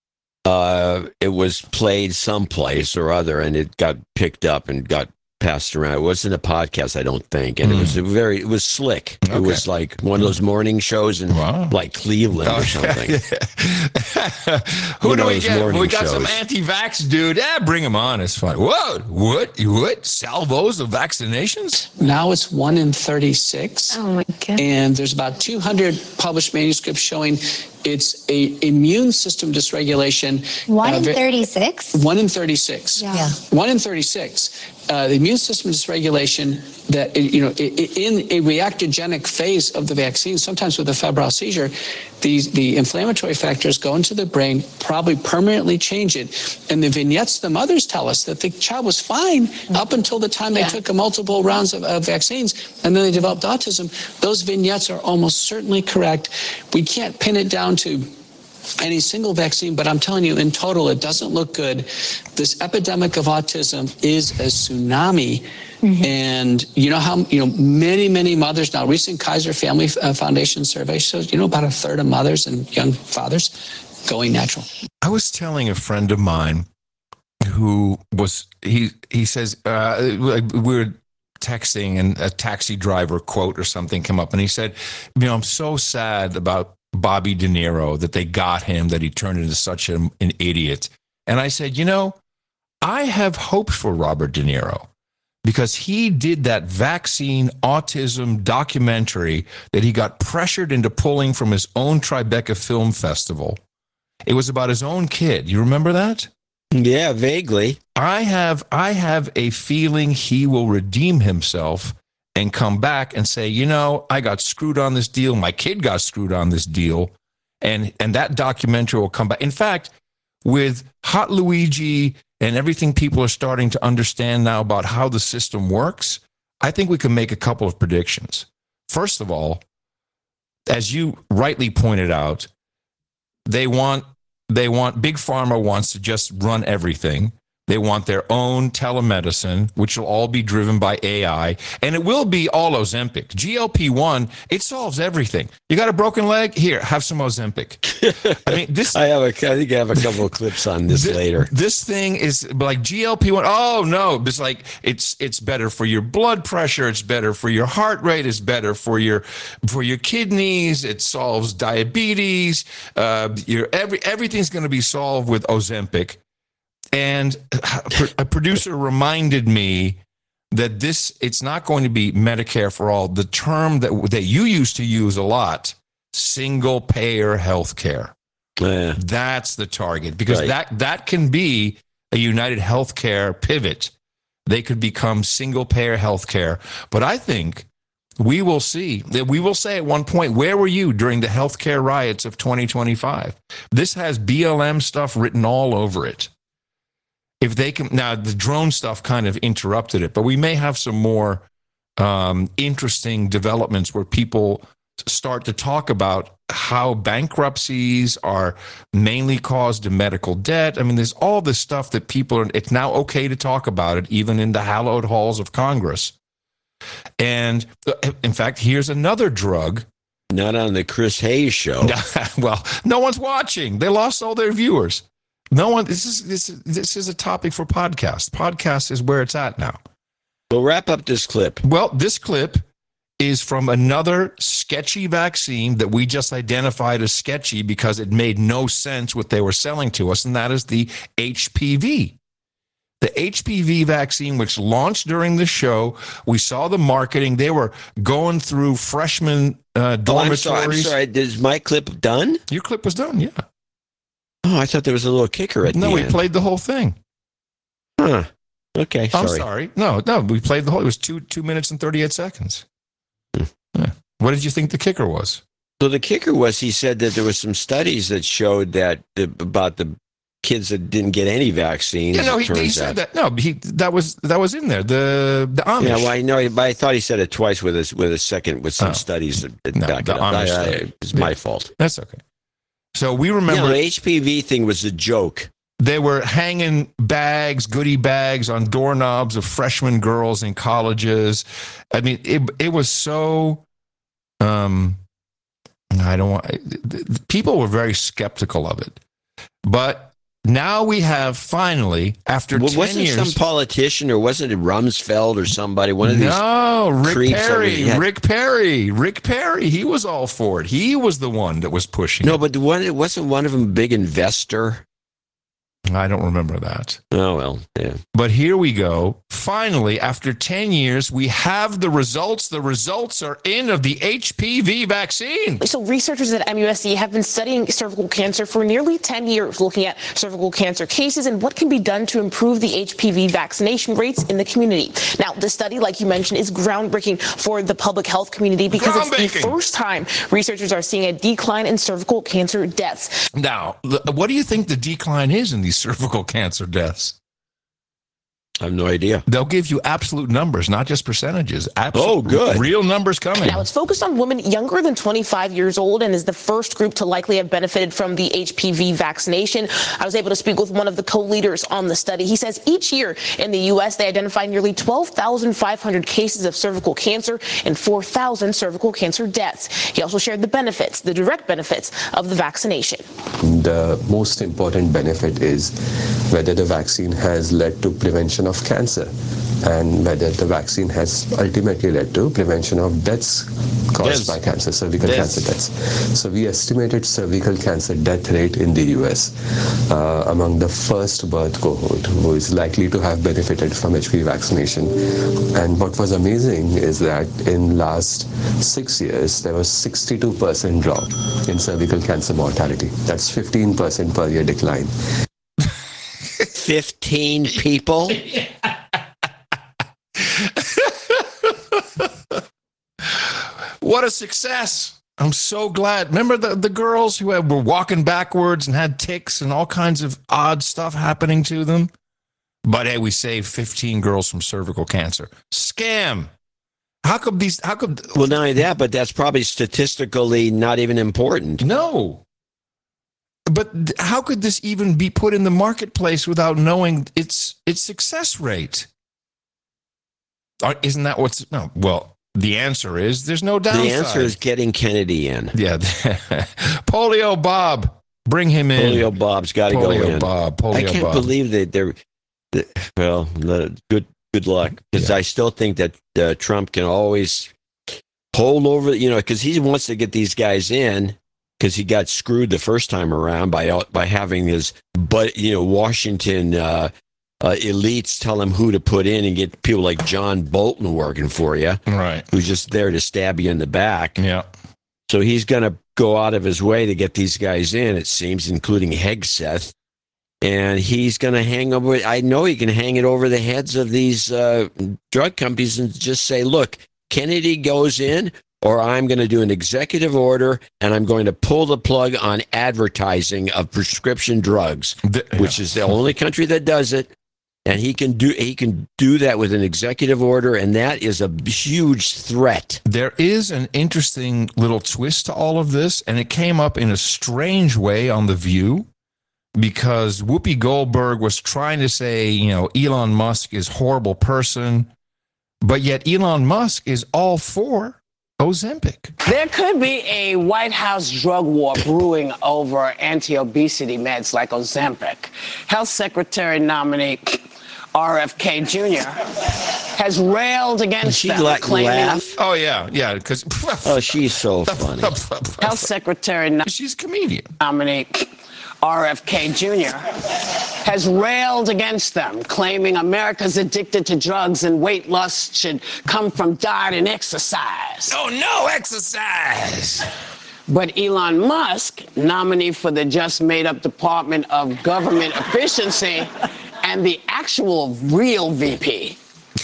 Uh, it was played someplace or other, and it got picked up and got passed around. It wasn't a podcast, I don't think, and mm. it was a very, it was slick. Okay. It was like one of those morning shows in wow. like Cleveland oh, or something. Who you do know, we get? We got shows. some anti-vax dude. Yeah, bring him on. It's fine. What? What? What? Salvos of vaccinations? Now it's one in thirty-six. Oh my God! And there's about two hundred published manuscripts showing it's a immune system dysregulation. One uh, in thirty-six? One in thirty-six. Yeah. yeah. One in thirty-six. Uh, the immune system dysregulation that, you know, in a reactogenic phase of the vaccine, sometimes with a febrile seizure, these, the inflammatory factors go into the brain, probably permanently change it. And the vignettes the mothers tell us that the child was fine mm-hmm. up until the time they yeah. took multiple rounds of, of vaccines, and then they developed autism. Those vignettes are almost certainly correct. We can't pin it down to any single vaccine, but I'm telling you, in total, it doesn't look good. This epidemic of autism is a tsunami. Mm-hmm. And you know how, you know, many, many mothers now, recent Kaiser Family Foundation survey shows, you know, about a third of mothers and young fathers going natural. I was telling a friend of mine who was, he, he says, uh, we were texting and a taxi driver quote or something came up and he said, you know, I'm so sad about Bobby De Niro, that they got him, that he turned into such an, an idiot. And I said, you know, I have hopes for Robert De Niro because he did that vaccine autism documentary that he got pressured into pulling from his own Tribeca Film Festival. It was about his own kid. You remember that? Yeah, vaguely. I have, I have a feeling he will redeem himself and come back and say, you know, I got screwed on this deal. My kid got screwed on this deal. And and that documentary will come back. In fact, with Hot Luigi and everything people are starting to understand now about how the system works, I think we can make a couple of predictions. First of all, as you rightly pointed out, they want they want Big Pharma wants to just run everything. They want their own telemedicine, which will all be driven by A I, and it will be all Ozempic. G L P one, it solves everything. You got a broken leg? Here, have some Ozempic. I mean, this. I have a. I think I have a couple of clips on this, this later. This thing is like G L P one. Oh no, it's like it's it's better for your blood pressure. It's better for your heart rate. It's better for your for your kidneys. It solves diabetes. Uh, your every everything's going to be solved with Ozempic. And a producer reminded me that this, it's not going to be Medicare for all. The term that, that you used to use a lot, single payer healthcare. Yeah. That's the target, because Right. that, that can be a United Healthcare pivot. They could become single payer healthcare. But I think we will see that we will say at one point, where were you during the healthcare riots of twenty twenty-five? This has B L M stuff written all over it. If they can, now the drone stuff kind of interrupted it, but we may have some more um, interesting developments where people start to talk about how bankruptcies are mainly caused to medical debt. I mean, there's all this stuff that people are, it's now okay to talk about it, even in the hallowed halls of Congress. And in fact, here's another drug. Not on the Chris Hayes show. Well, no one's watching. They lost all their viewers. No one. This is this is this is a topic for podcast. Podcast is where it's at now. Well, wrap up this clip. Well, this clip is from another sketchy vaccine that we just identified as sketchy because it made no sense what they were selling to us, and that is the H P V. The H P V vaccine, which launched during the show, we saw the marketing. They were going through freshman uh, dormitories. Oh, I'm sorry, I'm sorry. Is my clip done? Your clip was done, yeah. Oh, I thought there was a little kicker at no, the we end. played the whole thing. Huh. Okay, sorry. I'm sorry. No, no, we played the whole. It was two two minutes and thirty-eight seconds. Hmm. Yeah. What did you think the kicker was? So the kicker was he said that there was some studies that showed that the, about the kids that didn't get any vaccines. Yeah, no, he, he said that. No, he that was that was in there. The the Amish. Yeah, well, I know, but I thought he said it twice with a with a second with some Oh. studies that, that No, back the it up. Amish I- I- study. it's Yeah. my fault. That's okay. So we remember Yeah, the H P V thing was a joke. they were hanging bags, goodie bags on doorknobs of freshman girls in colleges. I mean, it it was so. Um, I don't want. People were very skeptical of it, but now we have finally, after Well, ten wasn't years, some politician or wasn't it Rumsfeld or somebody? One of these. no, Rick creeps over Perry, the head. Rick Perry, Rick Perry. He was all for it. He was the one that was pushing. No, it. but the one wasn't one of them a big investor. I don't remember that. Oh well, yeah. But here we go. Finally, after ten years, we have the results. The results are in of the H P V vaccine. So researchers at M U S C have been studying cervical cancer for nearly ten years, looking at cervical cancer cases and what can be done to improve the H P V vaccination rates in the community. Now, the study, like you mentioned, is groundbreaking for the public health community because it's the Groundbreaking. first time researchers are seeing a decline in cervical cancer deaths. Now, the- what do you think the decline is in these cervical cancer deaths? I have no idea. They'll give you absolute numbers, not just percentages. Absolute, Oh, good. Real numbers coming. Now, it's focused on women younger than twenty-five years old and is the first group to likely have benefited from the H P V vaccination. I was able to speak with one of the co-leaders on the study. He says each year in the U S, they identify nearly twelve thousand five hundred cases of cervical cancer and four thousand cervical cancer deaths. He also shared the benefits, the direct benefits of the vaccination. The most important benefit is whether the vaccine has led to prevention of cancer and whether the vaccine has ultimately led to prevention of deaths caused Deaths. by cancer, cervical Deaths. cancer deaths. So we estimated cervical cancer death rate in the U S uh, among the first birth cohort who is likely to have benefited from H P V vaccination. And what was amazing is that in last six years, there was sixty-two percent drop in cervical cancer mortality. That's fifteen percent per year decline. Fifteen people. What a success. I'm so glad. Remember the, the girls who had, were walking backwards and had tics and all kinds of odd stuff happening to them? But hey, we saved fifteen girls from cervical cancer. Scam. How come these, how come? Well, not only that, but that's probably statistically not even important. No. But th- how could this even be put in the marketplace without knowing its its success rate? Are- Isn't that what's no? Well, the answer is there's no downside. The answer is getting Kennedy in. Yeah, Polio Bob, bring him in. Polio Bob's got to go Polio in. Bob, Polio I can't Bob. believe that they're. that- Well, the- good good luck, because I still think that uh, Trump can always hold over. You know, because he wants to get these guys in. Because he got screwed the first time around by by having his, but you know, Washington uh, uh, elites tell him who to put in and get people like John Bolton working for you, right? Who's just there to stab you in the back. Yeah. So he's going to go out of his way to get these guys in. It seems, including Hegseth, and he's going to hang over. I know he can hang it over the heads of these uh, drug companies and just say, "Look, Kennedy goes in." Or I'm going to do an executive order and I'm going to pull the plug on advertising of prescription drugs, the, yeah. which is the only country that does it. And he can do he can do that with an executive order, and that is a huge threat. There is an interesting little twist to all of this, and it came up in a strange way on The View, because Whoopi Goldberg was trying to say, you know, Elon Musk is a horrible person, but yet Elon Musk is all for Ozempic. There could be a White House drug war brewing over anti-obesity meds like Ozempic. Health Secretary nominee R F K Junior has railed against she them, like claiming... laugh? Oh, yeah, yeah, because... oh, she's so funny. Health Secretary... No- she's a comedian. Nominee R F K Junior has railed against them, claiming America's addicted to drugs and weight loss should come from diet and exercise. Oh, no exercise! But Elon Musk, nominee for the just made up Department of Government Efficiency and the actual real V P,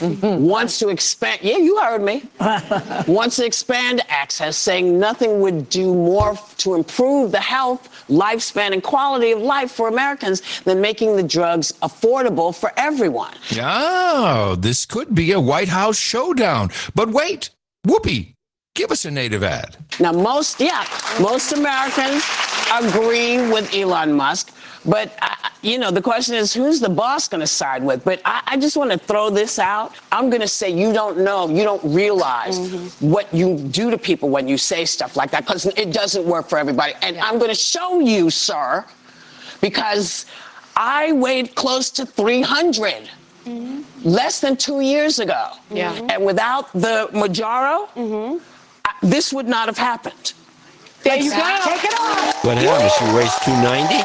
wants to expand, yeah, you heard me, wants to expand access, saying nothing would do more to improve the health, lifespan, and quality of life for Americans than making the drugs affordable for everyone. Oh, this could be a White House showdown. But wait, Whoopi, give us a native ad. Now, most, yeah, most Americans agree with Elon Musk. But, uh, you know, the question is, who's the boss going to side with? But I, I just want to throw this out. I'm going to say you don't know, you don't realize mm-hmm. what you do to people when you say stuff like that, because it doesn't work for everybody. And yeah. I'm going to show you, sir, because I weighed close to three hundred mm-hmm. less than two years ago. Yeah. And without the Mounjaro, mm-hmm. I, this would not have happened. There you go. Take it off. What happened? She weighs two ninety?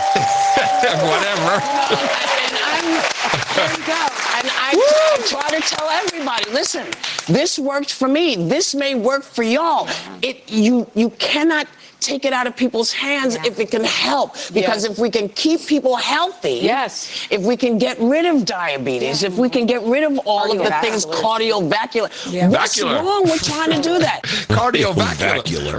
Whatever. And I'm, there you go. And I, I try to tell everybody, listen, this worked for me. This may work for y'all. It you you cannot take it out of people's hands yeah. if it can help. Because yes. if we can keep people healthy, yes. if we can get rid of diabetes, yeah. if we can get rid of all of the things cardiovascular, yeah. what's Vascular. wrong with trying to do that? Cardiovascular.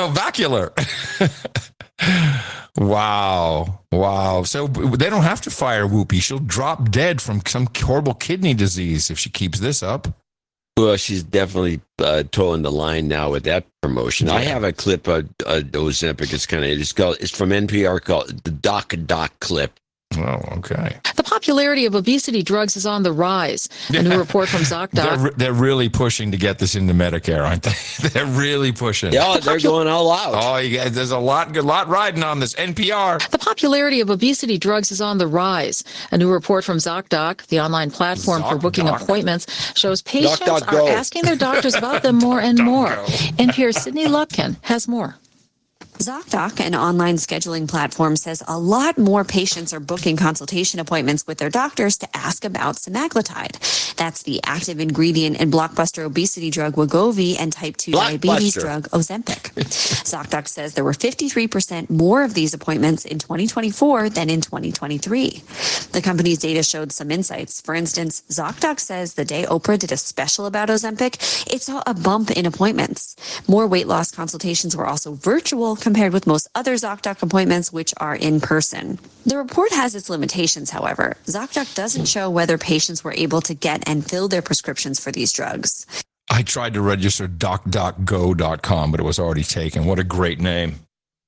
Cardiovascular. Wow. Wow. So they don't have to fire Whoopi. She'll drop dead from some horrible kidney disease if she keeps this up. Well, she's definitely uh, towing the line now with that promotion. Yeah. I have a clip of uh, Ozempic. It's kind of it's called it's from N P R called the Doc Doc clip. Oh, okay. The popularity of obesity drugs is on the rise. A new report from ZocDoc. They're, they're really pushing to get this into Medicare, aren't they? They're really pushing. Yeah, they're going all out. Oh, you guys, there's a lot, good lot riding on this. N P R. The popularity of obesity drugs is on the rise. A new report from ZocDoc, the online platform Zoc for booking Doc. appointments, shows patients Doc, Doc, are go. asking their doctors about them more and Doc, more. go. N P R's Sydney Lupkin has more. ZocDoc, an online scheduling platform, says a lot more patients are booking consultation appointments with their doctors to ask about semaglutide. That's the active ingredient in blockbuster obesity drug Wegovy and type two diabetes drug Ozempic. ZocDoc says there were fifty-three percent more of these appointments in twenty twenty-four than in twenty twenty-three. The company's data showed some insights. For instance, ZocDoc says the day Oprah did a special about Ozempic, it saw a bump in appointments. More weight loss consultations were also virtual compared with most other ZocDoc appointments, which are in person. The report has its limitations, however. ZocDoc doesn't show whether patients were able to get and fill their prescriptions for these drugs. I tried to register doc doc go dot com, but it was already taken. What a great name.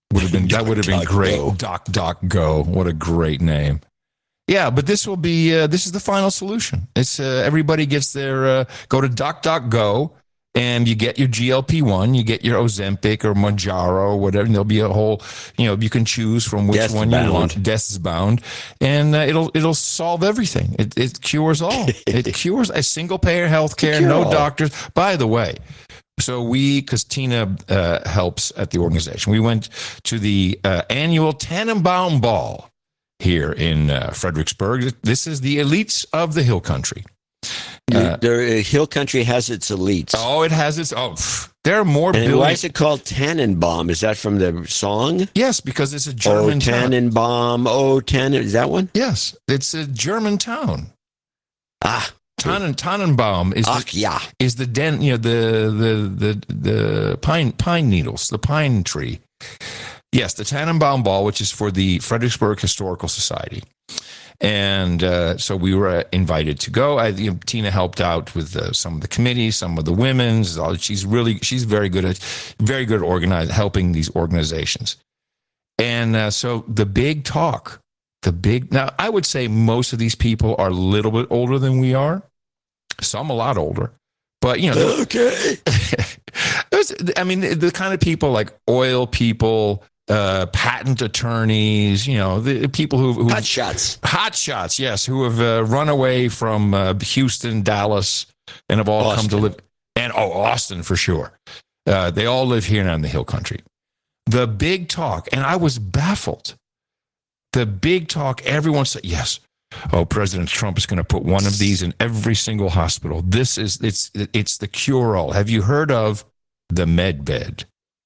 Would have been that would have been great. Doc Doc Go. What a great name. Yeah, but this will be uh, this is the final solution. It's uh, everybody gets their uh, go to Doc Doc Go. And you get your G L P one, you get your Ozempic or Mounjaro or whatever. And there'll be a whole, you know, you can choose from which Death one bound. you want. Death is bound, and uh, it'll it'll solve everything. It it cures all. It cures a single payer healthcare, no all. doctors. By the way, so we, because Tina uh, helps at the organization, we went to the uh, annual Tannenbaum Ball here in uh, Fredericksburg. This is the elites of the Hill Country. Uh, the Hill Country has its elites. Oh, it has its. Oh, there are more. And billion- why is it called Tannenbaum? Is that from the song? Yes, because it's a German oh, town. Tannenbaum. Oh, Tannen. Is that one? Yes, it's a German town. Ah, Tannen, Tannenbaum is Ach, the, yeah. is the den, you know, the the the the pine pine needles, the pine tree. Yes, the Tannenbaum Ball, which is for the Fredericksburg Historical Society. And uh, so we were invited to go. I, you know, Tina helped out with uh, some of the committees, some of the women's. She's really, she's very good at, very good at organizing, helping these organizations. And uh, so the big talk, the big, now I would say most of these people are a little bit older than we are. Some a lot older, but you know, okay. I mean, the, the kind of people like oil people, Uh, patent attorneys, you know, the people who, who hot shots, hot shots, yes, who have uh, run away from uh, Houston, Dallas, and have all Austin. come to live, and oh, Austin for sure. Uh, they all live here now in the Hill Country. The big talk, and I was baffled. The big talk, everyone said, yes. Oh, President Trump is going to put one of these in every single hospital. This is it's it's the cure-all. Have you heard of the med bed?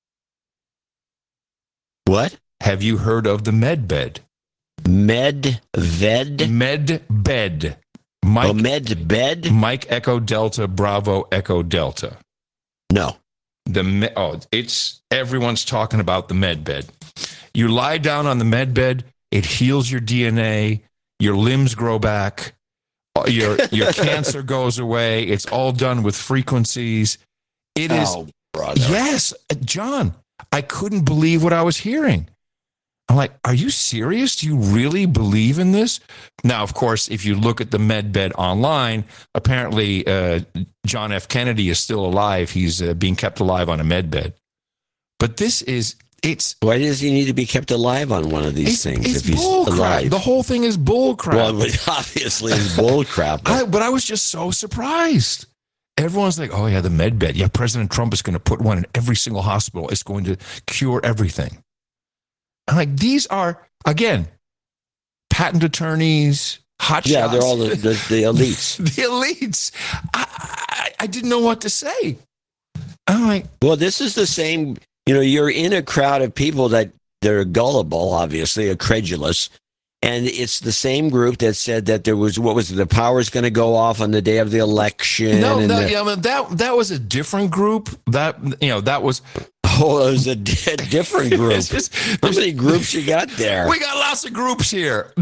What? Have you heard of the med bed? Med ved? Med bed. Mike, oh, med bed? Mike Echo Delta, Bravo Echo Delta. No. The me- oh, it's everyone's talking about the med bed. You lie down on the med bed, it heals your D N A, your limbs grow back, your your cancer goes away. It's all done with frequencies. It is oh, brother. Yes, John. I couldn't believe what I was hearing. I'm like, are you serious? Do you really believe in this? Now, of course, if you look at the medbed online, apparently uh, John F. Kennedy is still alive. He's uh, being kept alive on a medbed. But this is, it's... Why does he need to be kept alive on one of these it's, things it's if he's bull alive? Crap. The whole thing is bull crap. Well, obviously it's bull crap. But... I, but I was just so surprised. Everyone's like, oh, yeah, the med bed. Yeah, President Trump is going to put one in every single hospital. It's going to cure everything. I'm like, these are, again, patent attorneys, hot yeah, shots. they're all the, the, the elites. the elites. I, I, I didn't know what to say. I'm like, well, this is the same, you know, you're in a crowd of people that they're gullible, obviously, or credulous. And it's the same group that said that there was, what was it, the power's going to go off on the day of the election. No, and no, the, yeah, I mean, that that was a different group. That, you know, that was. Oh, it was a, d- a different group. just, How many groups you got there? We got lots of groups here.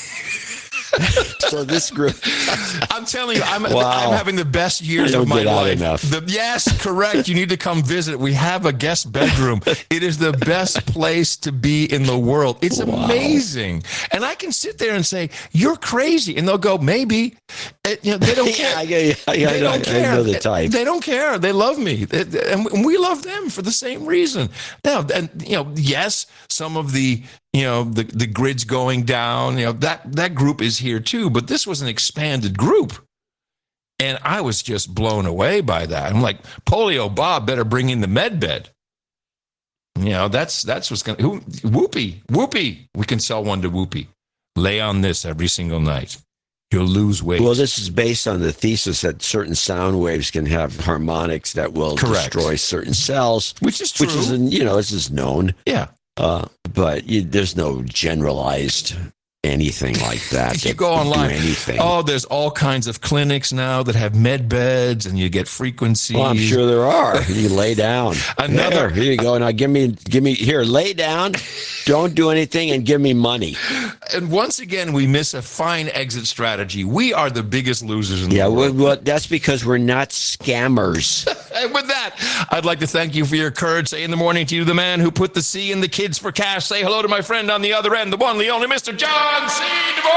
So this group, I'm telling you, I'm, wow. I'm having the best years I don't of my get out life. enough. The, yes, correct. You need to come visit. We have a guest bedroom. It is the best place to be in the world. It's wow. amazing. And I can sit there and say, "You're crazy," and they'll go, "Maybe." It, you know, they don't care. yeah, I, I, I, they don't I, care. I know the type. They don't care. They love me, and we love them for the same reason. Now, and you know, yes, some of the. You know, the, the grid's going down, you know, that, that group is here too, but this was an expanded group. And I was just blown away by that. I'm like, Polio Bob better bring in the med bed. You know, that's, that's what's going to, Whoopee, Whoopee. We can sell one to Whoopee. Lay on this every single night. You'll lose weight. Well, this is based on the thesis that certain sound waves can have harmonics that will Correct. destroy certain cells. Which is true. Which is, you know, this is known. Yeah. Uh, but you, there's no generalized anything like that. You that go online. Anything. Oh, there's all kinds of clinics now that have med beds, and you get frequencies. Well, I'm sure there are. You lay down. Another. Here, here you go. Now give me, give me here. Lay down. Don't do anything, and give me money. And once again, we miss a fine exit strategy. We are the biggest losers in yeah, the world. well, well, that's because we're not scammers. And with that, I'd like to thank you for your courage. Say in the morning to you, the man who put the C in the kids for cash. Say hello to my friend on the other end, the one, the only Mister John C.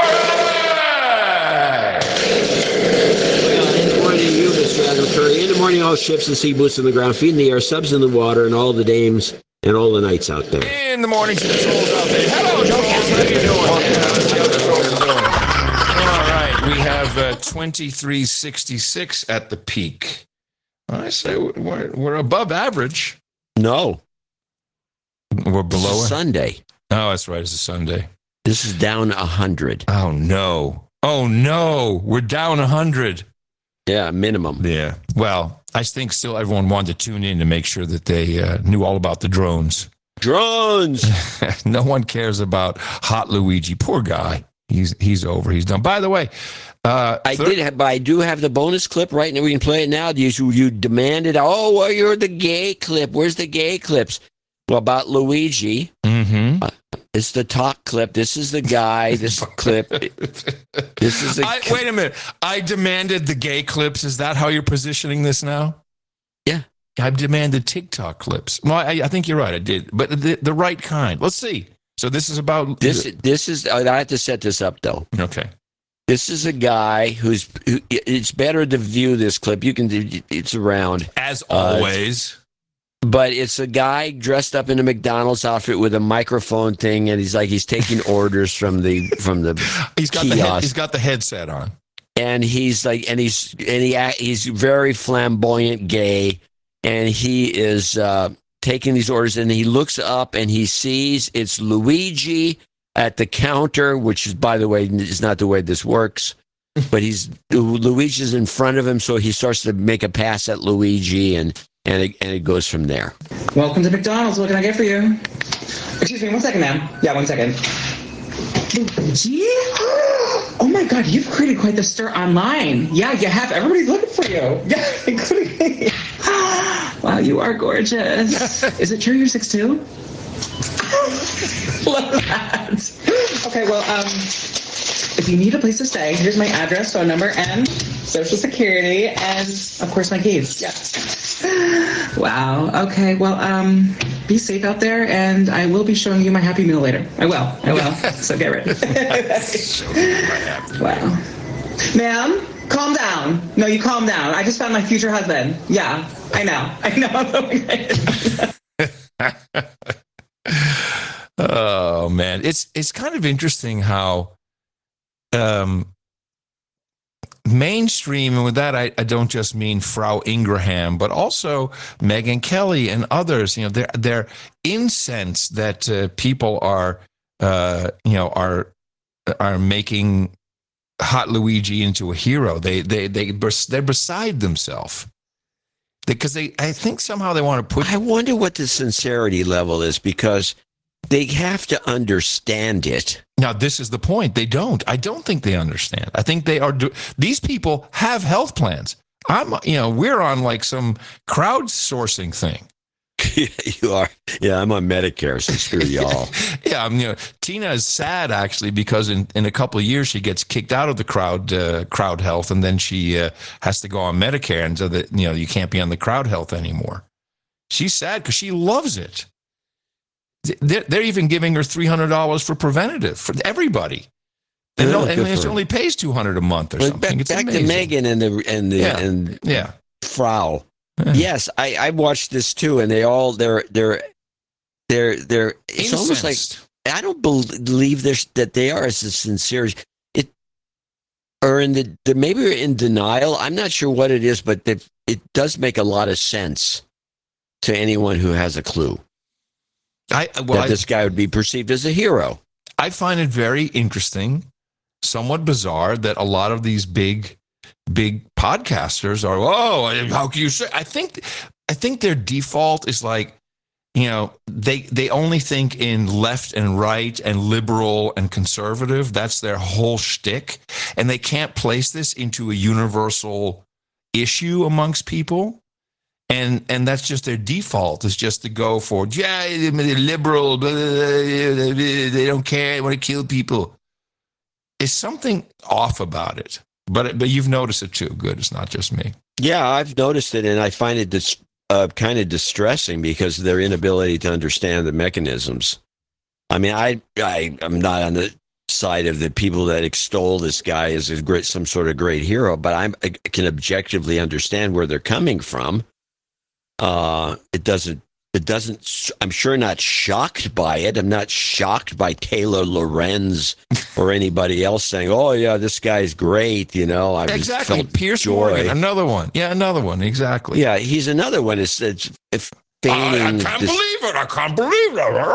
Dvorak. In the morning, you, Mister Adam Curry. In the morning, all ships and sea boots on the ground, feet in the air, subs in the water, and all the dames and all the knights out there. In the morning to the trolls out there. Hello, trolls. How you doing? All right, we have uh, twenty-three sixty-six at the peak. I say we're, we're above average. No. We're below it? Sunday. Oh, that's right. It's a Sunday. This is down one hundred. Oh, no. Oh, no. We're down one hundred. Yeah, minimum. Yeah. Well, I think still everyone wanted to tune in to make sure that they uh, knew all about the drones. Drones! No one cares about Hot Luigi. Poor guy. He's he's over. He's done. By the way, uh, I did have, but I do have the bonus clip right now. We can play it now. You you demanded. Oh, well, you're the gay clip. Where's the gay clips? Well, about Luigi. Mm-hmm. Uh, it's the talk clip. This is the guy. This clip. This is. A, I, wait a minute. I demanded the gay clips. Is that how you're positioning this now? Yeah. I demanded TikTok clips. Well, I, I think you're right. I did, but the the right kind. Let's see. So this is about this. This is. I have to set this up though. Okay. This is a guy who's. Who, it's better to view this clip. You can. It's around as always. Uh, but it's a guy dressed up in a McDonald's outfit with a microphone thing, and he's like he's taking orders from the from the. He's got kiosk. the head, he's got the headset on, and he's like, and he's and he he's very flamboyant, gay, and he is. Uh, taking these orders, and he looks up and he sees it's Luigi at the counter, which is, by the way, is not the way this works. But he's Luigi's in front of him, so he starts to make a pass at Luigi, and and it, and it goes from there. Welcome to McDonald's. What can I get for you? Excuse me, one second, ma'am. Yeah, one second. Luigi? Oh my God, you've created quite the stir online. Yeah, you have. Everybody's looking for you. Yeah, including me. Wow, you are gorgeous. Is it true you're six two? Love that. Okay, well, um, if you need a place to stay, here's my address, phone number, and social security, and of course my keys. Yeah. Wow. Okay. Well, um, be safe out there, and I will be showing you my Happy Meal later. I will. I will. So get ready. Wow. Ma'am, calm down. No, you calm down. I just found my future husband. Yeah, I know. I know. Oh man, it's it's kind of interesting how um, mainstream, and with that I, I don't just mean Frau Ingraham, but also Megyn Kelly and others. You know, they're they're incensed that uh, people are uh, you know are are making Hot Luigi into a hero. They they they they're beside themselves. Because they, I think somehow they want to put. I wonder what the sincerity level is, because they have to understand it. Now, this is the point. They don't. I don't think they understand. I think they are. Do, these people have health plans. I'm, you know, we're on like some crowdsourcing thing. You are. Yeah, I'm on Medicare, so screw y'all. Yeah, I'm, you know, Tina is sad actually because in, in a couple of years she gets kicked out of the crowd uh, crowd health, and then she uh, has to go on Medicare, and so that, you know, you can't be on the crowd health anymore. She's sad because she loves it. They're, they're even giving her three hundred dollars for preventative for everybody. And, Yeah, no, and good it for only pays two hundred a month or But something. back It's back to amazing. Megan and the and the Yeah. and Yeah. Frau. Yes, I, I watched this too, and they all they're they're they're they're. It's almost like Incensed. I don't believe there's that they are as sincere. It or in the, the maybe they're in denial. I'm not sure what it is, but they, it does make a lot of sense to anyone who has a clue. I well, that I, this guy would be perceived as a hero. I find it very interesting, somewhat bizarre that a lot of these big, big podcasters are. Oh, how can you say? I think, I think their default is like, you know, they they only think in left and right and liberal and conservative. That's their whole shtick, and they can't place this into a universal issue amongst people. And and that's just their default, is just to go for, yeah, liberal, blah, blah, blah, they don't care, they want to kill people. There's something off about it. But but you've noticed it too. Good. It's not just me. Yeah, I've noticed it, and I find it dis- uh, kind of distressing because of their inability to understand the mechanisms. I mean, I, I I'm not on the side of the people that extol this guy as a great, some sort of great hero, but I'm, I can objectively understand where they're coming from. Uh, it doesn't. It doesn't. I'm sure not shocked by it. I'm not shocked by Taylor Lorenz or anybody else saying, "Oh yeah, this guy's great." You know, I exactly. felt Pierce joy. Morgan, another one. Yeah, another one. Exactly. Yeah, he's another one. It's, it's if feigning. I, I can't this- believe it. I can't believe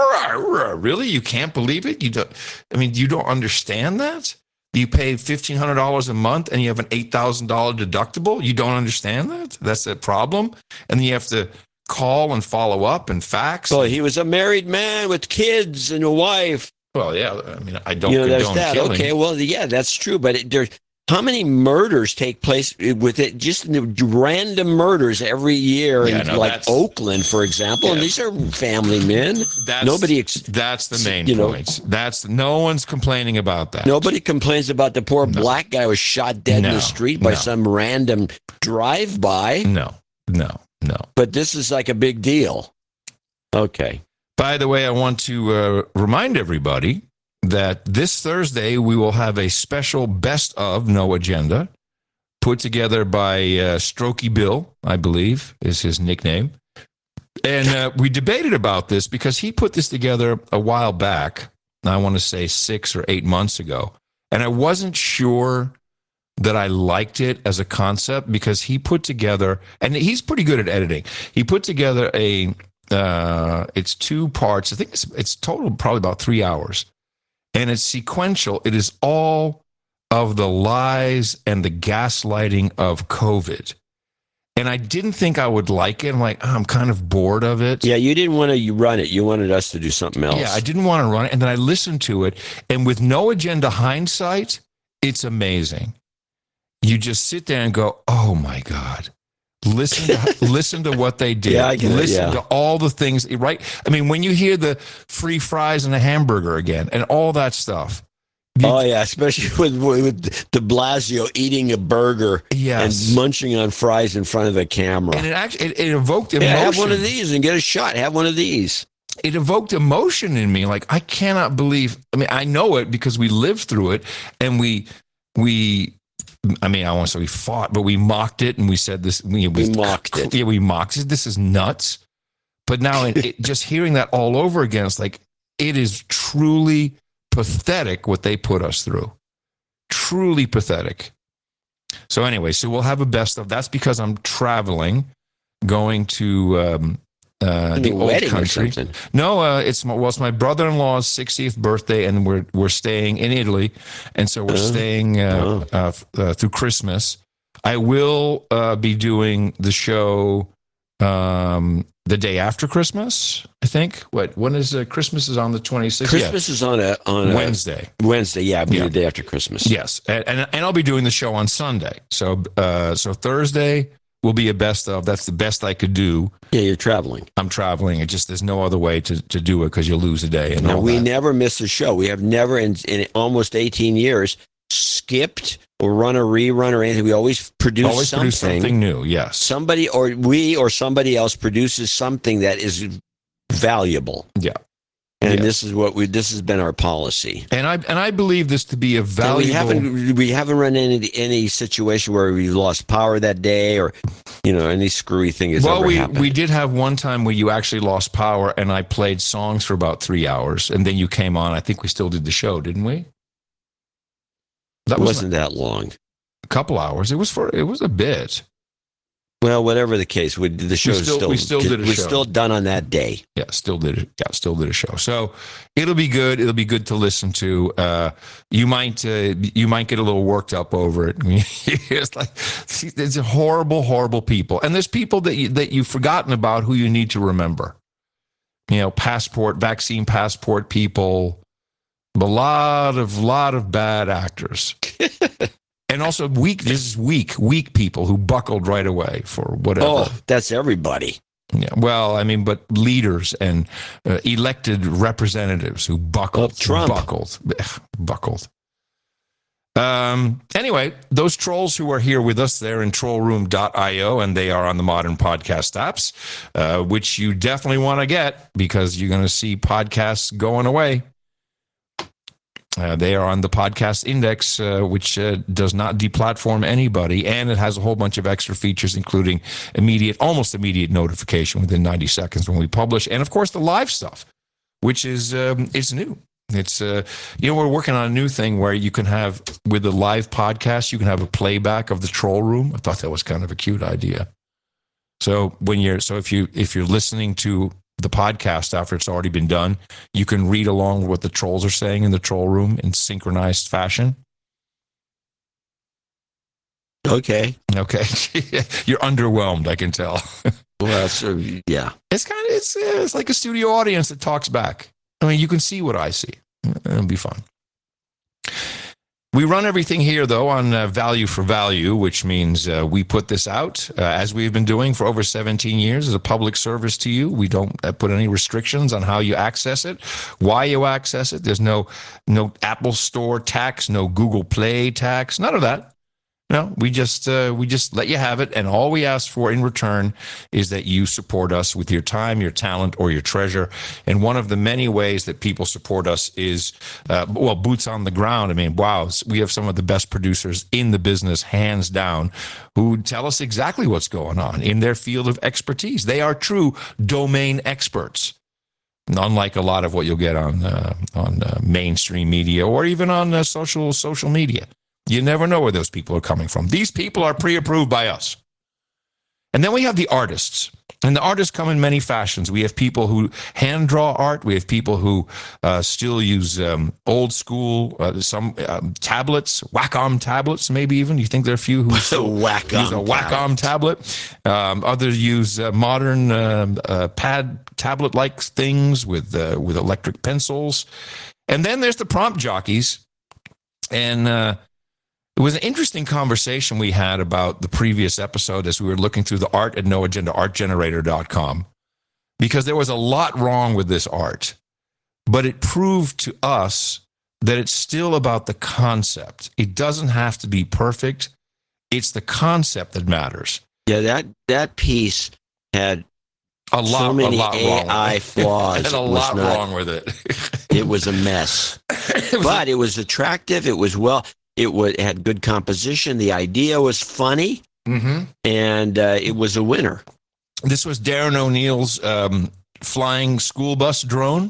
it. Really, you can't believe it? You don't. I mean, you don't understand that. You pay fifteen hundred dollars a month and you have an eight thousand dollars deductible. You don't understand that. That's a problem, and then you have to call and follow up and fax. Well, he was a married man with kids and a wife. Well, yeah. I mean, I don't You know, there's condone that. killing. Okay, well, yeah, that's true. But it, there, how many murders take place with it? Just random murders every year Yeah, in no, like that's- Oakland, for example. And Yeah. these are family men. That's, Nobody. Ex- that's the main you know, point. That's no one's complaining about that. Nobody complains about the poor black guy who was shot dead in No, the street by no. some random drive-by. No, no, no. But this is like a big deal. Okay. By the way, I want to uh, remind everybody that this Thursday we will have a special best of No Agenda put together by uh, Strokey Bill, I believe is his nickname. And uh, we debated about this because he put this together a while back. I want to say six or eight months ago. And I wasn't sure that I liked it as a concept because he put together, and he's pretty good at editing. He put together a, uh, it's two parts. I think it's, it's total probably about three hours. And it's sequential. It is all of the lies and the gaslighting of COVID. And I didn't think I would like it. I'm like, oh, I'm kind of bored of it. Yeah, you didn't want to run it. You wanted us to do something else. Yeah, I didn't want to run it. And then I listened to it. And with No Agenda hindsight, it's amazing. You just sit there and go, oh my God. Listen to listen to what they did. Yeah, I get it, listen yeah. to all the things, right? I mean, when you hear the free fries and a hamburger again and all that stuff. Oh, yeah, especially with, with de Blasio eating a burger Yes. and munching on fries in front of the camera. And it actually it, it evoked emotion. Yeah, have one of these and get a shot. Have one of these. It evoked emotion in me. Like, I cannot believe, I mean, I know it because we lived through it and we, we, I mean, I won't say we fought, but we mocked it and we said this. We, We mocked it. Yeah, we mocked it. This is nuts. But now it, it, just hearing that all over again, it's like, it is truly pathetic what they put us through. Truly pathetic. So anyway, so we'll have a best of. That's because I'm traveling, going to um, uh, the Your old wedding or country. something. No, uh, it's my, well, it's my brother-in-law's sixtieth birthday, and we're we're staying in Italy, and so we're Oh. staying uh, uh, uh, through Christmas. I will uh, be doing the show um, the day after Christmas. I think. What? When is uh, Christmas? Is on the twenty-sixth. Christmas is on a on a- Wednesday. Wednesday, yeah, it'll be Yeah. the day after Christmas. Yes, and, and and I'll be doing the show on Sunday. So uh, so Thursday will be a best of. That's the best I could do. Yeah, you're traveling. I'm traveling. It just there's no other way to, to do it because you'll lose a day. And Now, all we that. never miss a show. We have never, in, in almost eighteen years, skipped or run a rerun or anything. We always produce always something. produce something new. Yes. Somebody or we or somebody else produces something that is valuable. Yeah. And Yeah. this is what we. This has been our policy. And I and I believe this to be a And valuable. we haven't we haven't run into any situation where we lost power that day or you know any screwy thing has well, ever we happened. we did have one time where you actually lost power, and I played songs for about three hours, and then you came on. I think we still did the show, didn't we? That it was wasn't that long. a couple hours. It was for it was a bit. Well, whatever the case, we, the show still- still we still did a was show. still done on that day. Yeah, still did it. Yeah, still did a show. So it'll be good. It'll be good to listen to. Uh, you might uh, you might get a little worked up over it. It's like see, there's horrible, horrible people, and there's people that you, that you've forgotten about who you need to remember. You know, passport, vaccine passport people. A lot of lot of bad actors. And also weak, this is weak, weak people who buckled right away for whatever. Oh, that's everybody. Yeah, well, I mean, but leaders and uh, elected representatives who buckled, Well, Trump. buckled, buckled. Um, anyway, those trolls who are here with us, they're in troll room dot io, and they are on the Modern Podcast apps, uh, which you definitely want to get because you're going to see podcasts going away. Uh, they are on the podcast index, uh, which uh, does not deplatform anybody, and it has a whole bunch of extra features, including immediate, almost immediate notification within ninety seconds when we publish, and of course the live stuff, which is um, it's new. It's uh, you know, we're working on a new thing where you can have, with the live podcast, you can have a playback of the troll room. I thought that was kind of a cute idea. So when you're, so if you if you're listening to the podcast after it's already been done, you can read along with what the trolls are saying in the troll room in synchronized fashion. Okay. Okay. You're underwhelmed, I can tell. Well, that's, uh, yeah. It's kind of, it's, uh, it's like a studio audience that talks back. I mean, you can see what I see. It'll be fun. We run everything here, though, on uh, value for value, which means uh, we put this out, uh, as we've been doing for over seventeen years, as a public service to you. We don't uh, put any restrictions on how you access it, why you access it. There's no no Apple Store tax, no Google Play tax, none of that. No, we just uh, we just let you have it, and all we ask for in return is that you support us with your time, your talent, or your treasure. And one of the many ways that people support us is, uh, well, boots on the ground. I mean, wow, we have some of the best producers in the business, hands down, who tell us exactly what's going on in their field of expertise. They are true domain experts, unlike a lot of what you'll get on uh, on uh, mainstream media or even on uh, social social media. You never know where those people are coming from. These people are pre-approved by us. And then we have the artists. And the artists come in many fashions. We have people who hand draw art. We have people who uh, still use um, old school, uh, some um, tablets, Wacom tablets, maybe even. You think there are a few who still Wacom use a Wacom tablet. Um, others use uh, modern uh, uh, pad tablet-like things with uh, with electric pencils. And then there's the prompt jockeys. And uh, it was an interesting conversation we had about the previous episode as we were looking through the art at no agenda art generator dot com, because there was a lot wrong with this art, but it proved to us that it's still about the concept. It doesn't have to be perfect. It's the concept that matters. Yeah, that that piece had a lot, so many a lot A I wrong. flaws. And a It was lot not- wrong with it. It was a mess, but it was attractive. It was well. It was it had good composition. The idea was funny, Mm-hmm. and uh, it was a winner. This was Darren O'Neill's um, flying school bus drone.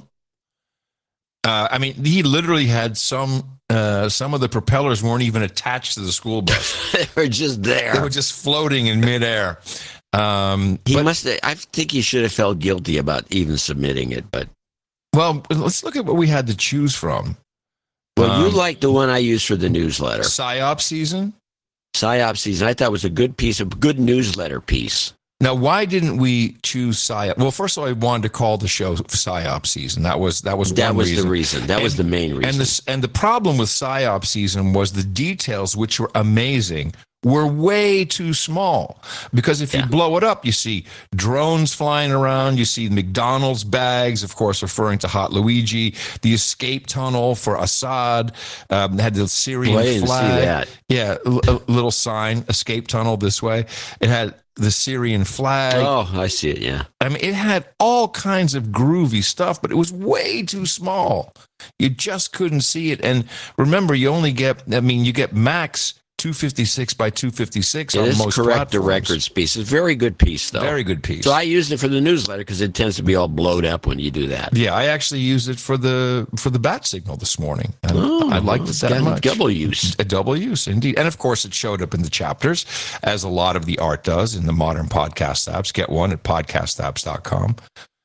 Uh, I mean, he literally had some. Uh, some of the propellers weren't even attached to the school bus. They were just there. They were just floating in midair. Um, He but- must. I think he should have felt guilty about even submitting it. But Well, let's look at what we had to choose from. well, you Um, like the one I used for the newsletter, PSYOP season. PSYOP season. I thought it was a good piece, a good newsletter piece. Now, why didn't we choose PSYOP? Well, first of all, I wanted to call the show PSYOP season. That was that was That one was reason. the reason. That was And- the main reason. And this and the problem with PSYOP season was the details, which were amazing, were way too small. Because if you blow it up, you see drones flying around, you see McDonald's bags, of course, referring to Hot Luigi, the escape tunnel for Assad, um, had the Syrian Well, I didn't see flag. that. Yeah, a a little sign, escape tunnel this way. It had the Syrian flag. Oh, I see it. Yeah. I mean, it had all kinds of groovy stuff, but it was way too small. You just couldn't see it. And remember, you only get, I mean, you get max two fifty-six by two fifty-six It on is most correct. The platforms. records piece. It's a very good piece, though. Very good piece. So I used it for the newsletter because it tends to be all blowed up when you do that. Yeah, I actually used it for the for the bat signal this morning. And Oh, I liked it it's that got much. double use. A double use, indeed. And of course, it showed up in the chapters, as a lot of the art does in the modern podcast apps. Get one at podcast apps dot com.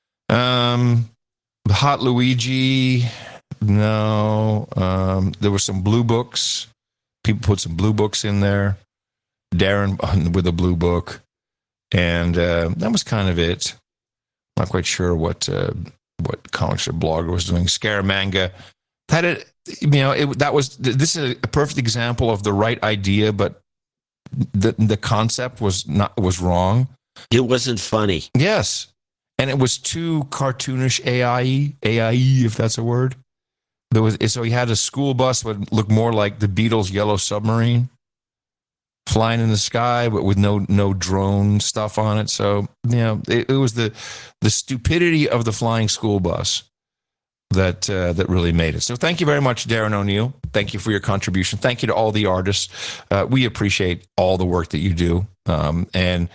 Um, Hot Luigi, no. Um, there were some blue books. People put some blue books in there. Darren with a blue book. And uh, that was kind of it. Not quite sure what uh, what comics or blogger was doing. Scaramanga had it. You know, it, that was this is a perfect example of the right idea, but the the concept was not was wrong. It wasn't funny. Yes, and it was too cartoonish A I E A I E if that's a word. There was so he had a school bus would look more like the Beatles' Yellow Submarine, flying in the sky, but with no no drone stuff on it. So you know, it, it was the the stupidity of the flying school bus that uh, that really made it. So thank you very much, Darren O'Neill. Thank you for your contribution. Thank you to all the artists. Uh, we appreciate all the work that you do, um, and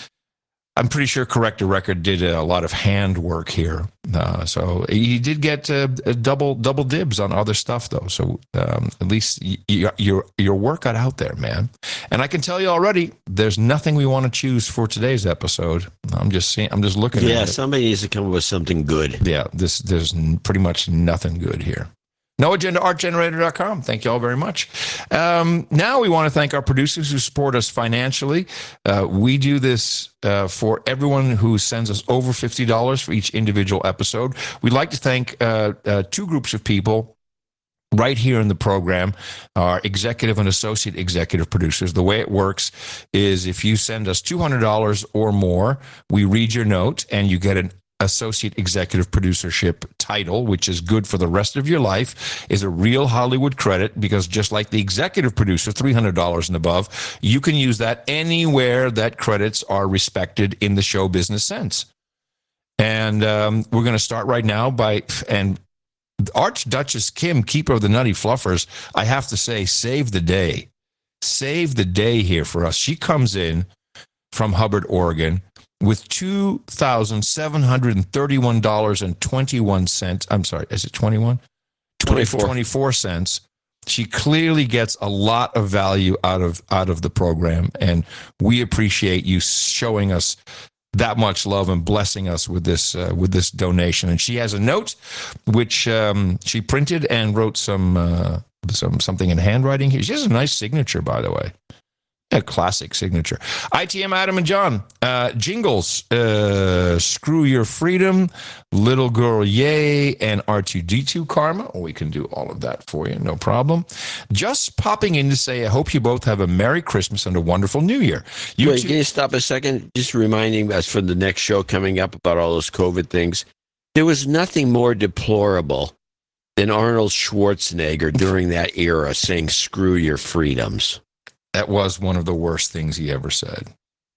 I'm pretty sure Corrector Record did a lot of hand work here. Uh, so he did get uh, a double double dibs on other stuff, though. So um, at least y- y- your your work got out there, man. And I can tell you already, there's nothing we want to choose for today's episode. I'm just seeing. I'm just looking. Yeah, at it. somebody needs to come up with something good. Yeah, this there's pretty much nothing good here. No Agenda Art Generator dot com. Thank you all very much. Um, now we want to thank our producers who support us financially. Uh, we do this uh, for everyone who sends us over fifty dollars for each individual episode. We'd like to thank uh, uh, two groups of people right here in the program, our executive and associate executive producers. The way it works is if you send us two hundred dollars or more, we read your note and you get an associate executive producership title, which is good for the rest of your life, is a real Hollywood credit, because just like the executive producer, three hundred dollars and above, you can use that anywhere that credits are respected in the show business sense. And um, we're going to start right now by, and Archduchess Kim, keeper of the Nutty Fluffers, I have to say, save the day. Save the day here for us. She comes in from Hubbard, Oregon, with two thousand seven hundred thirty-one dollars and twenty-one cents. I'm sorry, is it twenty-one? twenty-four. twenty-four cents. She clearly gets a lot of value out of out of the program, and we appreciate you showing us that much love and blessing us with this uh, with this donation. And she has a note which um, she printed and wrote some uh, some something in handwriting here. She has a nice signature, by the way. A classic signature. I T M Adam and John. Uh, jingles. Uh, Screw Your Freedom. Little Girl Yay. And R two D two Karma. We can do all of that for you. No problem. Just popping in to say I hope you both have a Merry Christmas and a wonderful New Year. You Wait, two- can you stop a second? Just reminding us for the next show coming up about all those COVID things. There was nothing more deplorable than Arnold Schwarzenegger during that era saying, screw your freedoms. That was one of the worst things he ever said.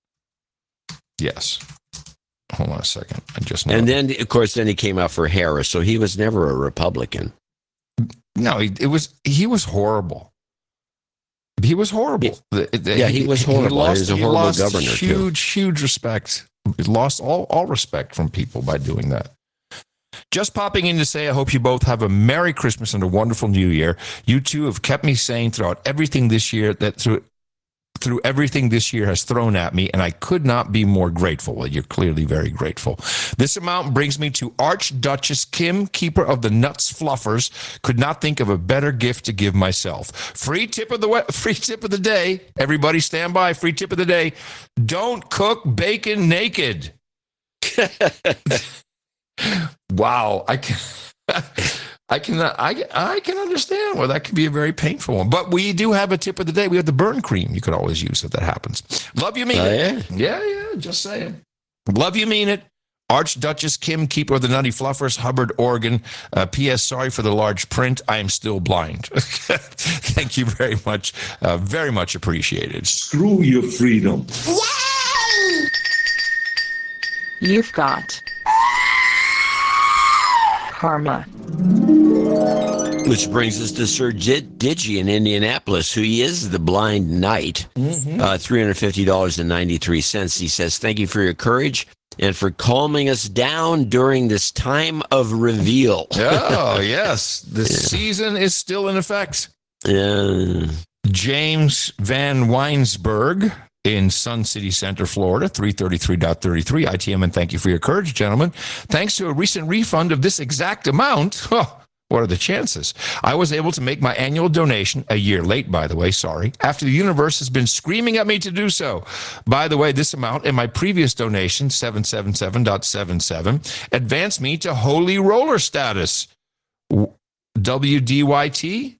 Yes. Hold on a second. I just And then, of course, then he came out for Harris, so he was never a Republican. No, he, it was he was horrible. He was horrible. The- the- Yeah, he was horrible. He lost, was a he horrible lost governor, too. Huge, huge respect. He lost all, all respect from people by doing that. Just popping in to say I hope you both have a Merry Christmas and a wonderful New Year. You two have kept me sane throughout everything this year, that through through everything this year has thrown at me, and I could not be more grateful. Well, you're clearly very grateful. This amount brings me to Archduchess Kim, keeper of the Nuts Fluffers. Could not think of a better gift to give myself. Free tip of the we- free tip of the day. Everybody stand by. Free tip of the day. Don't cook bacon naked. Wow, I can, I cannot, I, I can understand why that could be a very painful one. But we do have a tip of the day. We have the burn cream you could always use if that happens. Love you, mean Oh, it. Yeah, yeah, just saying. Love you, mean it. Archduchess Kim, keeper of the Nutty Fluffers, Hubbard, Oregon. Uh, P S. Sorry for the large print. I am still blind. Thank you very much. Uh, very much appreciated. Screw your freedom. You've got karma. Which brings us to Sir Jid Digi in Indianapolis, who he is the blind knight. Mm-hmm. Uh, three hundred fifty dollars and ninety-three cents. He says, thank you for your courage and for calming us down during this time of reveal. Oh, yes. The yeah. season is still in effect. Yeah. James Van Weinsberg in Sun City Center, Florida, three thirty-three thirty-three I T M, and thank you for your courage, gentlemen. Thanks to a recent refund of this exact amount, oh, what are the chances? I was able to make my annual donation, a year late, by the way, sorry, after the universe has been screaming at me to do so. By the way, this amount and my previous donation, seven seven seven seven seven, advanced me to Holy Roller status. W D Y T?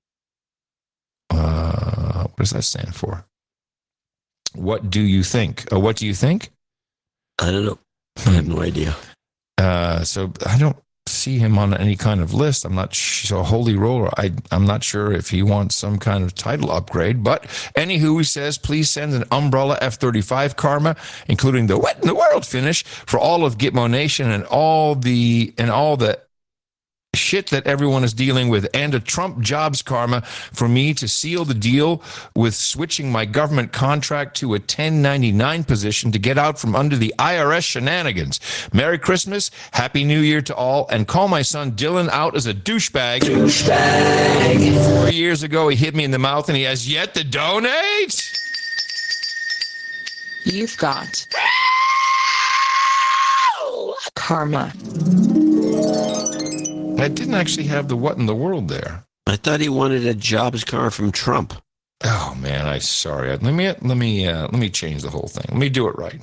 Uh, what does that stand for? What do you think? Uh, what do you think? I don't know. I have no idea. Uh, so I don't. see him on any kind of list. I'm not sh- so holy roller. I, I'm not sure if he wants some kind of title upgrade. But anywho, he says, please send an Umbrella F thirty-five Karma, including the What in the World finish for all of Gitmo Nation and all the and all the shit that everyone is dealing with, and a Trump jobs karma for me to seal the deal with switching my government contract to a ten ninety-nine position to get out from under the I R S shenanigans. Merry Christmas, Happy New Year to all, and call my son Dylan out as a douchebag. Douchebag. Four years ago, he hit me in the mouth and he has yet to donate. You've got karma. I didn't actually have the what in the world there. I thought he wanted a jobs car from Trump. Oh man, I sorry. Let me let me uh, let me change the whole thing. Let me do it right.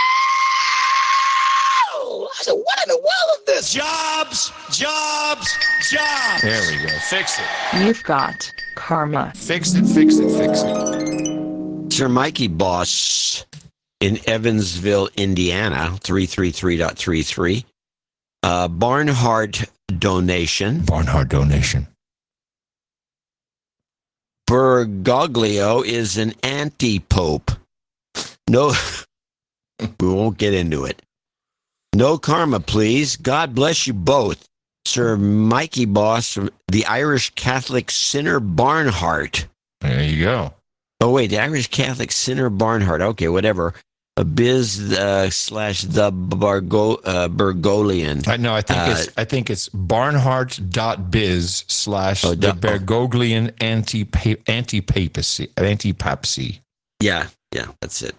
So what in the world is this? Jobs, jobs, jobs. There we go. Fix it. You've got karma. Fix it, fix it, fix it. Sir Mikey Boss in Evansville, Indiana, three three three point three three. Uh, Barnhart donation. Barnhart donation. Bergoglio is an anti-pope. No, we won't get into it. No karma, please. God bless you both. Sir Mikey Boss, the Irish Catholic sinner Barnhart. There you go. Oh, wait, the Irish Catholic sinner Barnhart. Okay, whatever. A biz uh, slash the Bargo, uh, Bergoglian. I know. I think uh, it's I think it's barnhart.biz slash oh, the oh. Bergoglian anti anti papacy anti papacy. Yeah, yeah, that's it.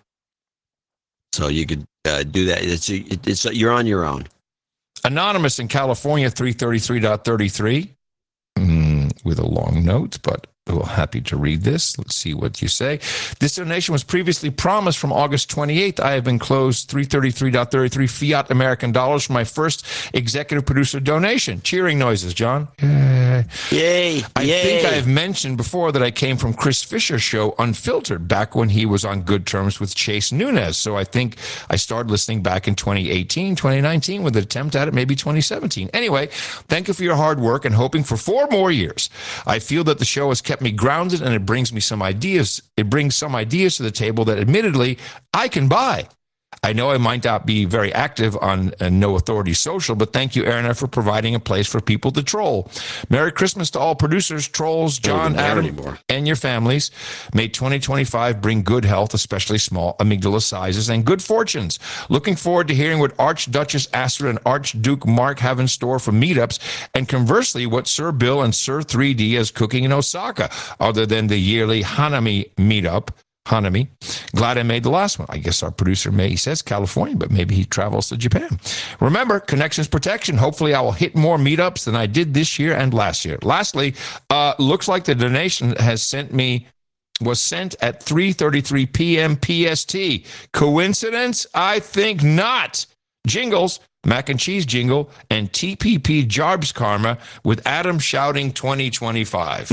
So you could uh, do that. It's it's you're on your own. Anonymous in California, three thirty-three point thirty-three, mm, with a long note, but we're happy to read this. Let's see what you say. This donation was previously promised from August twenty-eighth. I have been closed three thirty-three point thirty-three fiat American dollars for my first executive producer donation. Cheering noises, John. Yay. Yay. I Yay. think I have mentioned before that I came from Chris Fisher's show Unfiltered back when he was on good terms with Chase Nunez. So I think I started listening back in twenty eighteen, twenty nineteen with an attempt at it, maybe twenty seventeen. Anyway, thank you for your hard work and hoping for four more years. I feel that the show has kept me grounded and it brings me some ideas. It brings some ideas to the table that admittedly I can buy. I know I might not be very active on uh, No Authority Social, but thank you, Aaron, for providing a place for people to troll. Merry Christmas to all producers, trolls, John, Adam, anymore. and your families. May twenty twenty-five bring good health, especially small amygdala sizes, and good fortunes. Looking forward to hearing what Archduchess Astrid and Archduke Mark have in store for meetups, and conversely, what Sir Bill and Sir three D is cooking in Osaka, other than the yearly Hanami meetup. Hanami. Glad I made the last one. I guess our producer may, he says California, but maybe he travels to Japan. Remember, connections protection. Hopefully I will hit more meetups than I did this year and last year. Lastly, uh, looks like the donation has sent me, was sent at three thirty-three p.m. P S T. Coincidence? I think not. Jingles, mac and cheese jingle, and T P P Jarbs Karma with Adam shouting twenty twenty-five.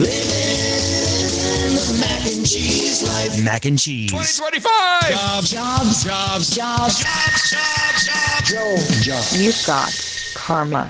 Mac and cheese life. Mac and cheese. twenty twenty-five. Jobs, jobs, jobs, jobs, jobs, jobs, jobs. Joe, jobs. You've got karma.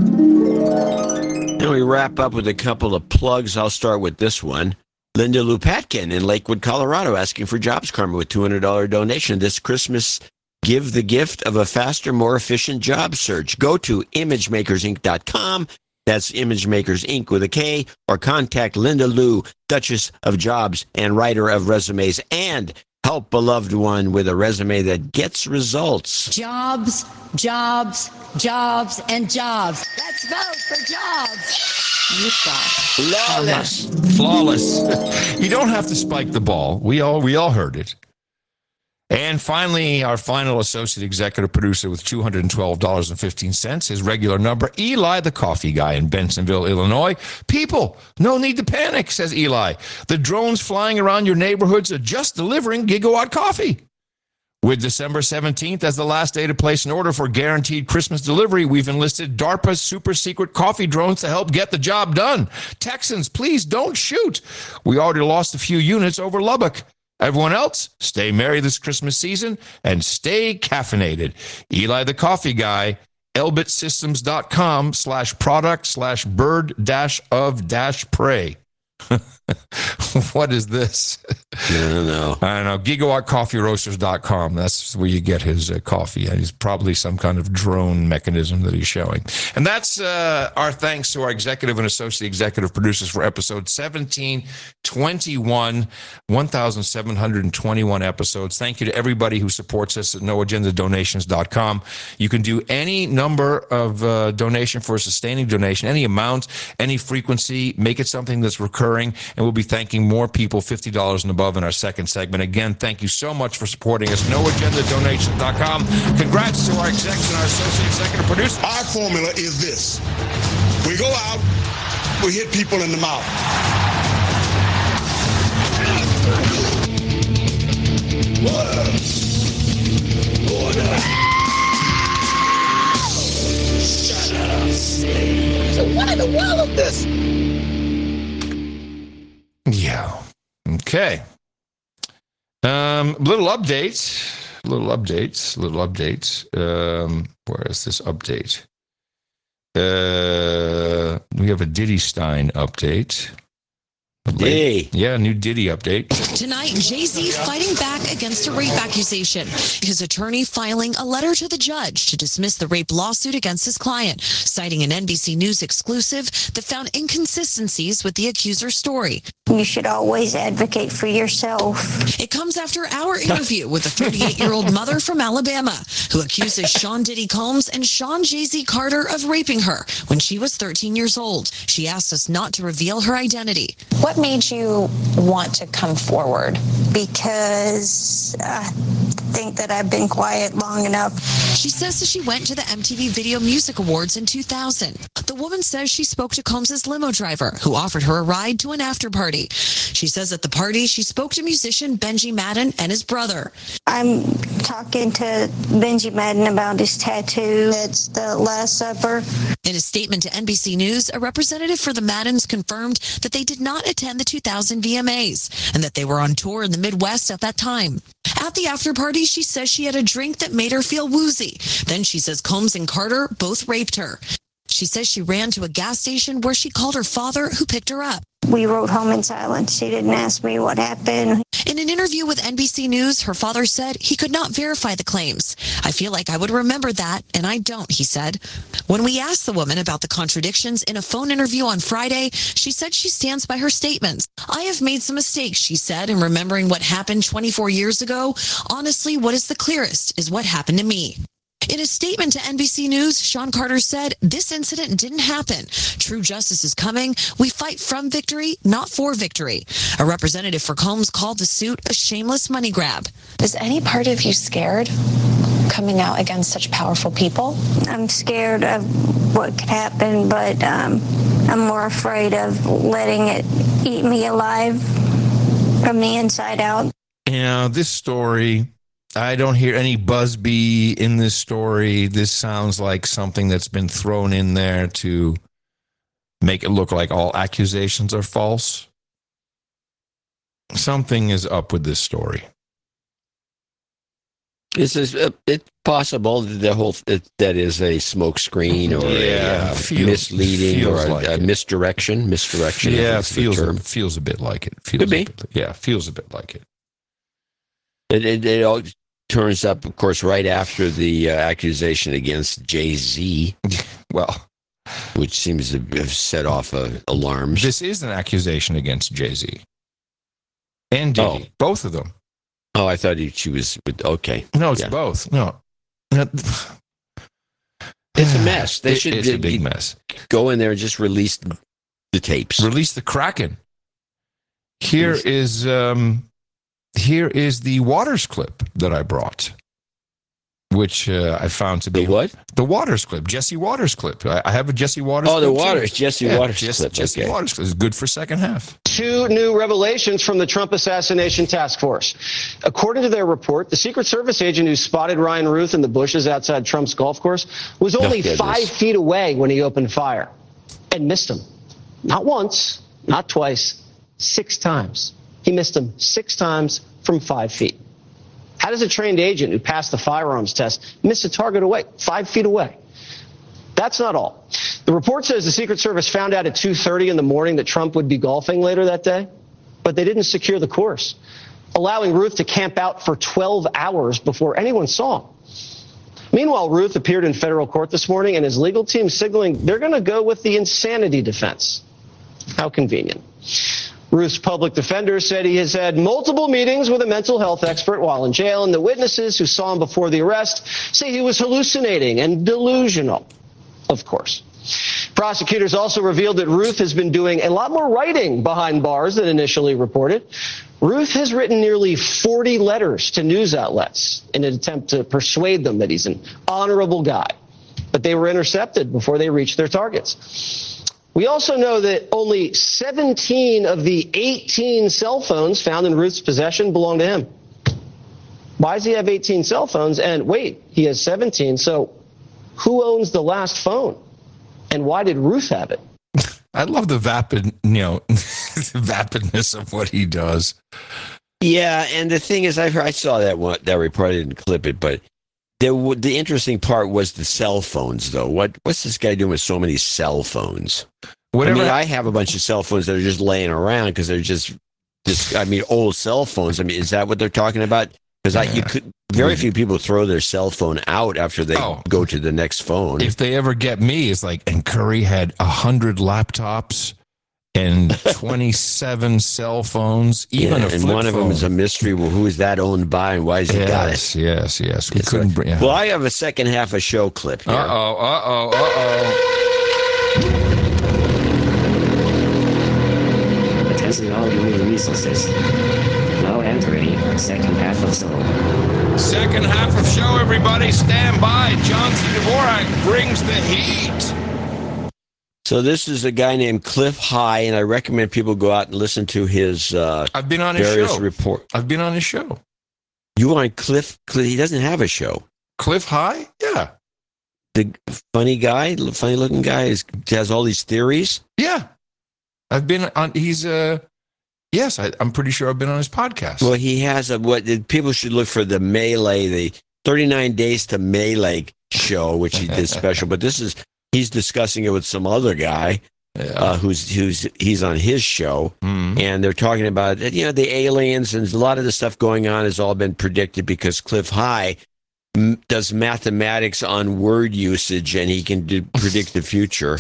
Now we wrap up with a couple of plugs. I'll start with this one. Linda Lupatkin in Lakewood, Colorado, asking for jobs karma with two hundred dollars donation this Christmas. Give the gift of a faster, more efficient job search. Go to image makers inc dot com. That's Imagemakers Incorporated with a K, or contact Linda Lou, Duchess of Jobs and writer of resumes, and help a loved one with a resume that gets results. Jobs, jobs, jobs, and jobs. Let's vote for jobs. You've got Flawless. Flawless. You don't have to spike the ball. We all we all heard it. And finally, our final associate executive producer with two hundred twelve dollars and fifteen cents, his regular number, Eli, the coffee guy in Bensonville, Illinois. People, no need to panic, says Eli. The drones flying around your neighborhoods are just delivering gigawatt coffee. With December seventeenth as the last day to place an order for guaranteed Christmas delivery, we've enlisted DARPA's super secret coffee drones to help get the job done. Texans, please don't shoot. We already lost a few units over Lubbock. Everyone else, stay merry this Christmas season and stay caffeinated. Eli the coffee guy elbitsystems.com slash product slash bird dash of dash prey. What is this? I don't know. I don't know. gigawatt coffee roasters dot com. That's where you get his uh, coffee. It's probably some kind of drone mechanism that he's showing. And that's uh, our thanks to our executive and associate executive producers for episode seventeen twenty-one, one thousand seven hundred twenty-one episodes. Thank you to everybody who supports us at no agenda donations dot com. You can do any number of uh, donation for a sustaining donation, any amount, any frequency, make it something that's recurring. And we'll be thanking more people fifty dollars and above in our second segment. Again, thank you so much for supporting us. no agenda donations dot com. Congrats to our execs and our associate executive producer. Our formula is this. We go out, we hit people in the mouth. Shut up. So what in the world is this? Yeah. Okay. Um, little update. Little updates. Little updates. Um, where is this update? Uh, we have a Diddy Stein update. Hey. Yeah, new Diddy update. Tonight, Jay-Z fighting back against a rape accusation. His attorney filing a letter to the judge to dismiss the rape lawsuit against his client, citing an N B C News exclusive that found inconsistencies with the accuser's story. You should always advocate for yourself. It comes after our interview with a thirty-eight-year-old mother from Alabama who accuses Sean Diddy Combs and Sean Jay-Z Carter of raping her when she was thirteen years old. She asked us not to reveal her identity. What made you want to come forward? Because I think that I've been quiet long enough. She says that she went to the M T V Video Music Awards in two thousand. The woman says she spoke to Combs' limo driver, who offered her a ride to an after party. She says at the party, she spoke to musician Benji Madden and his brother. I'm talking to Benji Madden about his tattoo. It's the Last Supper. In a statement to N B C News, a representative for the Maddens confirmed that they did not attend the two thousand V M As and that they were on tour in the Midwest at that time. At the after party, she says she had a drink that made her feel woozy. Then she says Combs and Carter both raped her. She says she ran to a gas station where she called her father, who picked her up. We rode home in silence. She didn't ask me what happened. In an interview with N B C News, her father said he could not verify the claims. I feel like I would remember that, and I don't, he said. When we asked the woman about the contradictions in a phone interview on Friday, she said she stands by her statements. I have made some mistakes, she said, in remembering what happened twenty-four years ago. Honestly, what is the clearest is what happened to me. In a statement to N B C News, Sean Carter said, this incident didn't happen. True justice is coming. We fight from victory, not for victory. A representative for Combs called the suit a shameless money grab. Is any part of you scared coming out against such powerful people? I'm scared of what could happen, but um, I'm more afraid of letting it eat me alive from the inside out. You know, this story, I don't hear any Busby in this story. This sounds like something that's been thrown in there to make it look like all accusations are false. Something is up with this story. It's, uh, it's possible that the whole that, that is a smokescreen or yeah, a uh, feels, misleading feels or a, like a misdirection. Misdirection. Yeah, is the feels term. feels a bit like it. Feels Could be. A bit, yeah, feels a bit like it. It, it, it all turns up, of course, right after the uh, accusation against Jay-Z. Well, which seems to have set off uh, alarms. This is an accusation against Jay-Z and Diddy, Oh. both of them. Oh, I thought he, she was with, okay. No, it's Yeah. both. No, It's a mess. They It- should it's a uh, big mess. Go in there and just release the tapes. Release the Kraken. Here is um, here is the Waters clip that I brought, which uh, I found to be The what? The Waters clip, Jesse Waters clip. I, I have a Jesse Waters. Oh, the clip too. Waters, Jesse Yeah, Waters Jesse, clip, Jesse okay. Waters clip is good for second half. Two new revelations from the Trump Assassination Task Force. According to their report, the Secret Service agent who spotted Ryan Ruth in the bushes outside Trump's golf course was only goodness. five feet away when he opened fire and missed him. Not once, not twice, six times. He missed him six times from five feet. How does a trained agent who passed the firearms test miss a target away, five feet away? That's not all. The report says the Secret Service found out at two thirty in the morning that Trump would be golfing later that day, but they didn't secure the course, allowing Ruth to camp out for twelve hours before anyone saw him. Meanwhile, Ruth appeared in federal court this morning, and his legal team signaling they're going to go with the insanity defense. How convenient. Ruth's public defender said he has had multiple meetings with a mental health expert while in jail, and the witnesses who saw him before the arrest say he was hallucinating and delusional, of course. Prosecutors also revealed that Ruth has been doing a lot more writing behind bars than initially reported. Ruth has written nearly forty letters to news outlets in an attempt to persuade them that he's an honorable guy, but they were intercepted before they reached their targets. We also know that only seventeen of the eighteen cell phones found in Ruth's possession belong to him. Why does he have eighteen cell phones? And wait, he has seventeen. So who owns the last phone? And why did Ruth have it? I love the vapid, you know, vapidness of what he does. Yeah, and the thing is, I I saw that one, that report. I didn't clip it, but the the interesting part was the cell phones, though. What what's this guy doing with so many cell phones? Whatever. I mean, I have a bunch of cell phones that are just laying around because they're just, just, I mean, old cell phones. I mean, is that what they're talking about? Because I, you could, very few people throw their cell phone out after they Oh. go to the next phone. If they ever get me, it's like, and Curry had a hundred laptops and twenty-seven cell phones, even Yeah, a and flip one of them phone. is a mystery. Well, who is that owned by, and why has he got it? Yes, yes, yes. We It's couldn't like- bring. Yeah. Well, I have a second half of show clip here. Uh oh, uh oh, uh oh. Attention all human resources. Now entering second half of show. Second half of show, everybody. Stand by. John C. Dvorak brings the heat. So this is a guy named Cliff High, and I recommend people go out and listen to his uh, I've been on his various show. report. I've been on his show. You on Cliff, Cliff? He doesn't have a show. Cliff High? Yeah. The funny guy, funny looking guy, is, has all these theories. Yeah. I've been on, he's, uh, yes, I, I'm pretty sure I've been on his podcast. Well, he has a, what people should look for, the Melee, the thirty-nine Days to Melee show, which he did special. But this is, he's discussing it with some other guy uh, who's, who's, he's on his show. Mm-hmm. And they're talking about, you know, the aliens, and a lot of the stuff going on has all been predicted because Cliff High m- does mathematics on word usage, and he can do, predict the future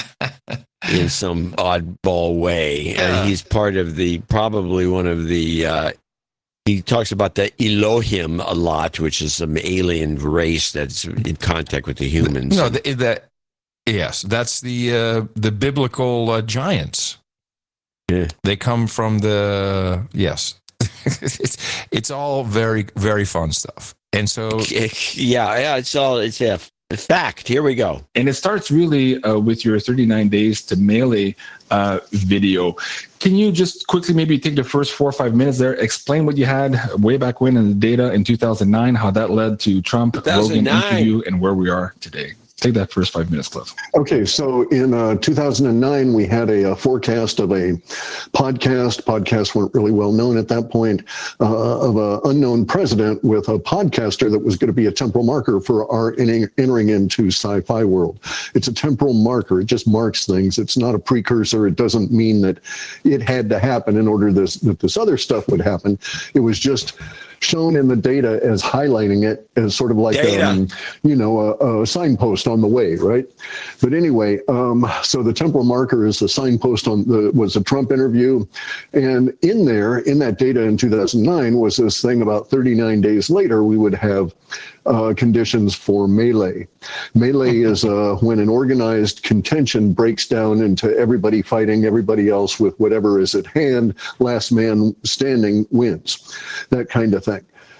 in some oddball way. Yeah. And he's part of the, probably one of the, uh, he talks about the Elohim a lot, which is some alien race that's in contact with the humans. No, the, the, yes, that's the, uh, the biblical uh, giants. Yeah. They come from the, yes. it's, it's all very, very fun stuff. And so, yeah, yeah, it's all, it's a fact. Here we go. And it starts really uh, with your thirty-nine Days to Melee uh, video. Can you just quickly maybe take the first four or five minutes there, explain what you had way back when in the data in two thousand nine, how that led to Trump, Rogan interview, and where we are today? Take that first five minutes, Cliff. Okay, so in uh, two thousand nine, we had a, a forecast of a podcast. Podcasts weren't really well known at that point, uh, of an unknown president with a podcaster that was going to be a temporal marker for our in- entering into sci-fi world. It's a temporal marker. It just marks things. It's not a precursor. It doesn't mean that it had to happen in order this, that this other stuff would happen. It was just shown in the data as highlighting it as sort of like, um, you know, a, a signpost on the way, right? But anyway, um, so the temporal marker is a signpost on the, was a Trump interview. And in there, in that data in two thousand nine was this thing about thirty-nine days later, we would have uh, conditions for melee. Melee is uh, when an organized contention breaks down into everybody fighting everybody else with whatever is at hand, last man standing wins, that kind of thing.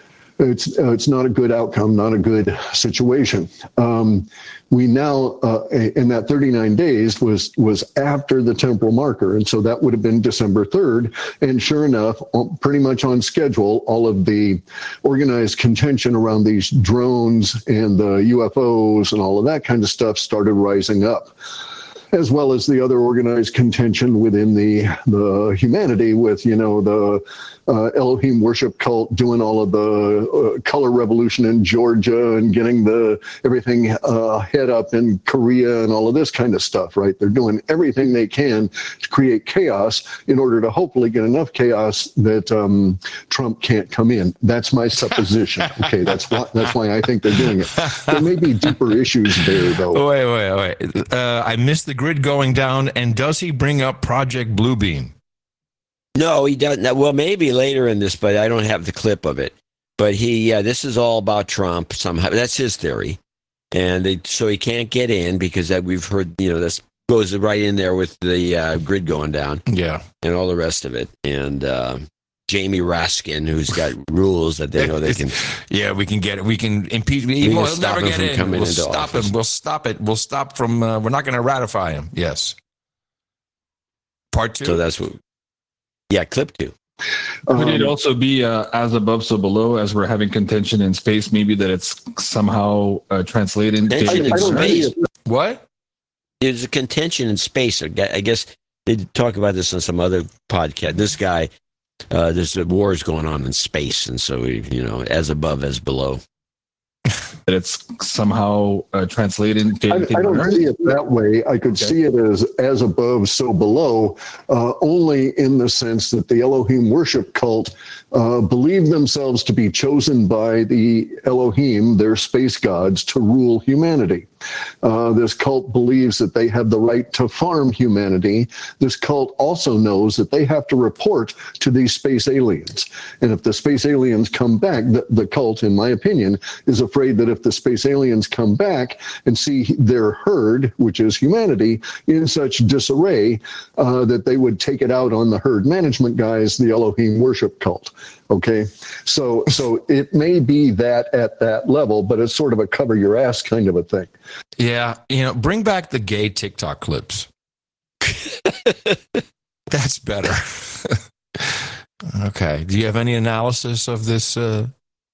It's uh, it's not a good outcome, not a good situation. Um, we now, uh, in that thirty-nine days was was after the temporal marker, and so that would have been December third. And sure enough, pretty much on schedule, all of the organized contention around these drones and the U F Os and all of that kind of stuff started rising up. as well as the other organized contention within the the humanity with, you know, the uh, Elohim worship cult doing all of the uh, color revolution in Georgia and getting the everything uh, head up in Korea and all of this kind of stuff, right? They're doing everything they can to create chaos in order to hopefully get enough chaos that um, Trump can't come in. That's my supposition. Okay, that's why that's why I think they're doing it. There may be deeper issues there, though. Wait, wait, wait. Uh, I missed the grid going down. And does he bring up Project Bluebeam? No, he doesn't. Well, maybe later in this, but I don't have the clip of it. But he, yeah, this is all about Trump somehow. That's his theory, and they, so he can't get in because that we've heard. You know, this goes right in there with the uh, grid going down. Yeah, and all the rest of it. And uh, Jamie Raskin, who's got rules that they know they can. Yeah, we can get it. We can impeach. We He'll can stop never him get from in. coming We'll into stop office. him. We'll stop it. We'll stop from. Uh, we're not going to ratify him. Yes. Part two. So that's what. Yeah, clip two. Could it also be uh, as above, so below, as we're having contention in space? Maybe that it's somehow uh, translated. Contention in space. What? There's a contention in space. I guess they talk about this on some other podcast. This guy, uh, there's a wars going on in space, and so we, you know, as above, as below. That it's somehow uh, translated. I, I don't see it that way. I could okay. see it as as above, so below, uh, only in the sense that the Elohim worship cult uh, believe themselves to be chosen by the Elohim, their space gods, to rule humanity. Uh, this cult believes that they have the right to farm humanity. This cult also knows that they have to report to these space aliens. And if the space aliens come back, the, the cult, in my opinion, is afraid that if the space aliens come back and see their herd, which is humanity, in such disarray, uh, that they would take it out on the herd management guys, the Elohim worship cult. Okay, so so it may be that at that level, but it's sort of a cover your ass kind of a thing. Yeah, you know, bring back the gay TikTok clips. That's better. Okay. Do you have any analysis of this? Uh,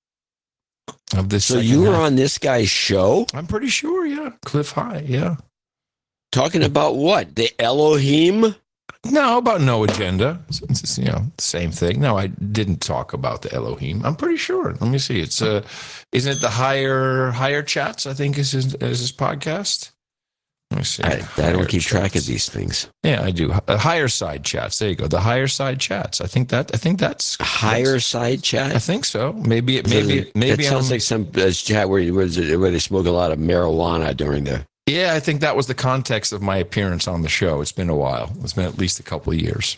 of this? So you were half? on this guy's show? I'm pretty sure. Yeah, Cliff High. Yeah. Talking about what? The Elohim? No, about no agenda. It's, it's, you know, same thing. No, I didn't talk about the Elohim. I'm pretty sure. Let me see. It's uh, isn't it the higher higher chats? I think is his, is his podcast. Let me see. I, I don't keep chats. track of these things. Yeah, I do. Uh, higher side chats. There you go. The higher side chats. I think that. I think that's higher that's, side chat. I think so. Maybe it. Maybe it, maybe it sounds I'm, like some uh, chat where where, it, where they smoke a lot of marijuana during the. Yeah, I think that was the context of my appearance on the show. It's been a while. It's been at least a couple of years.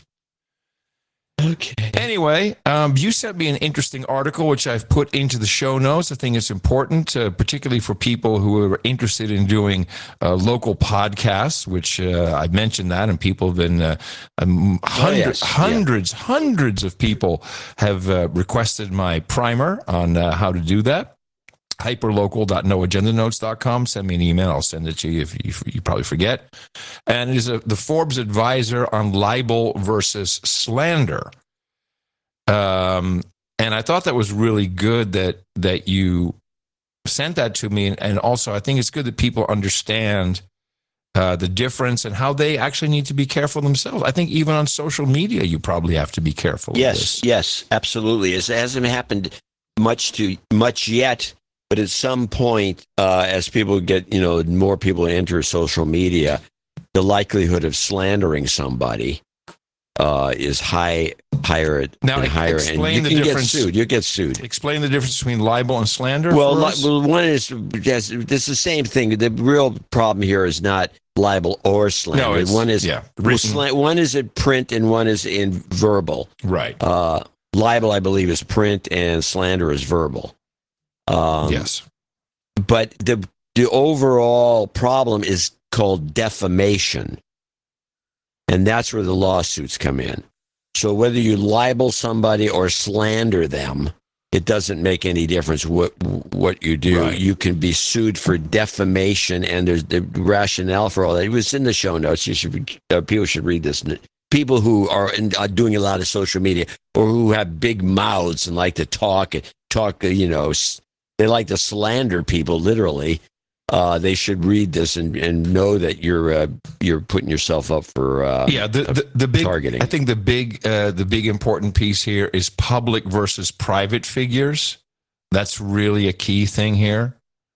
Okay. Anyway, um, you sent me an interesting article, which I've put into the show notes. I think it's important, uh, particularly for people who are interested in doing uh, local podcasts, which uh, I mentioned that, and people have been, uh, um, hundred, oh, yes. hundreds, yeah. hundreds of people have uh, requested my primer on uh, how to do that. hyperlocal dot no agenda notes dot com. Send me an email. I'll send it to you if you, if you probably forget. And it is a, the Forbes advisor on libel versus slander. Um, and I thought that was really good that that you sent that to me. And, and also, I think it's good that people understand uh, the difference and how they actually need to be careful themselves. I think even on social media, you probably have to be careful. Yes, of this. yes, absolutely. It hasn't happened much to much yet. But at some point, uh, as people get, you know, more people enter social media, the likelihood of slandering somebody uh, is high, higher now, and higher. Explain and you the can difference. get sued. You get sued. Explain the difference between libel and slander. Well, for li- us? well, one is yes, this is the same thing. The real problem here is not libel or slander. No, it's, one is yeah, well, sla- one is in print and one is in verbal. Right. Uh, libel, I believe, is print, and slander is verbal. Um, yes. But the the overall problem is called defamation. And that's where the lawsuits come in. So whether you libel somebody or slander them, it doesn't make any difference what what you do. Right. You can be sued for defamation, and there's the rationale for all that. It was in the show notes. You should uh, people should read this. People who are, in, are doing a lot of social media or who have big mouths and like to talk, talk, you know, they like to slander people, literally. uh, they should read this and, and know that you're uh, you're putting yourself up for uh, yeah the, the the big targeting. I think the big uh, the big important piece here is public versus private figures. That's really a key thing here.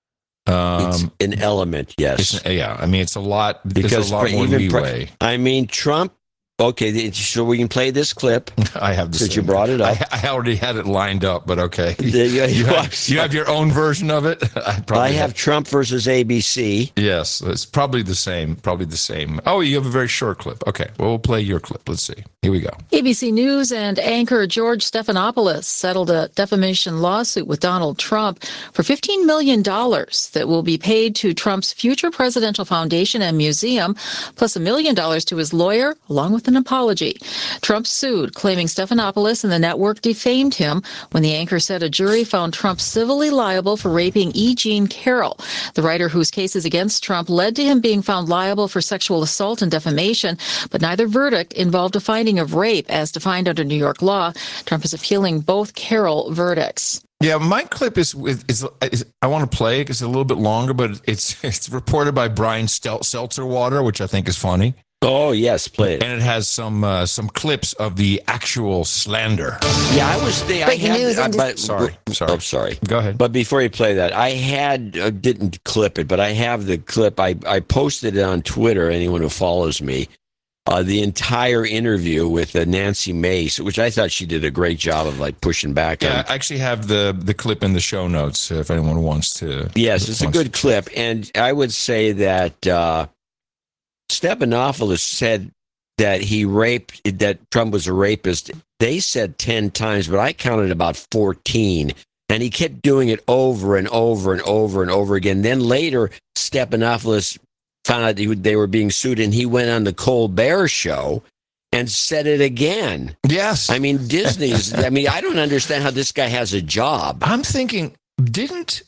Um, it's an element, yes. It's, yeah, I mean it's a lot because there's a lot more even leeway. I mean Trump. Okay, so we can play this clip. I have the since same. you brought it up. I, I already had it lined up, but okay. You, you, you, have, you have your own version of it. I, I have, have Trump versus A B C. Yes, it's probably the same. Probably the same. Oh, you have a very short clip. Okay, well, we'll play your clip. Let's see. Here we go. A B C News and anchor George Stephanopoulos settled a defamation lawsuit with Donald Trump for fifteen million dollars that will be paid to Trump's future presidential foundation and museum, plus a million dollars to his lawyer, along with an apology. Trump sued, claiming Stephanopoulos and the network defamed him when the anchor said a jury found Trump civilly liable for raping E. Jean Carroll, the writer whose cases against Trump led to him being found liable for sexual assault and defamation, but neither verdict involved a finding of rape as defined under New York law. Trump is appealing both Carroll verdicts. Yeah, my clip is with is, is I want to play it because it's a little bit longer, but it's it's reported by Brian Stel- Seltzerwater, which I think is funny. Oh yes, play it. And it has some uh, some clips of the actual slander. Yeah, I was the. I had, uh, but, sorry, sorry, oh, sorry. Go ahead. But before you play that, I had uh, didn't clip it, but I have the clip. I I posted it on Twitter. Anyone who follows me, uh, the entire interview with uh, Nancy Mace, which I thought she did a great job of like pushing back. Yeah, on. I actually have the the clip in the show notes if anyone wants to. Yes, it's a good clip, and I would say that. Uh, Stephanopoulos said that he raped, that Trump was a rapist. They said ten times, but I counted about fourteen. And he kept doing it over and over and over and over again. Then later, Stephanopoulos found out they were being sued, and he went on the Colbert Show and said it again. Yes. I mean, Disney's, I mean, I don't understand how this guy has a job. I'm thinking, didn't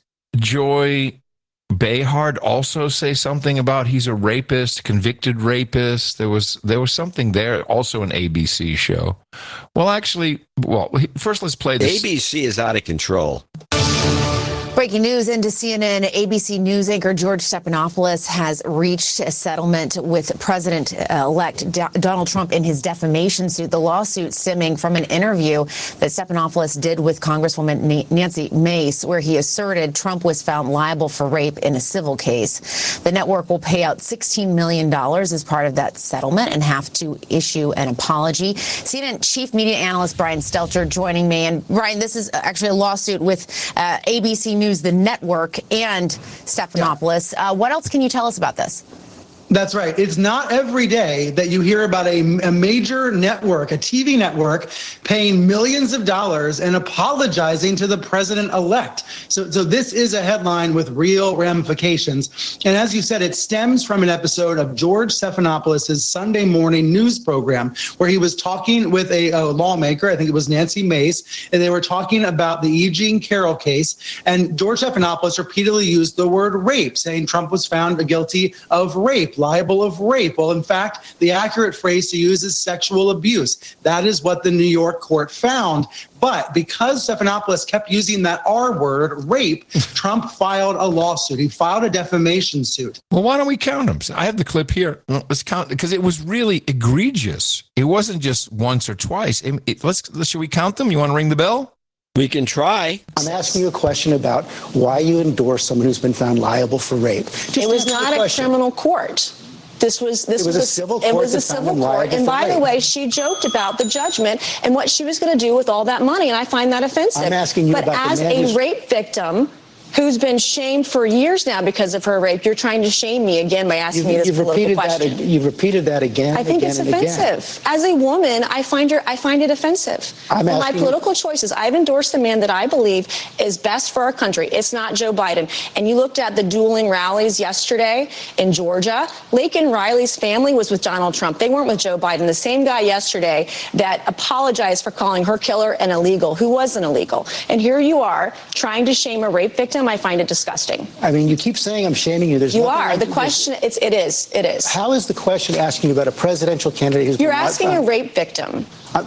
Joy Behar also say something about he's a rapist, convicted rapist? There was there was something there, also an A B C show. Well, actually, well, first let's play this. A B C is out of control. Breaking news into C N N. A B C News anchor George Stephanopoulos has reached a settlement with President-elect Donald Trump in his defamation suit. The lawsuit stemming from an interview that Stephanopoulos did with Congresswoman Nancy Mace, where he asserted Trump was found liable for rape in a civil case. The network will pay out sixteen million dollars as part of that settlement and have to issue an apology. C N N chief media analyst Brian Stelter joining me. And Brian, this is actually a lawsuit with uh, A B C News, the network, and Stephanopoulos. Yeah. Uh, what else can you tell us about this? That's right. It's not every day that you hear about a, a major network, a T V network, paying millions of dollars and apologizing to the president-elect. So, so this is a headline with real ramifications. And as you said, it stems from an episode of George Stephanopoulos' Sunday morning news program, where he was talking with a, a lawmaker, I think it was Nancy Mace, and they were talking about the E. Jean Carroll case. And George Stephanopoulos repeatedly used the word rape, saying Trump was found guilty of rape, liable of rape. Well, in fact, the accurate phrase to use is sexual abuse. That is what the New York court found. But because Stephanopoulos kept using that R word, rape, Trump filed a lawsuit. He filed a defamation suit. Well, why don't we count them? I have the clip here. Let's count, because it was really egregious. It wasn't just once or twice. It, it, let's, should we count them? You want to ring the bell? We can try. I'm asking you a question about why you endorse someone who's been found liable for rape. Just it was not a criminal court. This was this it was, was a civil court. It was a civil court. And by the way, she joked about the judgment and what she was going to do with all that money, and I find that offensive. I'm asking you but about as the man a rape victim who's been shamed for years now because of her rape, you're trying to shame me again by asking you've, me this you've political repeated question. That, you've repeated that again. I think again it's and offensive. Again. As a woman, I find her. I find it offensive. I'm For my asking political choices, I've endorsed the man that I believe is best for our country. It's not Joe Biden. And you looked at the dueling rallies yesterday in Georgia. Laken Riley's family was with Donald Trump. They weren't with Joe Biden. The same guy yesterday that apologized for calling her killer an illegal, who wasn't illegal. And here you are trying to shame a rape victim. I find it disgusting. I mean, you keep saying I'm shaming you. There's you nothing are. I The can question, do. it's, it is. It is. How is the question asking you about a presidential candidate who's You're been asking found? a rape victim. I'm,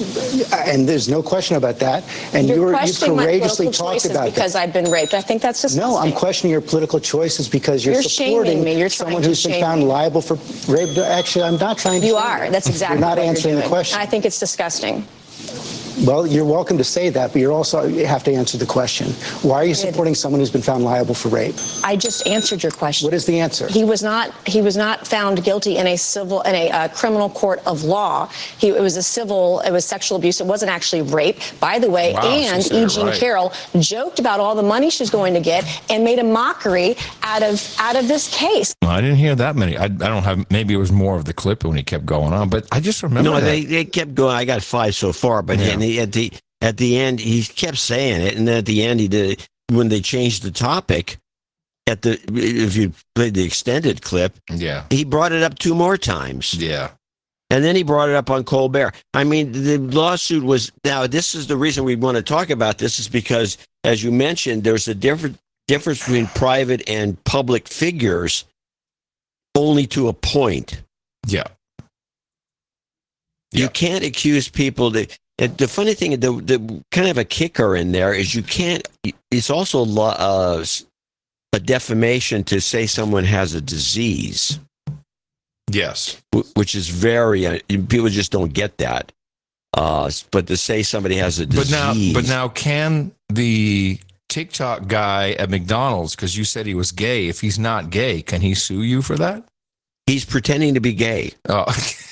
and there's no question about that. And You're you're, you questioning my courageously political talked choices about because that. I've been raped. I think that's disgusting. No, I'm questioning your political choices because you're, You're shaming supporting me. You're trying someone to who's been shame found me. liable for rape. Actually, I'm not trying to. You shame are. That's exactly You're not what answering you're the doing. question. And I think it's disgusting. Well, you're welcome to say that, but you're also you have to answer the question. Why are you supporting someone who's been found liable for rape? I just answered your question. What is the answer? He was not. He was not found guilty in a civil in a uh, criminal court of law. He it was a civil. It was sexual abuse. It wasn't actually rape, by the way. Wow, she and said it E. Jean right. Carroll joked about all the money she's going to get and made a mockery out of out of this case. I didn't hear that many. I, I don't have. Maybe it was more of the clip when he kept going on, but I just remember. No, that. they, they kept going. I got five so far, but Yeah. and he, at the at the end he kept saying it, and then at the end he did when they changed the topic. At the if you played the extended clip, yeah, he brought it up two more times. Yeah. And then he brought it up on Colbert. I mean, the lawsuit was now. This is the reason we want to talk about this is because, as you mentioned, there's a different difference between private and public figures, only to a point. Yeah. You can't accuse people that. And the funny thing, the the kind of a kicker in there is you can't. It's also a, lo- uh, a defamation to say someone has a disease. Yes, which is very uh, people just don't get that. Uh, but to say somebody has a disease, But now, but now, can the TikTok guy at McDonald's, because you said he was gay, if he's not gay, can he sue you for that? He's pretending to be gay. Oh.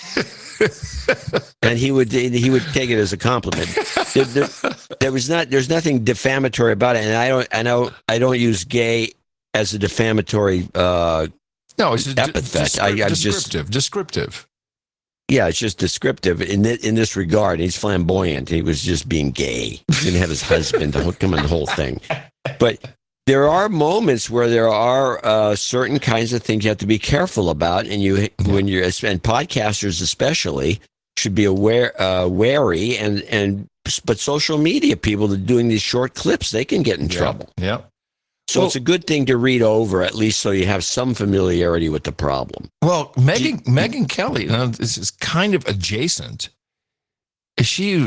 And he would he would take it as a compliment. There, there, there was not there's nothing defamatory about it, and I don't I know I don't use gay as a defamatory uh, no it's a epithet. descrip- I, I'm descriptive. just descriptive. yeah, it's just descriptive in th- in this regard. He's flamboyant. He was just being gay. He didn't have his husband to come in the whole thing, but. There are moments where there are uh, certain kinds of things you have to be careful about, and you, when you're, and podcasters especially, should be aware, uh, wary, and and but social media people that are doing these short clips, they can get in Yeah. trouble. Yeah. So Well- it's a good thing to read over at least, so you have some familiarity with the problem. Well, Megan Megan Kelly, now this is kind of adjacent. She,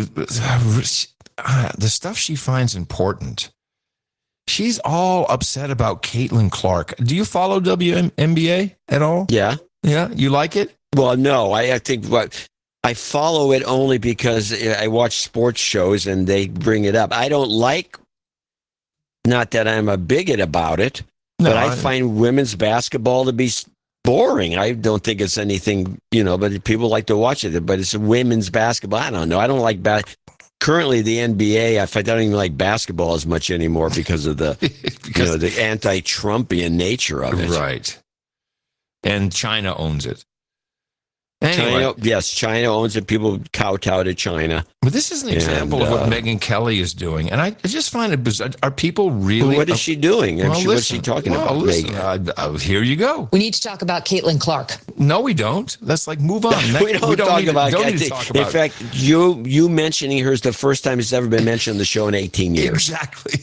uh, the stuff she finds important. She's all upset about Caitlin Clark. Do you follow W N B A at all? Yeah. Yeah. You like it? Well, no, I, I think what I follow it only because I watch sports shows and they bring it up. I don't like, not that I'm a bigot about it, No, but I, I- find women's basketball to be s- boring. I don't think it's anything, you know, but people like to watch it. But it's women's basketball. I don't know. I don't like bas- Currently, the N B A, I don't even like basketball as much anymore because of the, you know, the anti-Trumpian nature of it. Right. And China owns it. Anyway. China, yes, China owns it. People kowtow to China. But this is an example And, of what uh, Megan Kelly is doing. And I I just find it bizarre. Are people really. What is she doing? Well, She- what's she listen. talking Well, about, listen, Megan? uh, uh, here you go. We need to talk about Caitlin Clark. No, we don't. Let's like move on. we don't, talk need to- about. don't I need to think- talk about in fact, you you mentioning her is the first time it's ever been mentioned on the show in eighteen years. Exactly.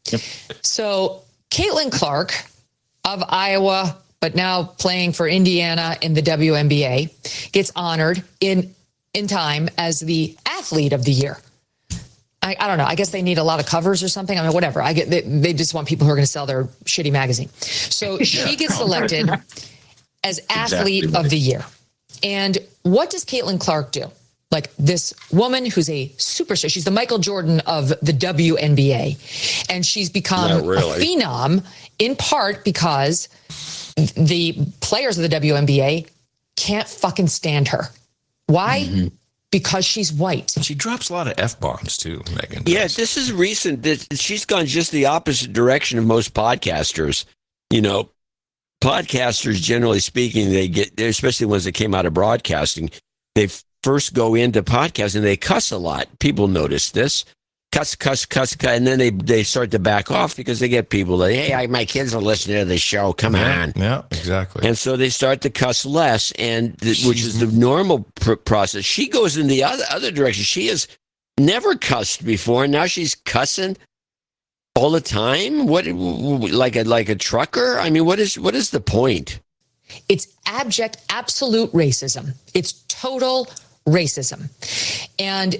So, Caitlin Clark of Iowa, but now playing for Indiana in the W N B A, gets honored in in time as the athlete of the year. I, I don't know. I guess they need a lot of covers or something. I mean, whatever. I get they, they just want people who are going to sell their shitty magazine. So she gets selected as athlete Exactly right. of the year. And what does Caitlin Clark do? Like this woman who's a superstar. She's the Michael Jordan of the W N B A. And she's become Not really. a phenom in part because the players of the W N B A can't fucking stand her. Why? Mm-hmm. Because she's white. She drops a lot of F-bombs too, Megan. Yeah, this is recent. This, she's gone just the opposite direction of most podcasters. You know, podcasters, generally speaking, they get, especially ones that came out of broadcasting, they first go into podcasting, they cuss a lot. People notice this. Cuss, cuss, cuss, cuss, and then they, they start to back off because they get people that, hey, I, my kids are listening to the show. Come Yeah, on. yeah, exactly. And so they start to cuss less, and th- which is the normal pr- process. She goes in the other other direction. She has never cussed before. Now she's cussing all the time. What, like a like a trucker? I mean, what is what is the point? It's abject, absolute racism. It's total racism. And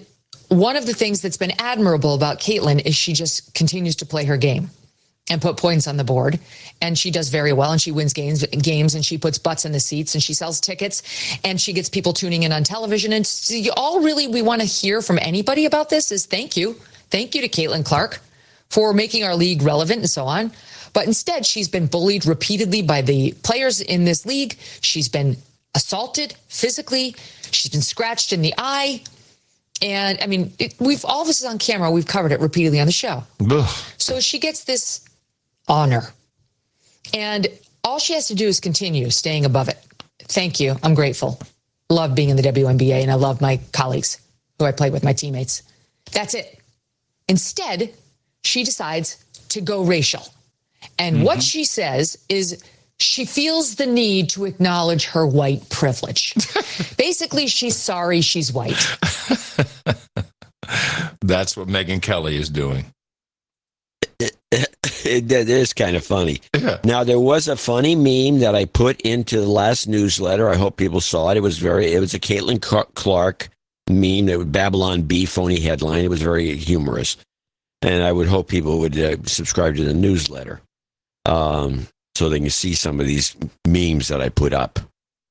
one of the things that's been admirable about Caitlyn is she just continues to play her game and put points on the board. And she does very well, and she wins games, games, and she puts butts in the seats, and she sells tickets, and she gets people tuning in on television. And so all really we want to hear from anybody about this is thank you. Thank you to Caitlin Clark for making our league relevant and so on. But instead, she's been bullied repeatedly by the players in this league. She's been assaulted physically. She's been scratched in the eye. And I mean, it, we've all this is on camera. We've covered it repeatedly on the show. Ugh. So she gets this honor. And all she has to do is continue staying above it. Thank you. I'm grateful. Love being in the W N B A, and I love my colleagues who I play with, my teammates. That's it. Instead, she decides to go racial. And mm-hmm. what she says is she feels the need to acknowledge her white privilege. Basically, she's sorry she's white. That's what Megyn Kelly is doing. It, it, it, it is kind of funny. Yeah. Now, there was a funny meme that I put into the last newsletter. I hope people saw it. It was very. It was a Caitlin Clark meme. It was Babylon B phony headline. It was very humorous, and I would hope people would uh, subscribe to the newsletter, um, so they can see some of these memes that I put up.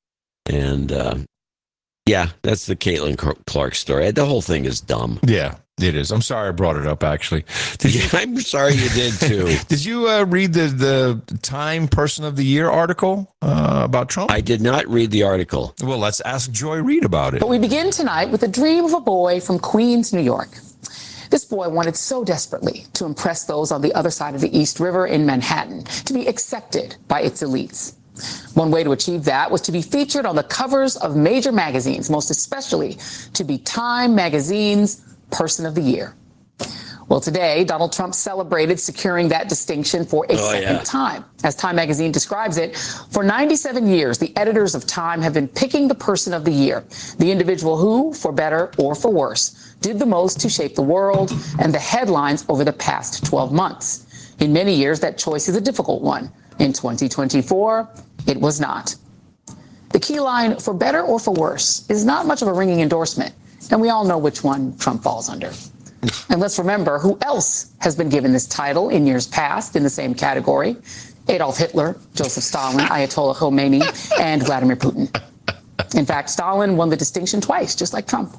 And uh, yeah, that's the Caitlin Clark story. The whole thing is dumb. Yeah. It is. I'm sorry I brought it up, actually. Did yeah, you, I'm sorry you did, too. Did you uh, read the, the Time Person of the Year article uh, about Trump? I did not read the article. Well, let's ask Joy Reid about it. But we begin tonight with the dream of a boy from Queens, New York. This boy wanted so desperately to impress those on the other side of the East River in Manhattan, to be accepted by its elites. One way to achieve that was to be featured on the covers of major magazines, most especially to be Time Magazine's Person of the Year. Well, today, Donald Trump celebrated securing that distinction for a oh, second yeah. time. As Time Magazine describes it, for ninety-seven years, the editors of Time have been picking the person of the year, the individual who, for better or for worse, did the most to shape the world and the headlines over the past twelve months. In many years, that choice is a difficult one. In twenty twenty-four, it was not. The key line, for better or for worse, is not much of a ringing endorsement. And we all know which one Trump falls under. And let's remember who else has been given this title in years past in the same category. Adolf Hitler, Joseph Stalin, Ayatollah Khomeini, and Vladimir Putin. In fact, Stalin won the distinction twice, just like Trump.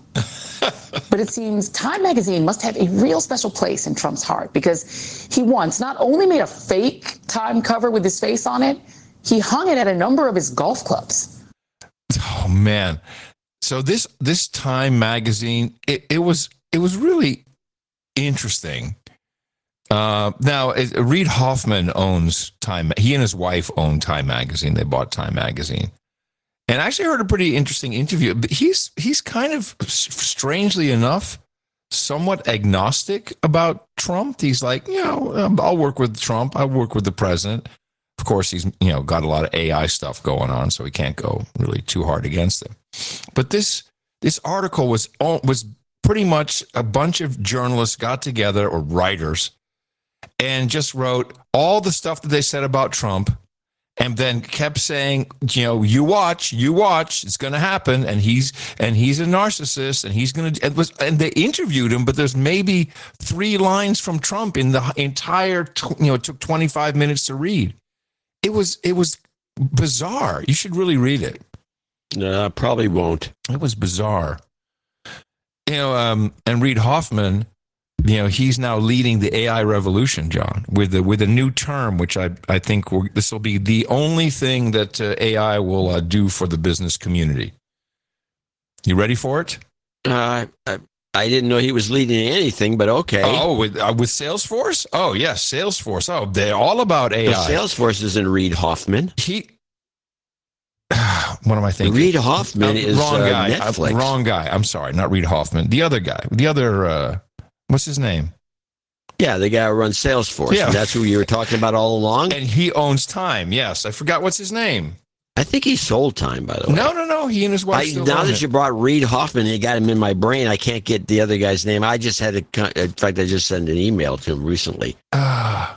But it seems Time Magazine must have a real special place in Trump's heart, because he once not only made a fake Time cover with his face on it, he hung it at a number of his golf clubs. Oh, man. So this this Time Magazine, it, it was it was really interesting. Uh, now, it, Reid Hoffman owns Time. He and his wife own Time Magazine. They bought Time Magazine, and I actually heard a pretty interesting interview. But he's he's kind of, strangely enough, somewhat agnostic about Trump. He's like, you know, I'll work with Trump. I'll work with the president. Of course, he's you know got a lot of A I stuff going on, so he can't go really too hard against him. But this this article was was pretty much a bunch of journalists got together, or writers, and just wrote all the stuff that they said about Trump, and then kept saying, you know, you watch, you watch, it's going to happen, and he's and he's a narcissist, and he's going to. It was, and they interviewed him, but there's maybe three lines from Trump in the entire. You know, it took twenty-five minutes to read. It was it was bizarre. You should really read it. No, I probably won't. It was bizarre. You know, um, and Reid Hoffman, you know, he's now leading the A I revolution, John, with the, with a new term, which I I think this will be the only thing that uh, A I will uh, do for the business community. You ready for it? Uh, I, I didn't know he was leading anything, but okay. Oh, with uh, with Salesforce? Oh, yes, Salesforce. Oh, they're all about A I. So Salesforce isn't Reid Hoffman. He. What am I thinking? Reid Hoffman uh, is wrong uh, guy. Netflix. Uh, wrong guy. I'm sorry, not Reid Hoffman. The other guy. The other. Uh, what's his name? Yeah, the guy who runs Salesforce. Yeah, that's who you were talking about all along. And he owns Time. Yes, I forgot what's his name. I think he sold Time, by the way. No, no, no. He and his wife. I, still now own that it. you brought Reid Hoffman, you got him in my brain. I can't get the other guy's name. I just had to. In fact, I just sent an email to him recently. Uh,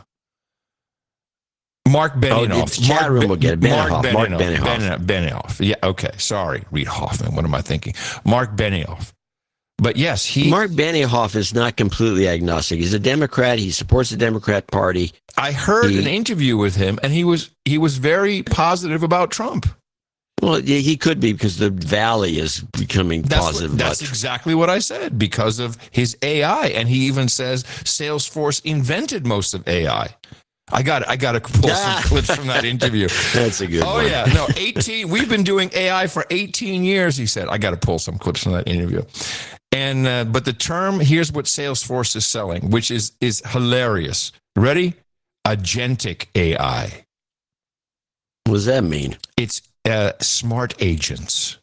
Mark Benioff. Oh, the chat Mark room will get it. Benioff. Mark Benioff. Mark Benioff. Benioff. Benioff. Yeah. Okay. Sorry, Reid Hoffman. What am I thinking? Mark Benioff. But yes, he. Mark Benioff is not completely agnostic. He's a Democrat. He supports the Democrat Party. I heard he, an interview with him, and he was he was very positive about Trump. Well, he could be because the Valley is becoming that's positive. What, that's about exactly what I said, because of his A I, and he even says Salesforce invented most of A I. I got I got to pull ah. some clips from that interview. That's a good oh, one. Oh yeah, no, eighteen. We've been doing A I for eighteen years. He said. I got to pull some clips from that interview. And uh, but the term, here's what Salesforce is selling, which is is hilarious. Ready? Agentic A I. What does that mean? It's uh, smart agents.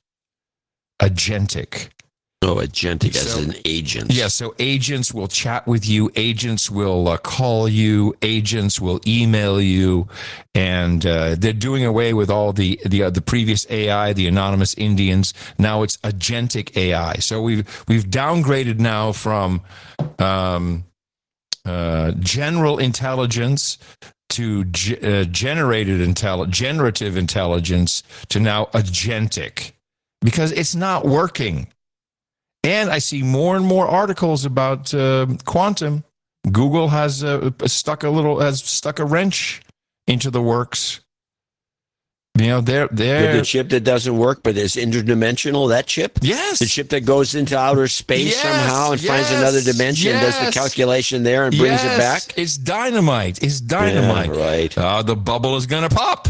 Agentic. Oh, agentic so, as an agent. Yeah, so agents will chat with you. Agents will uh, call you. Agents will email you. And uh, they're doing away with all the the, uh, the previous A I, the anonymous Indians. Now it's agentic A I. So we've we've downgraded now from um, uh, general intelligence to ge- uh, generated intelli- generative intelligence to now agentic, because it's not working. And I see more and more articles about uh, quantum. Google has uh, stuck a little has stuck a wrench into the works. You know, they're they're With the chip that doesn't work, but is interdimensional. That chip, yes, the chip that goes into outer space yes, somehow and yes, finds another dimension, yes, does the calculation there, and brings yes, it back. It's dynamite. It's dynamite. Yeah, right. Uh, the bubble is going to pop.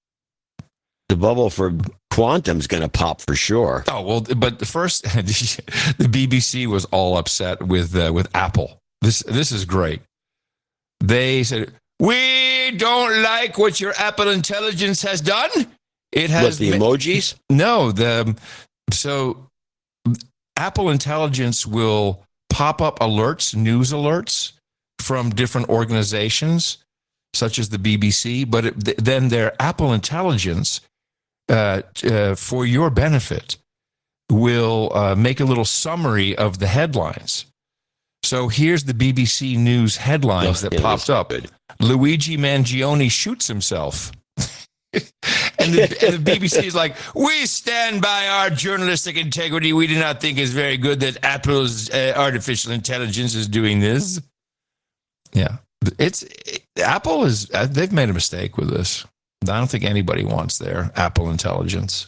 The bubble for quantum's going to pop for sure. Oh well, but the first, the B B C was all upset with uh, with Apple. This this is great. They said, we don't like what your Apple Intelligence has done. It has what, the ma- emojis. No, the so Apple Intelligence will pop up alerts, news alerts from different organizations, such as the B B C. But it, then their Apple Intelligence. Uh, uh, for your benefit, will uh, make a little summary of the headlines. So here's the B B C News headlines oh, that yeah, popped up. Good. Luigi Mangione shoots himself. and, the, and the B B C is like, we stand by our journalistic integrity. We do not think it's very good that Apple's uh, artificial intelligence is doing this. Yeah. It's it, Apple is, uh, they've made a mistake with this. I don't think anybody wants their Apple Intelligence.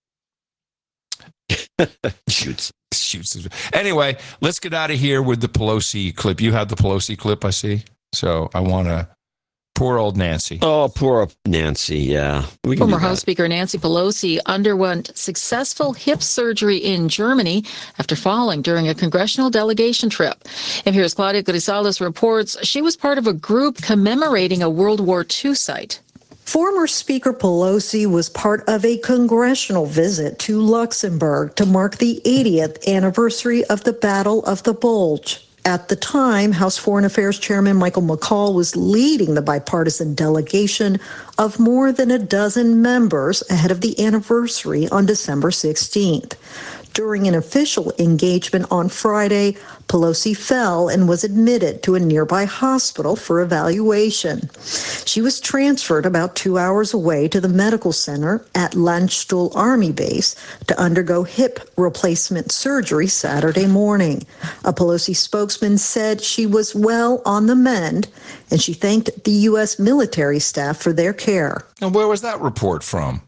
Shoots. Shoots. Anyway, let's get out of here with the Pelosi clip. You had the Pelosi clip, I see. So I want to... Poor old Nancy. Oh, poor Nancy, yeah. We Former House Speaker Nancy Pelosi underwent successful hip surgery in Germany after falling during a congressional delegation trip. N P R's Claudia Grisales reports she was part of a group commemorating a World War Two site. Former Speaker Pelosi was part of a congressional visit to Luxembourg to mark the eightieth anniversary of the Battle of the Bulge. At the time, House Foreign Affairs Chairman Michael McCaul was leading the bipartisan delegation of more than a dozen members ahead of the anniversary on December sixteenth. During an official engagement on Friday, Pelosi fell and was admitted to a nearby hospital for evaluation. She was transferred about two hours away to the medical center at Landstuhl Army Base to undergo hip replacement surgery Saturday morning. A Pelosi spokesman said she was well on the mend, and she thanked the U S military staff for their care. And where was that report from?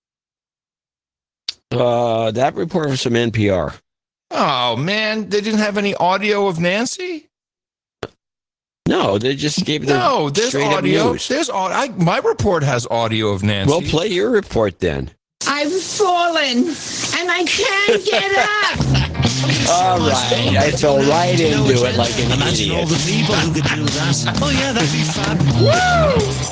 Uh, that report was from N P R. Oh, man. They didn't have any audio of Nancy? No, they just gave the No, there's straight up audio. news. There's au- I, my report has audio of Nancy. Well, play your report then. I've fallen and I can't get up. All right, I fell right into it like an Imagine idiot. all the people who could do that. Oh yeah, that'd be fun. Woo!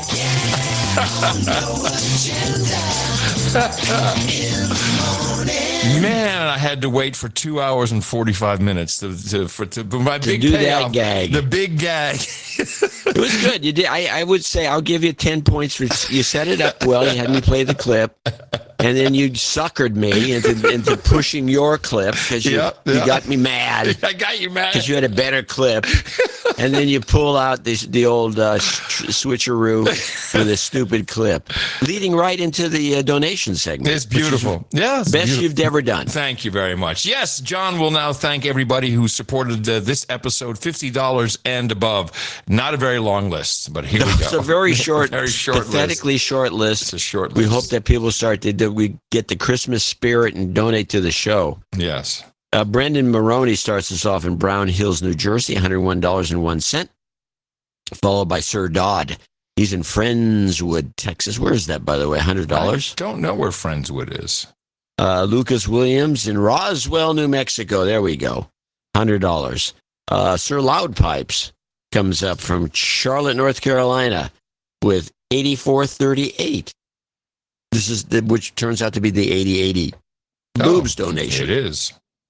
Man, I had to wait for two hours and forty-five minutes to, to for to, for my To big do that payoff. gag. The big gag. It was good. You did. I, I would say I'll give you ten points for you set it up well. You had me play the clip, and then you suckered me into, into pushing your clip because you, Yeah, you yeah. got me mad I got you, man. because you had a better clip. and then you pull out this, the old uh, switcheroo with a stupid clip, leading right into the uh, donation segment. It's beautiful. Yeah, it's best beautiful. you've ever done. Thank you very much. Yes, John will now thank everybody who supported uh, this episode, fifty dollars and above. Not a very long list, but here we go. It's a very short, very short pathetically list. short list. It's a short list. We hope that people start to that we get the Christmas spirit and donate to the show. Yes. Uh, Brendan Maroney starts us off in Brown Hills, New Jersey, one hundred one dollars and one cent, followed by Sir Dodd. He's in Friendswood, Texas. Where is that, by the way? one hundred dollars? I don't know where Friendswood is. Uh, Lucas Williams in Roswell, New Mexico. There we go. one hundred dollars. Uh, Sir Loud Pipes comes up from Charlotte, North Carolina with eighty-four thirty-eight. This is the, which turns out to be the eighty eighty Oh, boobs donation. It is.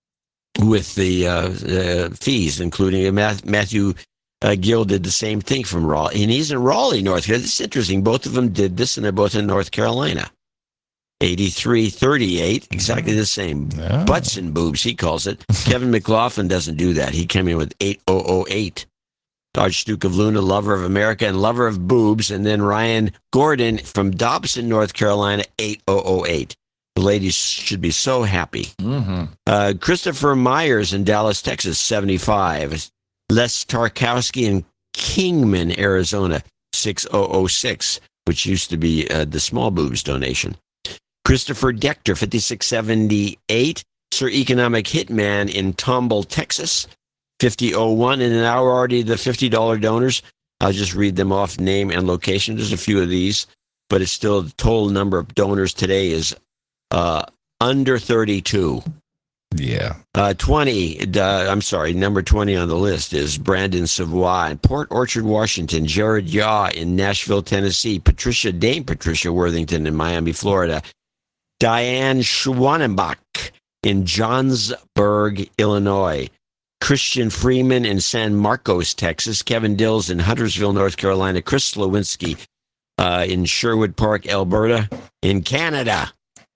With the uh, uh, fees, including Math- Matthew uh, Gill did the same thing from Raleigh. And he's in Raleigh, North Carolina. It's interesting. Both of them did this, and they're both in North Carolina. eighty-three thirty-eight, exactly the same. Yeah. Butts and boobs, he calls it. Kevin McLaughlin doesn't do that. He came in with eight thousand eight. Archduke of Luna, lover of America and lover of boobs. And then Ryan Gordon from Dobson, North Carolina, eight thousand eight. The ladies should be so happy. Mm-hmm. Uh, Christopher Myers in Dallas, Texas, seventy-five. Les Tarkowski in Kingman, Arizona, six thousand six, which used to be uh, the small boobs donation. Christopher Dector, fifty-six seventy-eight. Sir Economic Hitman in Tomball, Texas, fifty oh one. And now we're already the fifty dollars donors. I'll just read them off, name and location. There's a few of these, but it's still the total number of donors today is uh, under thirty-two. Yeah. Uh, twenty, uh, I'm sorry, number twenty on the list is Brandon Savoy in Port Orchard, Washington, Jared Yaw in Nashville, Tennessee, Patricia, Dame Patricia Worthington in Miami, Florida, Diane Schwanenbach in Johnsburg, Illinois, Christian Freeman in San Marcos, Texas, Kevin Dills in Huntersville, North Carolina, Chris Slowinski uh, in Sherwood Park, Alberta, in Canada.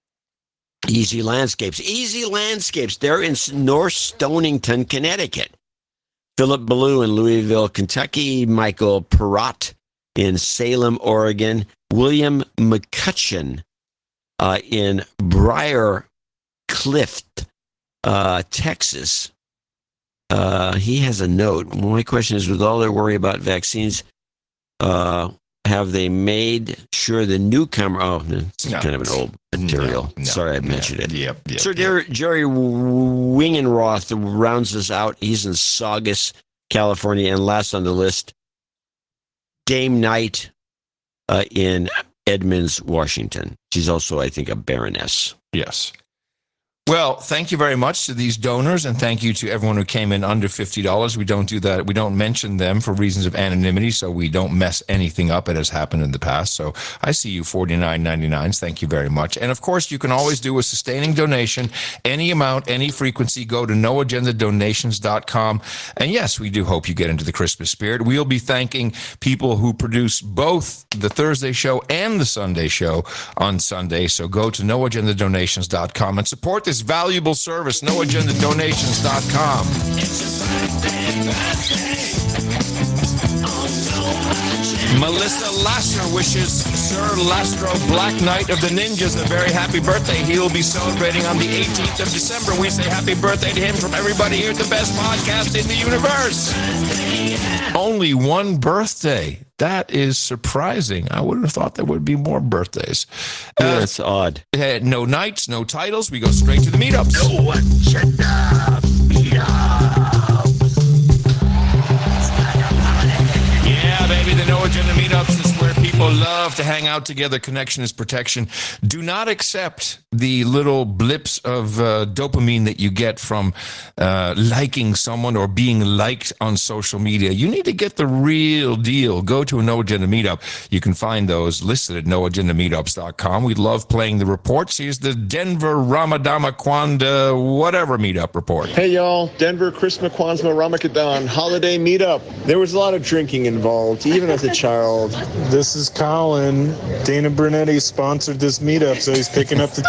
Easy Landscapes. Easy Landscapes. They're in North Stonington, Connecticut. Philip Ballou in Louisville, Kentucky. Michael Perrott in Salem, Oregon. William McCutcheon uh, in Briar Cliff, uh, Texas. Uh, he has a note. My question is, with all their worry about vaccines, uh, have they made sure the newcomer? Oh, it's no. kind of an old material. No, no, Sorry, I mentioned yeah, it. Yep. yep Sir yep. Jerry Wingenroth rounds us out. He's in Saugus, California, and last on the list, Dame Knight uh, in Edmonds, Washington. She's also, I think, a baroness. Yes. Well, thank you very much to these donors, and thank you to everyone who came in under fifty dollars. We don't do that. We don't mention them for reasons of anonymity, so we don't mess anything up that has happened in the past. So I see you forty-nine ninety-nines. Thank you very much. And, of course, you can always do a sustaining donation, any amount, any frequency. Go to no agenda donations dot com. And, yes, we do hope you get into the Christmas spirit. We'll be thanking people who produce both the Thursday show and the Sunday show on Sunday. So go to no agenda donations dot com and support this valuable service, no agenda donations dot com. Melissa Lasser wishes Sir Lastro Black Knight of the Ninjas a very happy birthday. He will be celebrating on the eighteenth of December. We say happy birthday to him from everybody here at the best podcast in the universe. Only one birthday. That is surprising. I would have thought there would be more birthdays. Uh, That's odd. Uh, no nights, no titles. We go straight to the meetups. No agenda meetups. Yeah, baby, the No Agenda meetups is where people love to hang out together. Connection is protection. Do not accept the little blips of uh, dopamine that you get from uh, liking someone or being liked on social media. You need to get the real deal. Go to a No Agenda meetup. You can find those listed at no agenda meetups dot com. We love playing the reports. Here's the Denver Ramadama Kwanda whatever meetup report. Hey, y'all. Denver Christmas Kwanzaa Ramadan holiday meetup. There was a lot of drinking involved, even as a child. This is Colin. Dana Brunetti sponsored this meetup, so he's picking up the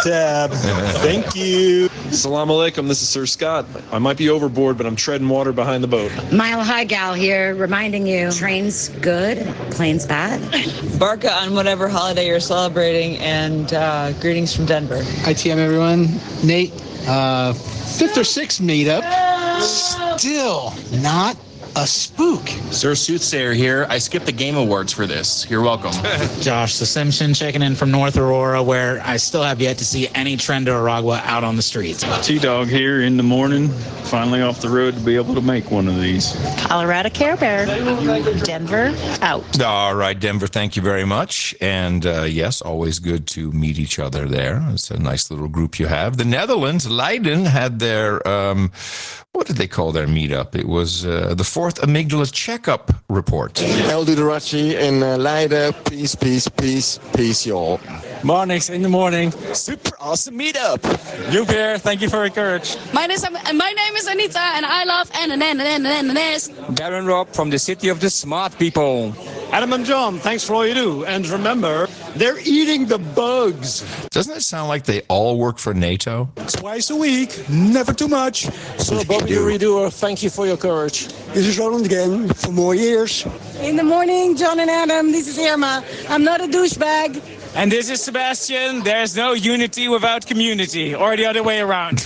tab. Thank you. Salam alaikum. This is Sir Scott. I might be overboard, but I'm treading water behind the boat. Mile High Gal here, reminding you, trains good, planes bad. Barca on whatever holiday you're celebrating, and uh, greetings from Denver. I T M everyone. Nate, uh, fifth or sixth meetup. Still not a spook. Sir Soothsayer here. I skipped the Game Awards for this. You're welcome. Josh the Simpson checking in from North Aurora, where I still have yet to see any Trento Aragua out on the streets. T-Dog here in the morning, finally off the road to be able to make one of these. Colorado Care Bear. Denver out. All right, Denver, thank you very much. And uh, yes, always good to meet each other there. It's a nice little group you have. The Netherlands, Leiden, had their, um, what did they call their meetup? It was uh, the fourth amygdala checkup report. El Dudarachi in uh, Leiden. Peace, peace, peace, peace, y'all. Mornings in the morning. Super awesome meetup. You here. Thank you for your courage. My name is, my name is Anita, and I love N N N N N N S. Darren Rob from the City of the Smart People. Adam and John, thanks for all you do. And remember, they're eating the bugs. Doesn't it sound like they all work for NATO? Twice a week, never too much. So, Bobby Redoer, thank you for your courage. This is Roland again for more years. In the morning, John and Adam, this is Irma. I'm not a douchebag. And this is Sebastian. There's no unity without community, or the other way around.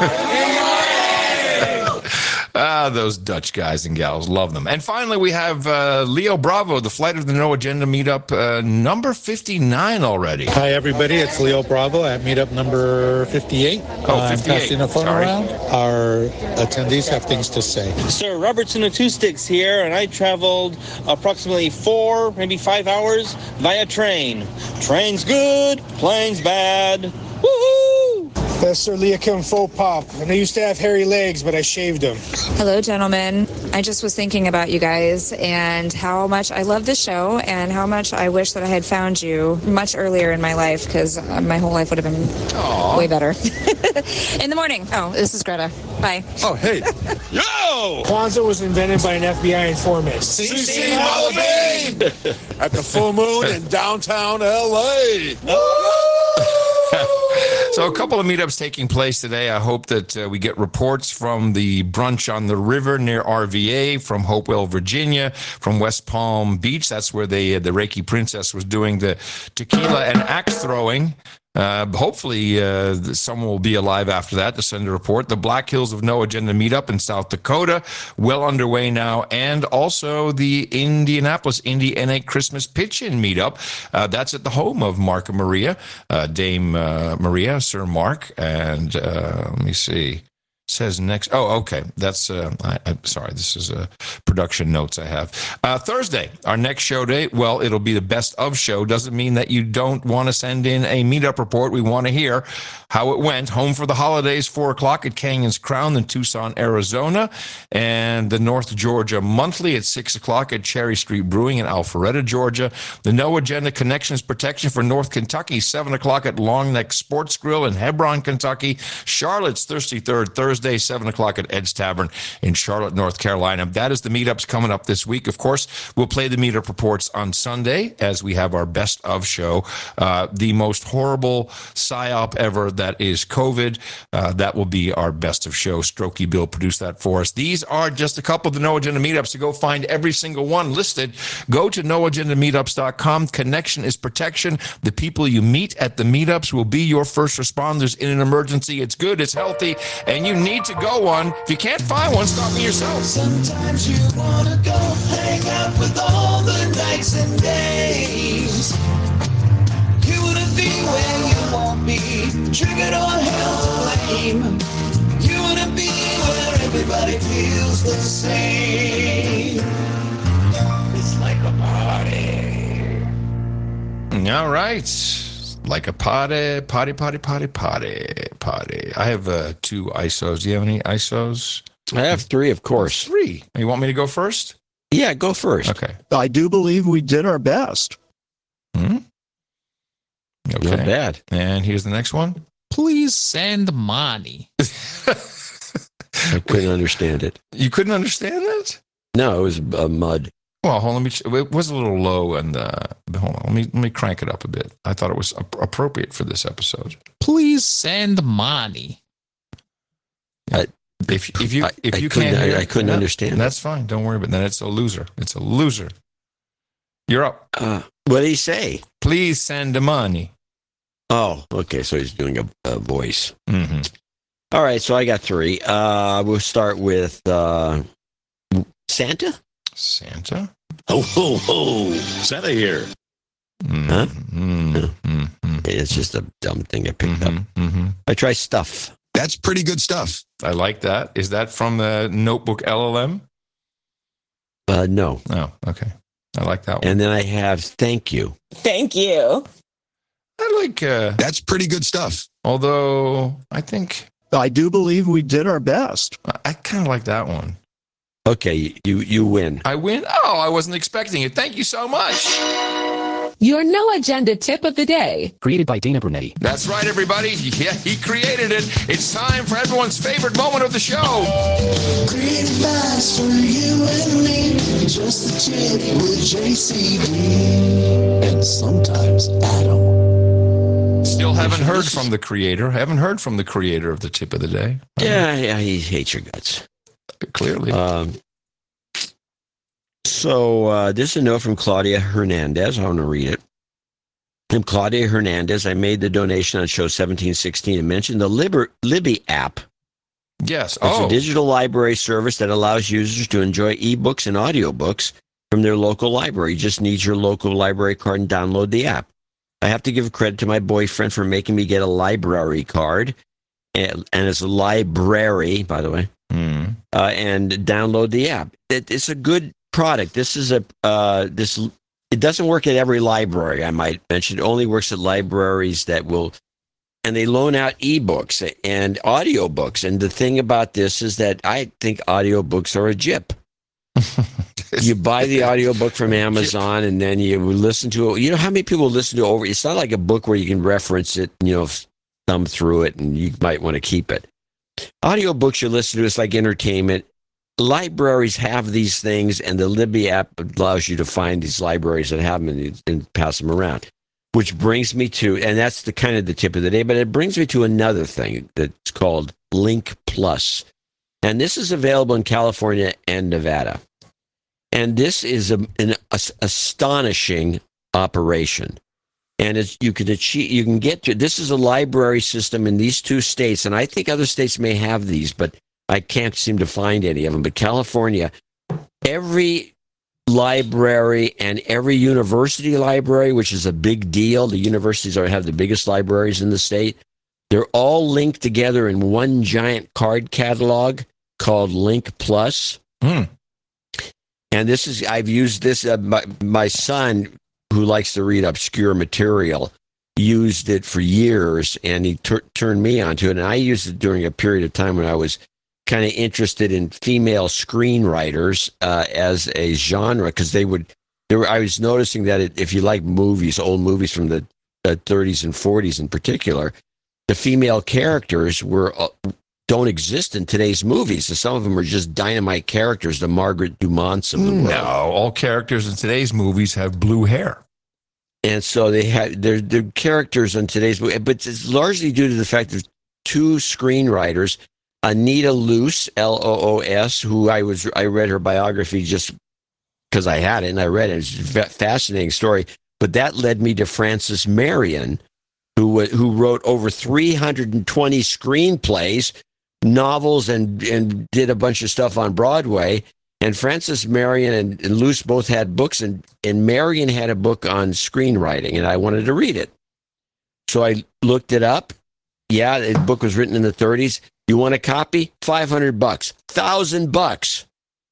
Ah, those Dutch guys and gals, love them. And finally, we have uh, Leo Bravo, the Flight of the No Agenda meetup, uh, number fifty-nine already. Hi, everybody. It's Leo Bravo at meetup number fifty-eight. Oh, fifty-eight. I'm passing the phone Sorry. around. Our attendees have things to say. Sir, Robertson of Two Sticks here, and I traveled approximately four, maybe five hours via train. Train's good, plane's bad. Woohoo! That's Sir Leokim Faux Pop. And I used to have hairy legs, but I shaved them. Hello, gentlemen. I just was thinking about you guys and how much I love the show and how much I wish that I had found you much earlier in my life, because my whole life would have been Aww. way better. In the morning. Oh, this is Greta. Bye. Oh, hey. Yo! Kwanzaa was invented by an F B I informant. C C Halloween! At the full moon in downtown L A. So a couple of meetups taking place today. I hope that uh, we get reports from the brunch on the river near R V A, from Hopewell, Virginia, from West Palm Beach. That's where they, uh, the Reiki Princess was doing the tequila and axe throwing. Uh, hopefully, uh, someone will be alive after that to send a report. The Black Hills of No Agenda meetup in South Dakota, well underway now. And also the Indianapolis Indy N A Christmas Pitch-In meetup. Uh, that's at the home of Mark and Maria, uh, Dame uh, Maria, Sir Mark. And uh, let me see. Says next. Oh, okay. That's, uh, I, I'm sorry. This is uh, production notes I have. Uh, Thursday, our next show day. Well, it'll be the best of show. Doesn't mean that you don't want to send in a meetup report. We want to hear how it went. Home for the holidays, four o'clock at Canyons Crown in Tucson, Arizona. And the North Georgia Monthly at six o'clock at Cherry Street Brewing in Alpharetta, Georgia. The No Agenda Connections Protection for North Kentucky, seven o'clock at Long Neck Sports Grill in Hebron, Kentucky. Charlotte's Thirsty Third, Thursday, seven o'clock at Ed's Tavern in Charlotte, North Carolina. That is the meetups coming up this week. Of course, we'll play the meetup reports on Sunday as we have our best of show. Uh, the most horrible psyop ever, that is COVID. Uh, that will be our best of show. Strokey Bill produced that for us. These are just a couple of the No Agenda meetups. To go find every single one listed, go to no agenda meetups dot com. Connection is protection. The people you meet at the meetups will be your first responders in an emergency. It's good, it's healthy, and you need to go one. If you can't find one, stop me yourself. Sometimes you wanna go hang out with all the nights and days. You wanna be where you won't be triggered or held to blame. You wanna be where everybody feels the same. It's like a party. All right. Like a potty, potty, potty, potty, potty, potty. I have uh, two I S Os. Do you have any I S Os? I have three, of course. Three. You want me to go first? Yeah, go first. Okay. I do believe we did our best. Hmm? Okay. Not bad. And here's the next one. Please send money. I couldn't understand it. You couldn't understand that? No, it was uh, mud. Well, hold on. Let me, it was a little low, and uh, hold on. Let me let me crank it up a bit. I thought it was ap- appropriate for this episode. Please send money. I, If if you if I you couldn't- can't, hear I- I it, couldn't no, understand it. That's fine. Don't worry about that. It's a loser. It's a loser. You're up. Uh, what did he say? Please send the money. Oh, okay. So he's doing a, a voice. Mm-hmm. All right. So I got three. Uh, we'll start with uh, Santa. Santa. Ho, ho, ho. Santa here. Huh? Mm-hmm. It's just a dumb thing I picked Mm-hmm. up. Mm-hmm. I try stuff. That's pretty good stuff. I like that. Is that from the Notebook L L M? Uh, no. Oh, okay. I like that one. And then I have thank you. Thank you. I like. Uh, That's pretty good stuff. although I think I do believe we did our best. I, I kind of like that one. Okay, you you win. I win. Oh, I wasn't expecting it. Thank you so much. Your no agenda tip of the day. Created by Dana Brunetti. That's right, everybody. Yeah, he created it. It's time for everyone's favorite moment of the show. Great advice for you and me. Just the tip with J C D. And sometimes Adam. Still haven't heard from the creator. Haven't heard from the creator of the tip of the day. Yeah, yeah, he hates your guts. Clearly. Um, so uh, this is a note from Claudia Hernandez. I want to read it. From Claudia Hernandez, I made the donation on show seventeen sixteen and mentioned the Liber- Libby app. Yes. It's Oh, a digital library service that allows users to enjoy ebooks and audiobooks from their local library. You just need your local library card and download the app. I have to give credit to my boyfriend for making me get a library card, and, and it's a library, by the way, mm. uh, and download the app. It, it's a good product. This is a uh, this. It doesn't work at every library, I might mention. It only works at libraries that will, and they loan out ebooks and audiobooks. And the thing about this is that I think audiobooks are a jip. You buy the audiobook from Amazon and then you listen to it. You know how many people listen to it over? It's not like a book where you can reference it, you know, thumb through it and you might want to keep it. Audiobooks you listen to, it's like entertainment. Libraries have these things, and the Libby app allows you to find these libraries that have them and, and pass them around. Which brings me to, and that's the kind of the tip of the day, but it brings me to another thing that's called Link Plus. And this is available in California and Nevada. And this is a, an a, astonishing operation. And it's, you can achieve, you can get to, this is a library system in these two states, and I think other states may have these, but I can't seem to find any of them. But California, every library and every university library, which is a big deal, the universities are have the biggest libraries in the state, they're all linked together in one giant card catalog called Link Plus. Mm. And this is, I've used this, uh, my, my son, who likes to read obscure material, used it for years, and he tur- turned me onto it. And I used it during a period of time when I was kind of interested in female screenwriters uh, as a genre, because they would, there were, I was noticing that it, if you like movies, old movies from the uh, thirties and forties in particular, the female characters were uh, don't exist in today's movies. So some of them are just dynamite characters, the Margaret Dumonts of the world. No, all characters in today's movies have blue hair. And so they had their their characters in today's movie, but it's largely due to the fact that two screenwriters, Anita Loos, L O O S, who I was I read her biography just because I had it and I read it. It's a fascinating story. But that led me to Frances Marion, who who wrote over three hundred twenty screenplays, novels, and and did a bunch of stuff on Broadway. And Frances Marion and, and Luce both had books, and, and Marion had a book on screenwriting, and I wanted to read it. So I looked it up. Yeah, the book was written in the thirties. You want a copy? five hundred bucks. one thousand bucks.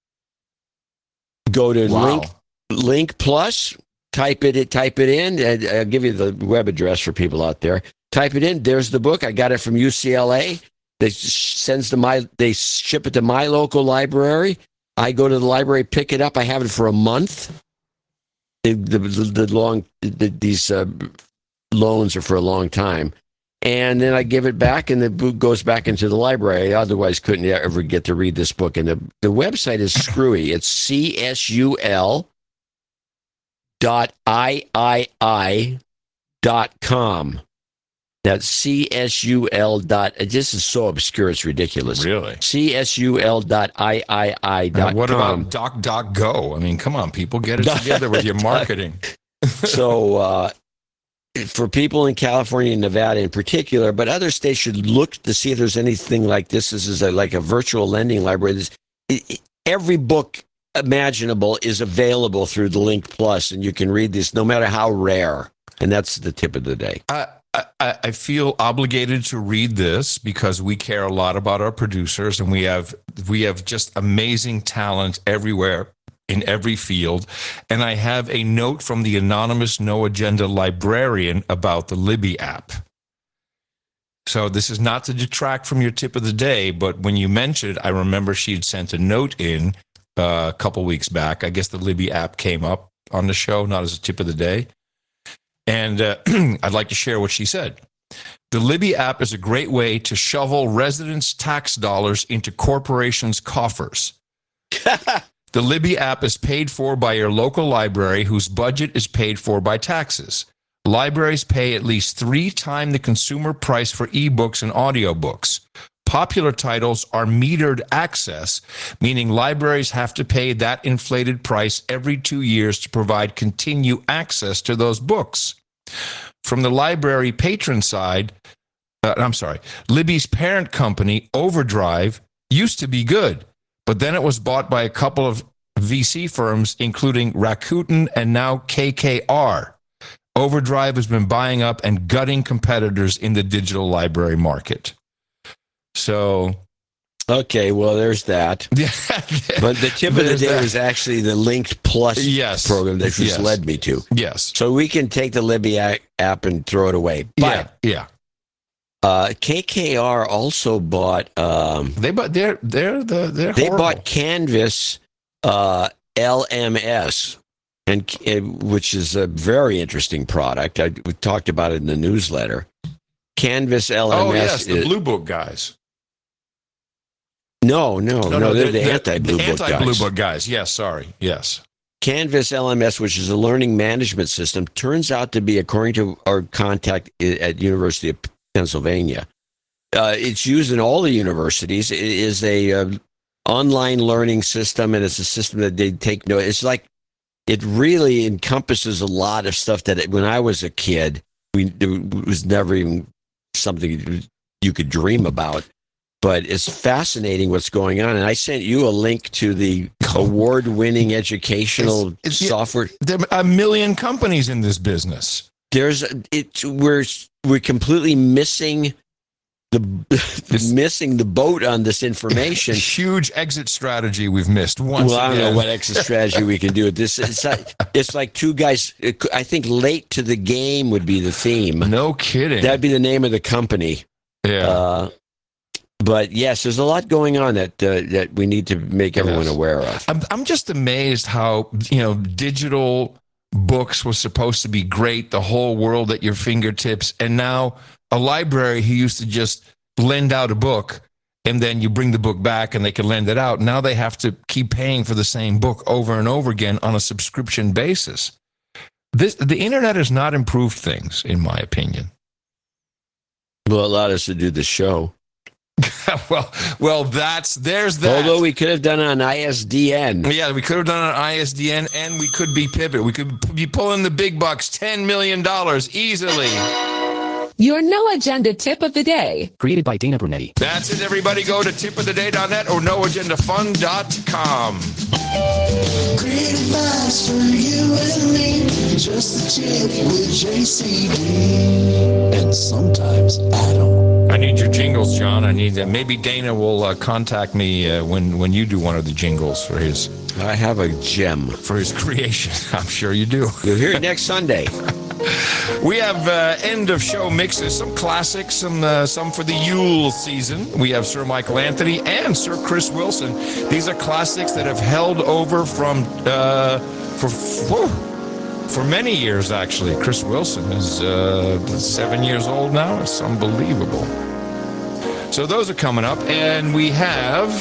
Go to Wow. Link Link Plus, type it type it in, and I'll give you the web address for people out there. Type it in. There's the book. I got it from U C L A. They sends to my they ship it to my local library. I go to the library, pick it up. I have it for a month. The the, the, the long the, these uh, loans are for a long time. And then I give it back, and the book goes back into the library. I otherwise couldn't ever get to read this book. And the, the website is screwy. It's C S U L dot I I I dot com. That's C S U L dot. This is so obscure, it's ridiculous. Really? C S U L dot I I I dot Now, what com. about Doc Doc Go? I mean, come on, people, get it together with your marketing. So, uh, for people in California and Nevada in particular, but other states should look to see if there's anything like this. This is a, like a virtual lending library. This, it, it, every book imaginable is available through the Link Plus, and you can read this no matter how rare. And that's the tip of the day. I, I, I feel obligated to read this because we care a lot about our producers, and we have we have just amazing talent everywhere in every field. And I have a note from the anonymous No Agenda librarian about the Libby app. So this is not to detract from your tip of the day, but when you mentioned it, I remember she'd sent a note in uh, a couple weeks back. I guess the Libby app came up on the show, not as a tip of the day. And uh, I'd like to share what she said. The Libby app is a great way to shovel residents' tax dollars into corporations' coffers. The Libby app is paid for by your local library, whose budget is paid for by taxes. Libraries pay at least three times the consumer price for ebooks and audiobooks. Popular titles are metered access, meaning libraries have to pay that inflated price every two years to provide continued access to those books. From the library patron side, uh, I'm sorry, Libby's parent company, Overdrive, used to be good, but then it was bought by a couple of V C firms, including Rakuten and now K K R. Overdrive has been buying up and gutting competitors in the digital library market. So, okay, well, there's that. But the tip of the day that. is actually the Linked Plus yes. program that just yes. led me to. Yes. So we can take the Libby app and throw it away. But yeah. Yeah. Uh, K K R also bought. Um, they bought. They're they're the they're they horrible. bought Canvas uh, L M S, and uh, which is a very interesting product. I we talked about it in the newsletter. Canvas L M S. Oh yes, the is, Blue Book guys. No, no, no, no, no they're, they're the anti-Blue the Book guys. Anti-Blue Book guys. Yes, sorry. Yes. Canvas L M S, which is a learning management system, turns out to be, according to our contact at University of Pennsylvania, uh, it's used in all the universities. It is a uh, online learning system, and it's a system that they take note. It's like it really encompasses a lot of stuff that when I was a kid, we it was never even something you could dream about. But it's fascinating what's going on. And I sent you a link to the award-winning educational it's, it's, software. There are a million companies in this business. There's it. We're we're completely missing the missing the boat on this information. Huge exit strategy we've missed. Once well, I don't again. know what exit strategy we can do with this. It's like, it's like two guys. I think late to the game would be the theme. No kidding. That'd be the name of the company. Yeah. Uh, But yes, there's a lot going on that uh, that we need to make everyone yes. aware of. I'm I'm just amazed how, you know, digital books was supposed to be great, the whole world at your fingertips, and now a library who used to just lend out a book and then you bring the book back and they can lend it out. Now they have to keep paying for the same book over and over again on a subscription basis. This the internet has not improved things, in my opinion. Well, it allowed us to do the show. well, well, that's there's that. Although we could have done it on I S D N. Yeah, we could have done it on I S D N, and we could be Pivot. We could be pulling the big bucks, ten million dollars easily. Your No Agenda Tip of the Day. Created by Dana Brunetti. That's it, everybody. Go to tip of the day dot net or no agenda fund dot com. Great advice for you and me. Just a tip with J C D. And sometimes I don't. I need your jingles, John. I need that. Maybe Dana will uh, contact me uh, when when you do one of the jingles for his. I have a gem for his creation. I'm sure you do. You'll hear it next Sunday. We have uh, end of show mixes, some classics, some uh, some for the Yule season. We have Sir Michael Anthony and Sir Chris Wilson. These are classics that have held over from uh, for whew, for many years. Actually, Chris Wilson is uh, seven years old now. It's unbelievable. So those are coming up, and we have.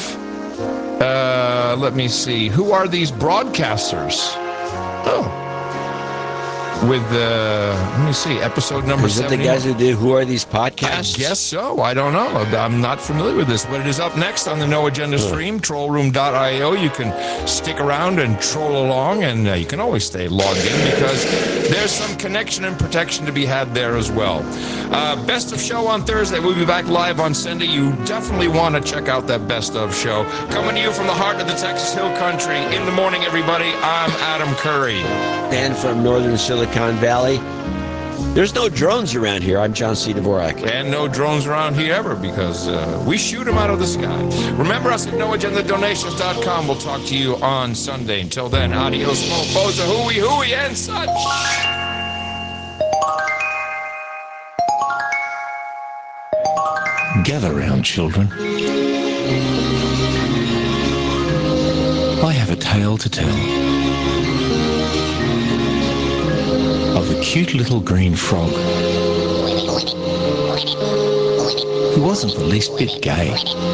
Uh, let me see. Who are these broadcasters? Oh. with uh, let me see, episode number Is it the seventy. guys who did Who Are These Podcasts? I guess so. I don't know. I'm not familiar with this, but it is up next on the No Agenda stream, troll room dot io. You can stick around and troll along, and uh, you can always stay logged in because there's some connection and protection to be had there as well. Uh, best of show on Thursday. We'll be back live on Sunday. You definitely want to check out that best of show. Coming to you from the heart of the Texas Hill Country. In the morning, everybody, I'm Adam Curry. And from northern Silicon Valley. There's no drones around here. I'm John C. Dvorak. And no drones around here ever because uh, we shoot them out of the sky. Remember us at no agenda donations dot com. We'll talk to you on Sunday. Until then, adios, mofos, hooey, hooey, and such. Gather round, children. I have a tale to tell of a cute little green frog who wasn't the least bit gay.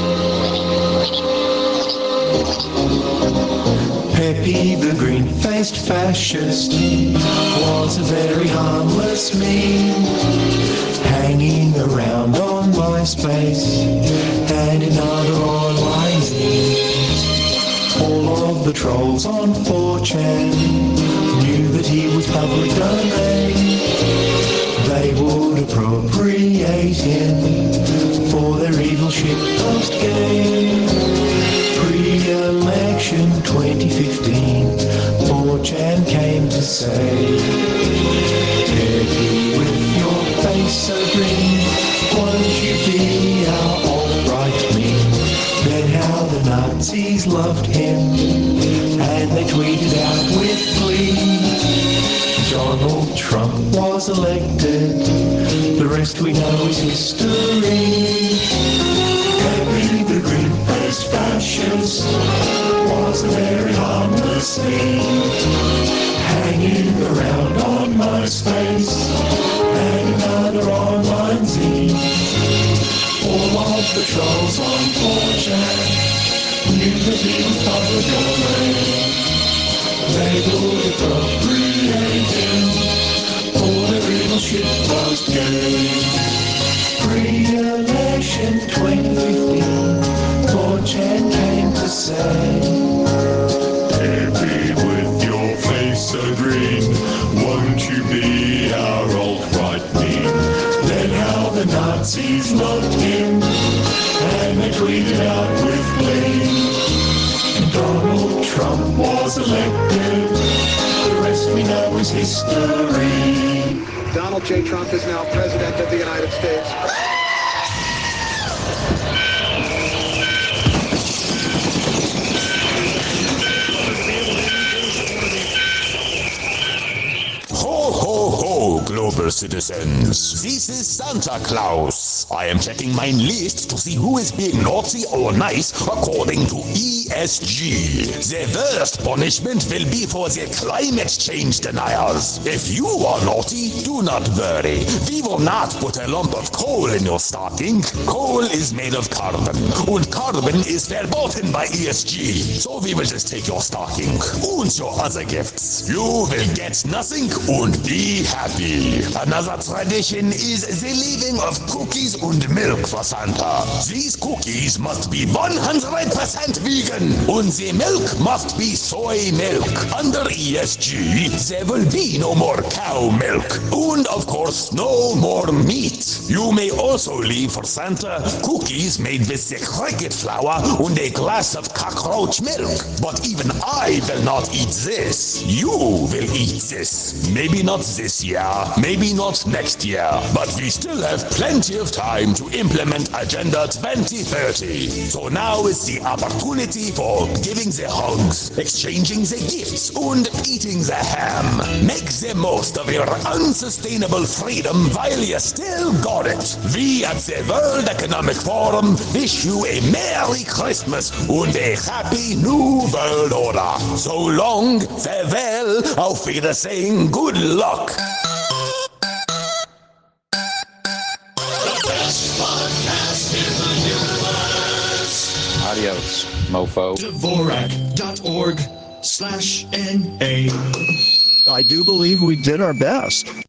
Peppy the green-faced fascist was a very harmless meme, hanging around on MySpace and in other online zines. All of the trolls on four chan knew that he was public domain. They would appropriate him for their evil shitpost game. Pre-election twenty fifteen, four chan came to say, Peppy, with your face so green, won't you be our alt-right meme? Then how the Nazis loved him, and they tweeted out with glee, Donald Trump was elected, the rest we know is history. Peppy the green-faced fascist was a very harmless meme, hanging around on MySpace and another online zine. All of the trolls on four chan knew that he was public domain. They would appropriate him for their evil shitpost game. Pre-election twenty fifteen, four chan came to say, Peppy, with your face so green, won't you be our alt-right meme? Then how the Nazis loved him, and they tweeted out with glee, Donald Trump was elected, the rest we know is history. Donald J. Trump is now President of the United States. Ho, ho, ho, global citizens. This is Santa Claus. I am checking my list to see who is being naughty or nice according to E S G. The worst punishment will be for the climate change deniers. If you are naughty, do not worry. We will not put a lump of coal in your stocking. Coal is made of carbon, and carbon is verboten by E S G. So we will just take your stocking and your other gifts. You will get nothing and be happy. Another tradition is the leaving of cookies and milk for Santa. These cookies must be one hundred percent vegan, and the milk must be soy milk. Under E S G, there will be no more cow milk, and of course, no more meat. You may also leave for Santa cookies made with the cricket flour and a glass of cockroach milk. But even I will not eat this. You will eat this. Maybe not this year, maybe not next year, but we still have plenty of time to implement Agenda twenty thirty. So now is the opportunity for giving the hugs, exchanging the gifts, and eating the ham. Make the most of your unsustainable freedom while you still got it. We at the World Economic Forum wish you a Merry Christmas and a Happy New World Order. So long, farewell, auf Wiedersehen, good luck. Adios, mofo. Dvorak dot org slash N A I do believe we did our best.